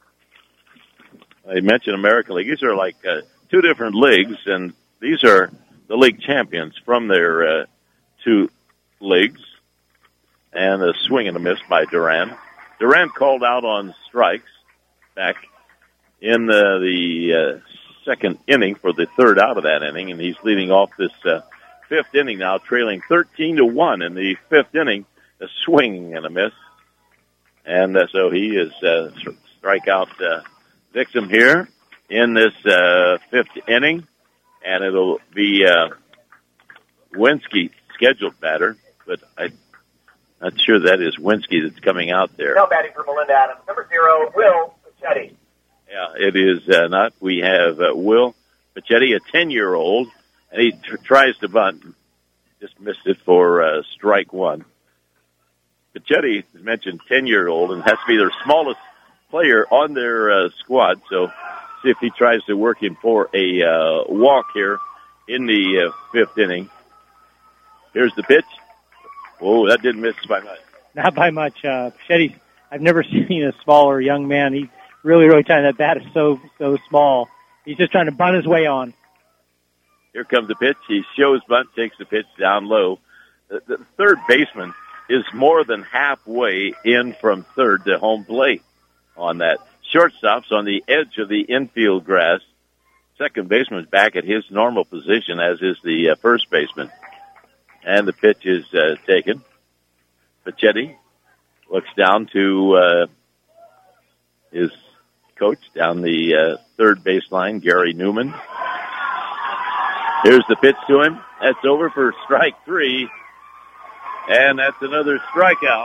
Speaker 2: I mentioned American League. These are like uh, two different leagues, and these are the league champions from their uh, two leagues. And a swing and a miss by Duran. Duran called out on strikes back in the, the uh, second inning for the third out of that inning, and he's leading off this uh, fifth inning now, trailing thirteen to one in the fifth inning. A swing and a miss, and uh, so he is uh, strikeout uh, victim here in this uh, fifth inning, and it'll be uh, Winsky, scheduled batter, but I'm not sure that is Winsky that's coming out there.
Speaker 7: Now batting for Melinda Adams, number zero, Will Pachetti.
Speaker 2: Yeah, it is uh, not. We have uh, Will Pachetti, a ten-year-old, and he tr- tries to bunt. Just missed it for uh, strike one. Pachetti, as mentioned, ten-year-old, and has to be their smallest player on their uh, squad. So see if he tries to work him for a uh, walk here in the uh, fifth inning. Here's the pitch. Oh, that didn't miss by much.
Speaker 3: Not by much. Uh, Pachetti, I've never seen a smaller young man. He really, really trying. That bat is so, so small. He's just trying to bunt his way on.
Speaker 2: Here comes the pitch. He shows bunt, takes the pitch down low. The, the third baseman is more than halfway in from third to home plate on that. Shortstop's on the edge of the infield grass. Second baseman's back at his normal position, as is the uh, first baseman. And the pitch is uh, taken. Pachetti looks down to uh, his coach down the uh, third baseline, Gary Newman. Here's the pitch to him. That's over for strike three. And that's another strikeout.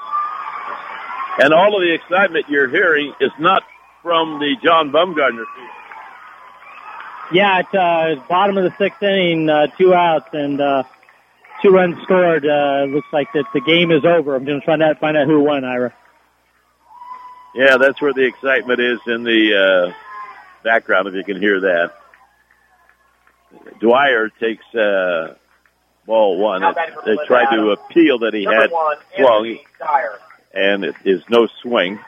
Speaker 2: And all of the excitement you're hearing is not from the John Bumgardner field.
Speaker 3: Yeah, it's uh, bottom of the sixth inning, uh, two outs, and uh, two runs scored. Uh, looks like that the game is over. I'm going to find out, find out who won, Ira.
Speaker 2: Yeah, that's where the excitement is in the uh, background, if you can hear that. Dwyer takes uh, ball one. It, they tried to appeal that he Number had one, swung, and it is no swing.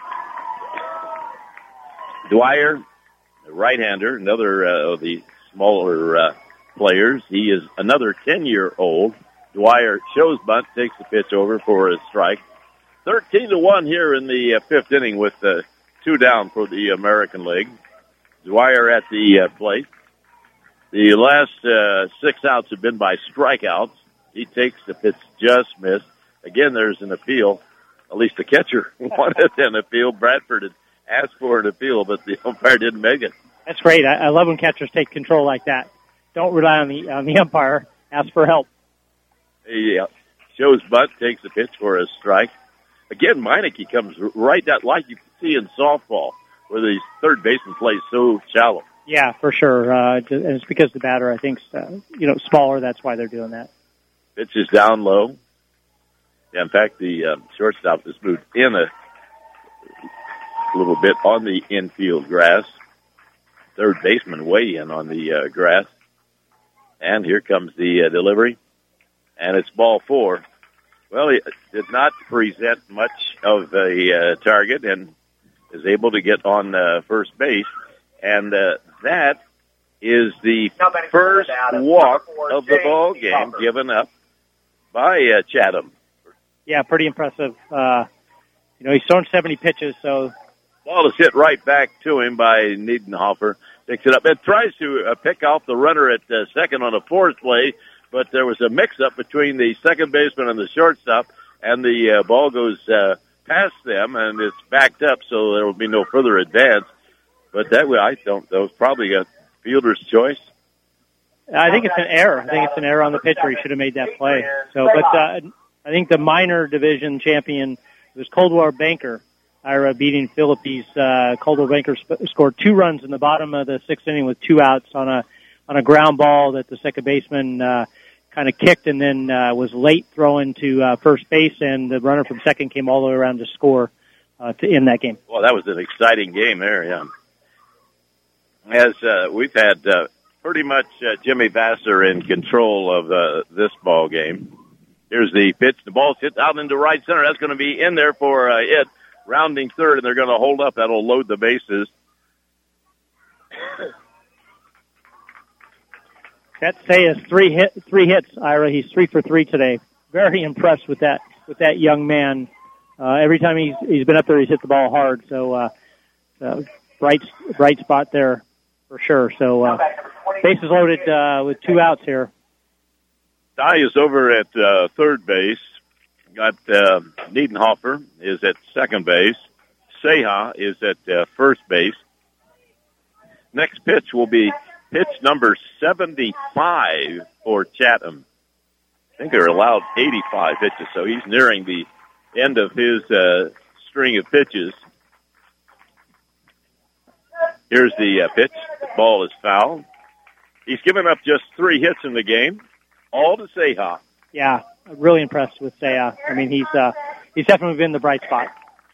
Speaker 2: Dwyer, the right-hander, another uh, of the smaller uh, players. He is another ten-year-old. Dwyer shows bunt, takes the pitch over for a strike. thirteen to one here in the uh, fifth inning with uh, two down for the American League. Dwyer at the uh, plate. The last uh, six outs have been by strikeouts. He takes the pitch, just missed. Again, there's an appeal. At least the catcher wanted an appeal. Bradford had asked for an appeal, but the umpire didn't make it.
Speaker 3: That's great. I, I love when catchers take control like that. Don't rely on the on the umpire. Ask for help.
Speaker 2: He uh, shows bunt, takes the pitch for a strike. Again, Meineke comes right down, like you see in softball, where the third baseman plays so shallow.
Speaker 3: Yeah, for sure. Uh, and it's because the batter, I think, uh, you know, smaller. That's why they're doing that.
Speaker 2: Pitch is down low. Yeah, in fact, the uh, shortstop has moved in a little bit on the infield grass. Third baseman way in on the uh, grass. And here comes the uh, delivery. And it's ball four. Well, he did not present much of a uh, target and is able to get on uh, first base. And uh, that is the first walk of the ball game given up by uh, Chatham.
Speaker 3: Yeah, pretty impressive. Uh, you know, he's thrown seventy pitches, so...
Speaker 2: Ball is hit right back to him by Niedenhofer. Picks it up. It tries to uh, pick off the runner at uh, second on a force play, but there was a mix-up between the second baseman and the shortstop, and the uh, ball goes uh, past them, and it's backed up, so there will be no further advance. But that way, I don't know. It's probably a fielder's choice.
Speaker 3: I think it's an error. I think it's an error on the pitcher. He should have made that play. So, but uh, I think the minor division champion was Coldwell Banker, Ira beating Philippines. Uh, Coldwell Banker sp- scored two runs in the bottom of the sixth inning with two outs on a on a ground ball that the second baseman uh, kind of kicked and then uh, was late throwing to uh, first base, and the runner from second came all the way around to score uh, to end that game.
Speaker 2: Well, that was an exciting game there, yeah. As uh, we've had uh, pretty much uh, Jimmy Vassar in control of uh, this ball game. Here's the pitch. The ball's hit out into right center. That's going to be in there for a hit, rounding third, and they're going to hold up. That'll load the bases.
Speaker 3: That say is three hit, three hits, Ira. He's three for three today. Very impressed with that with that young man. Uh, every time he's he's been up there, he's hit the ball hard. So uh, uh, bright bright spot there for sure. So uh, bases loaded uh, with two outs here.
Speaker 2: Ty is over at uh, third base. Got uh, Niedenhofer is at second base. Seha is at uh, first base. Next pitch will be pitch number seventy-five for Chatham. I think they're allowed eighty-five pitches, so he's nearing the end of his uh, string of pitches. Here's the uh, pitch. The ball is foul. He's given up just three hits in the game, all to Seha.
Speaker 3: Yeah, really impressed with Seha. I mean, he's uh, he's definitely been the bright spot.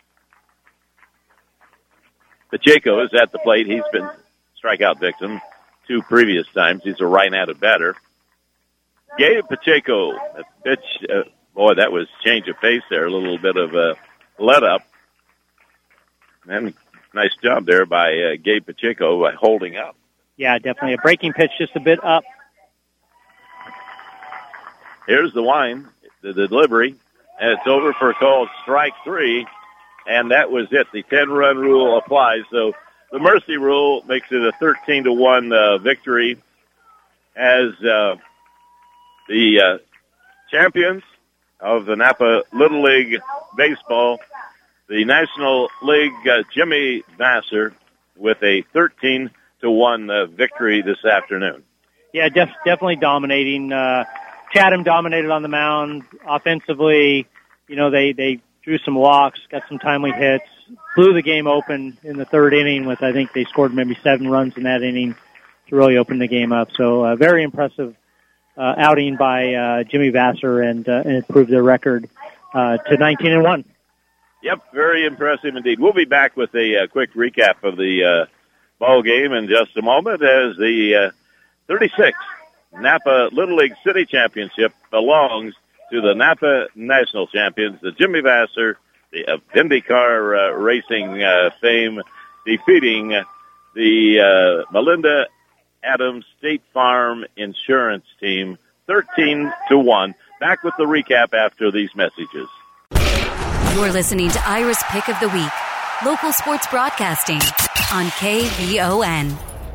Speaker 2: Pacheco is at the plate. He's been strikeout victim two previous times. He's a right-handed batter. Gabe Pacheco, a pitch. Uh, boy, that was change of pace there. A little bit of a let-up. And nice job there by uh, Gabe Pacheco by holding up.
Speaker 3: Yeah, definitely. A breaking pitch, just a bit up.
Speaker 2: Here's the wind, the delivery, and it's over for a call strike three, and that was it. The ten-run rule applies, so the mercy rule makes it a thirteen to one uh, victory as uh, the uh, champions of the Napa Little League Baseball, the National League, uh, Jimmy Vassar, with a thirteen to one uh, victory this afternoon.
Speaker 3: Yeah, def- definitely dominating. Uh, Chatham dominated on the mound offensively. You know, they, they drew some walks, got some timely hits, blew the game open in the third inning with, I think they scored maybe seven runs in that inning to really open the game up. So uh, very impressive uh, outing by uh, Jimmy Vassar, and, uh, and improved their record uh, to nineteen and one.
Speaker 2: Yep, very impressive indeed. We'll be back with a uh, quick recap of the uh, ball game in just a moment as the uh, thirty-sixth Napa Little League City Championship belongs to the Napa National Champions, the Jimmy Vassar, the uh, IndyCar uh, racing uh, fame, defeating the uh, Melinda Adams State Farm Insurance Team thirteen to one. Back with the recap after these messages.
Speaker 5: You're listening to Ira's Pick of the Week, local sports broadcasting on K V O N.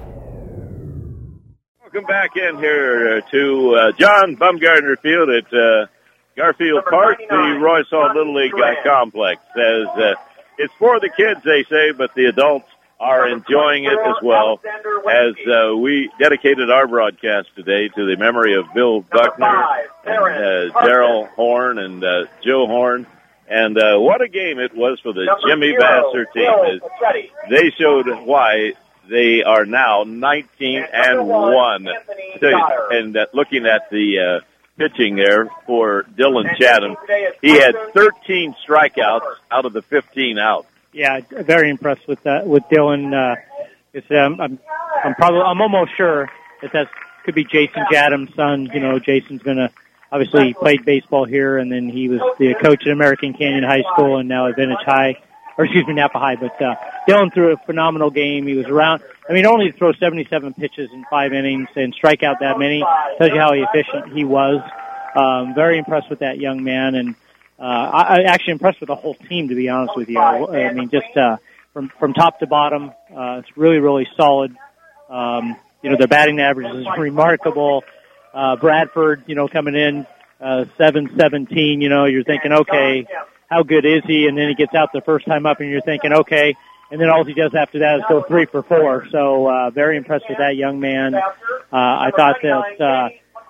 Speaker 2: Welcome back in here to uh, John Bumgardner Field at uh, Garfield Park, the Royce Hall Little League uh, complex. As uh, it's for the kids, they say, but the adults are enjoying it as well. As uh, we dedicated our broadcast today to the memory of Bill Buckner and uh, Darrell Horn and uh, Joe Horn. And uh, what a game it was for the Jimmy Vassar team. They showed why they are now nineteen and one. And uh, looking at the uh, pitching there for Dylan Chatham, he had thirteen strikeouts out of the fifteen outs.
Speaker 3: Yeah, very impressed with that with Dylan. Uh, it's, um, I'm, I'm probably, I'm almost sure that that could be Jason Chatham, son. You know, Jason's gonna obviously he played baseball here, and then he was the coach at American Canyon High School, and now at Vintage High, or excuse me, Napa High. But uh, Dylan threw a phenomenal game. He was around. I mean, only to throw seventy-seven pitches in five innings and strike out that many tells you how efficient he was. Um, very impressed with that young man, and uh, I, I actually impressed with the whole team, to be honest with you. I, I mean, just uh, from from top to bottom, uh, it's really, really solid. Um, you know, their batting average is remarkable. Uh, Bradford, you know, coming in uh, seven seventeen. You know, you're thinking, okay, how good is he? And then he gets out the first time up, and you're thinking, okay. And then all he does after that is go three for four. So uh, very impressed with that young man. Uh, I thought that uh,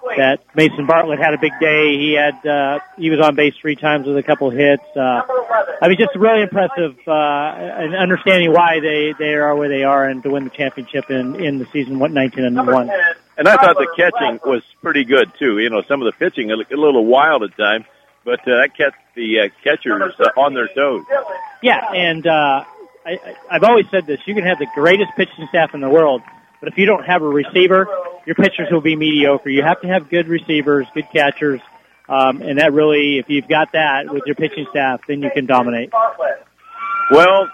Speaker 3: that Mason Bartlett had a big day. He had uh, he was on base three times with a couple hits. Uh, I mean, just really impressive uh, and understanding why they, they are where they are and to win the championship in, in the season nineteen and one.
Speaker 2: And I thought the catching was pretty good, too. You know, some of the pitching a little wild at times, but uh, that kept the uh, catchers uh, on their toes.
Speaker 3: Yeah, and uh, I, I've always said this. You can have the greatest pitching staff in the world, but if you don't have a receiver, your pitchers will be mediocre. You have to have good receivers, good catchers, um, and that really, if you've got that with your pitching staff, then you can dominate.
Speaker 2: Well,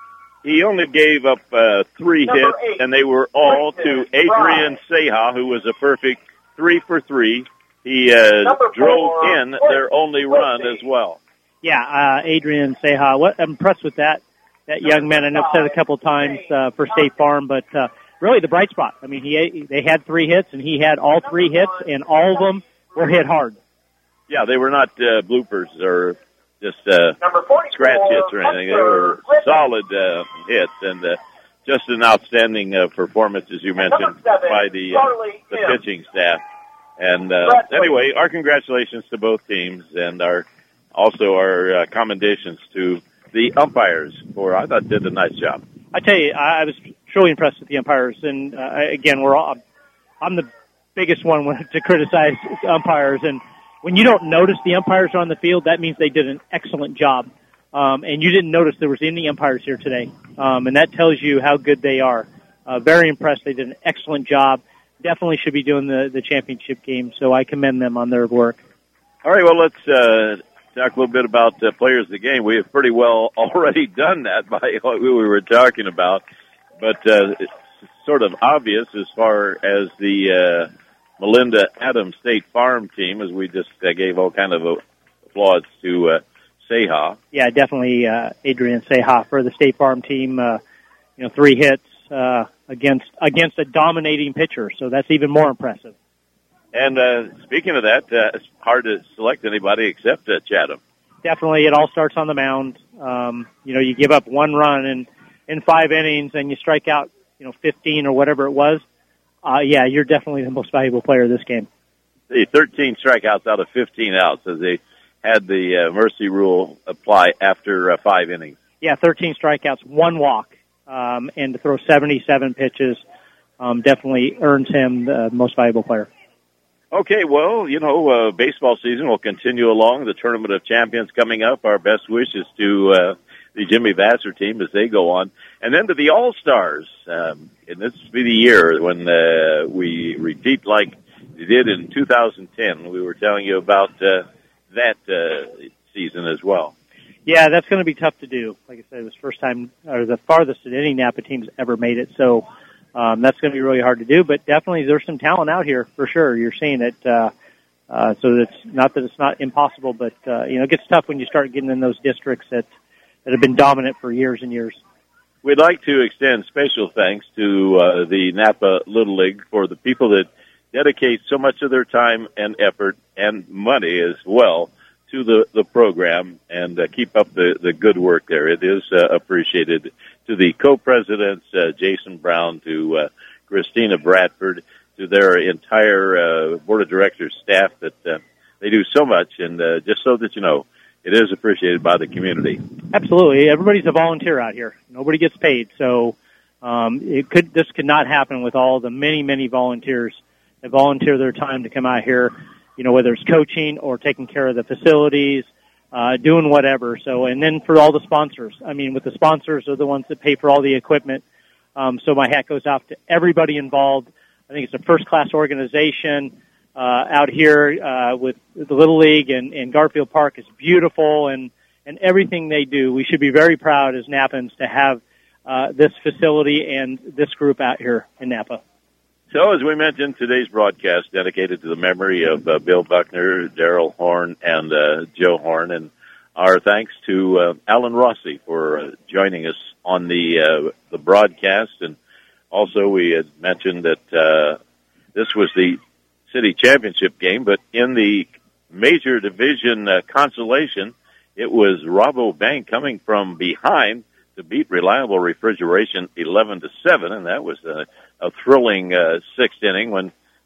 Speaker 2: he only gave up uh, three hits, and they were all to Adrian Ceja, who was a perfect three for three. He uh, drove in their only run as well.
Speaker 3: Yeah, uh, Adrian Ceja. What I'm impressed with that that young man. I know I've said it a couple of times uh, for State Farm, but uh, really the bright spot. I mean, he they had three hits, and he had all three hits, and all of them were hit hard.
Speaker 2: Yeah, they were not uh, bloopers or just uh, scratch hits or anything. They were solid uh, hits, and uh, just an outstanding uh, performance, as you mentioned, by the uh, the pitching staff. And uh, anyway, our congratulations to both teams, and our also our uh, commendations to the umpires for, I thought, did a nice job.
Speaker 3: I tell you, I was truly impressed with the umpires, and uh, again, we're all, I'm the biggest one to criticize umpires, and when you don't notice the umpires on the field, that means they did an excellent job. Um, and you didn't notice there was any umpires here today. Um, and that tells you how good they are. Uh, very impressed. They did an excellent job. Definitely should be doing the, the championship game, so I commend them on their work.
Speaker 2: All right, well, let's uh, talk a little bit about uh, players of the game. We have pretty well already done that by what we were talking about. But uh, it's sort of obvious as far as the... Uh, Melinda Adams State Farm team, as we just uh, gave all kind of uh, applause to uh, Ceja.
Speaker 3: Yeah, definitely uh, Adrian Ceja for the State Farm team. Uh, you know, three hits uh, against against a dominating pitcher, so that's even more impressive.
Speaker 2: And uh, speaking of that, uh, it's hard to select anybody except uh, Chatham.
Speaker 3: Definitely, it all starts on the mound. Um, you know, you give up one run in in five innings, and you strike out, you know, fifteen or whatever it was. Uh, yeah, you're definitely the most valuable player of this game.
Speaker 2: The thirteen strikeouts out of fifteen outs as they had the uh, mercy rule apply after uh, five innings.
Speaker 3: Yeah, thirteen strikeouts, one walk, um, and to throw seventy-seven pitches um, definitely earns him the most valuable player.
Speaker 2: Okay, well, you know, uh, baseball season will continue along. The Tournament of Champions coming up. Our best wishes to uh, the Jimmy Vassar team as they go on. And then to the All-Stars. Um, and this will be the year when uh, we repeat like we did in two thousand ten. We were telling you about uh, that uh, season as well.
Speaker 3: Yeah, that's going to be tough to do. Like I said, it was the first time, or the farthest that any Napa team's ever made it. So um, that's going to be really hard to do. But definitely there's some talent out here for sure. You're seeing it. Uh, uh, so it's not that it's not impossible, but, uh, you know, it gets tough when you start getting in those districts that, that have been dominant for years and years.
Speaker 2: We'd like to extend special thanks to uh, the Napa Little League for the people that dedicate so much of their time and effort and money as well to the, the program and uh, keep up the, the good work there. It is uh, appreciated. To the co-presidents, uh, Jason Brown, to uh, Christina Bradford, to their entire uh, board of directors staff that uh, they do so much, and uh, just so that you know, it is appreciated by the community.
Speaker 3: Absolutely. Everybody's a volunteer out here. Nobody gets paid. So um, it could this could not happen with all the many, many volunteers that volunteer their time to come out here, you know, whether it's coaching or taking care of the facilities, uh, doing whatever. So, and then for all the sponsors. I mean, with the sponsors are the ones that pay for all the equipment. Um, so my hat goes off to everybody involved. I think it's a first-class organization. Uh, out here, uh, with the Little League and, and Garfield Park is beautiful, and, and everything they do. We should be very proud as Napans to have, uh, this facility and this group out here in Napa.
Speaker 2: So, as we mentioned, today's broadcast dedicated to the memory of uh, Bill Buckner, Daryl Horn, and uh, Joe Horn, and our thanks to uh, Alan Rossi for uh, joining us on the uh, the broadcast. And also, we had mentioned that uh, this was the city championship game, but in the major division uh, consolation, it was Rabobank coming from behind to beat Reliable Refrigeration eleven to seven, and that was a, a thrilling uh, sixth inning when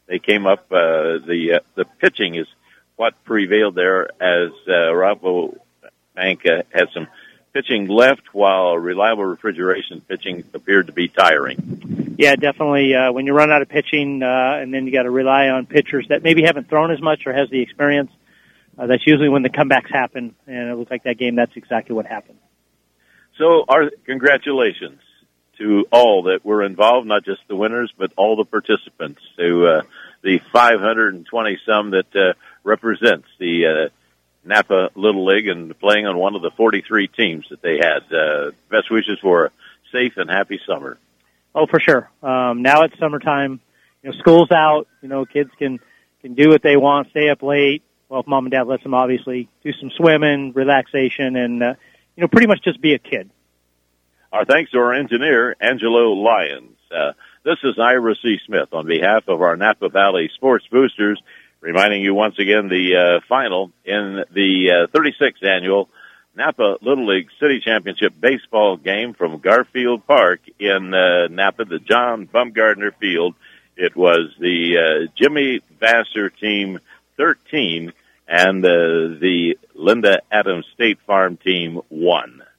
Speaker 2: they came up. Uh, the uh, the pitching is what prevailed there, as uh, Rabobank uh, had some pitching left, while Reliable Refrigeration pitching appeared to be tiring.
Speaker 3: Yeah, definitely. Uh, when you run out of pitching, uh, and then you got to rely on pitchers that maybe haven't thrown as much or has the experience, uh, that's usually when the comebacks happen. And it looked like that game, that's exactly what happened.
Speaker 2: So, our congratulations to all that were involved, not just the winners, but all the participants, to uh, the five hundred twenty some that uh, represents the uh, Napa Little League and playing on one of the forty-three teams that they had. Uh, best wishes for a safe and happy summer.
Speaker 3: Oh, for sure. Um, now it's summertime. You know, school's out. You know, kids can can do what they want, stay up late. Well, if mom and dad lets them, obviously, do some swimming, relaxation, and uh, you know, pretty much just be a kid.
Speaker 2: Our thanks to our engineer, Angelo Lyons. Uh, this is Ira C. Smith on behalf of our Napa Valley Sports Boosters, reminding you once again the uh, final in the uh, thirty-sixth annual Napa Little League City Championship baseball game from Garfield Park in uh, Napa, the John Bumgardner Field. It was the uh, Jimmy Vassar Team thirteen and uh, the Linda Adams State Farm Team one.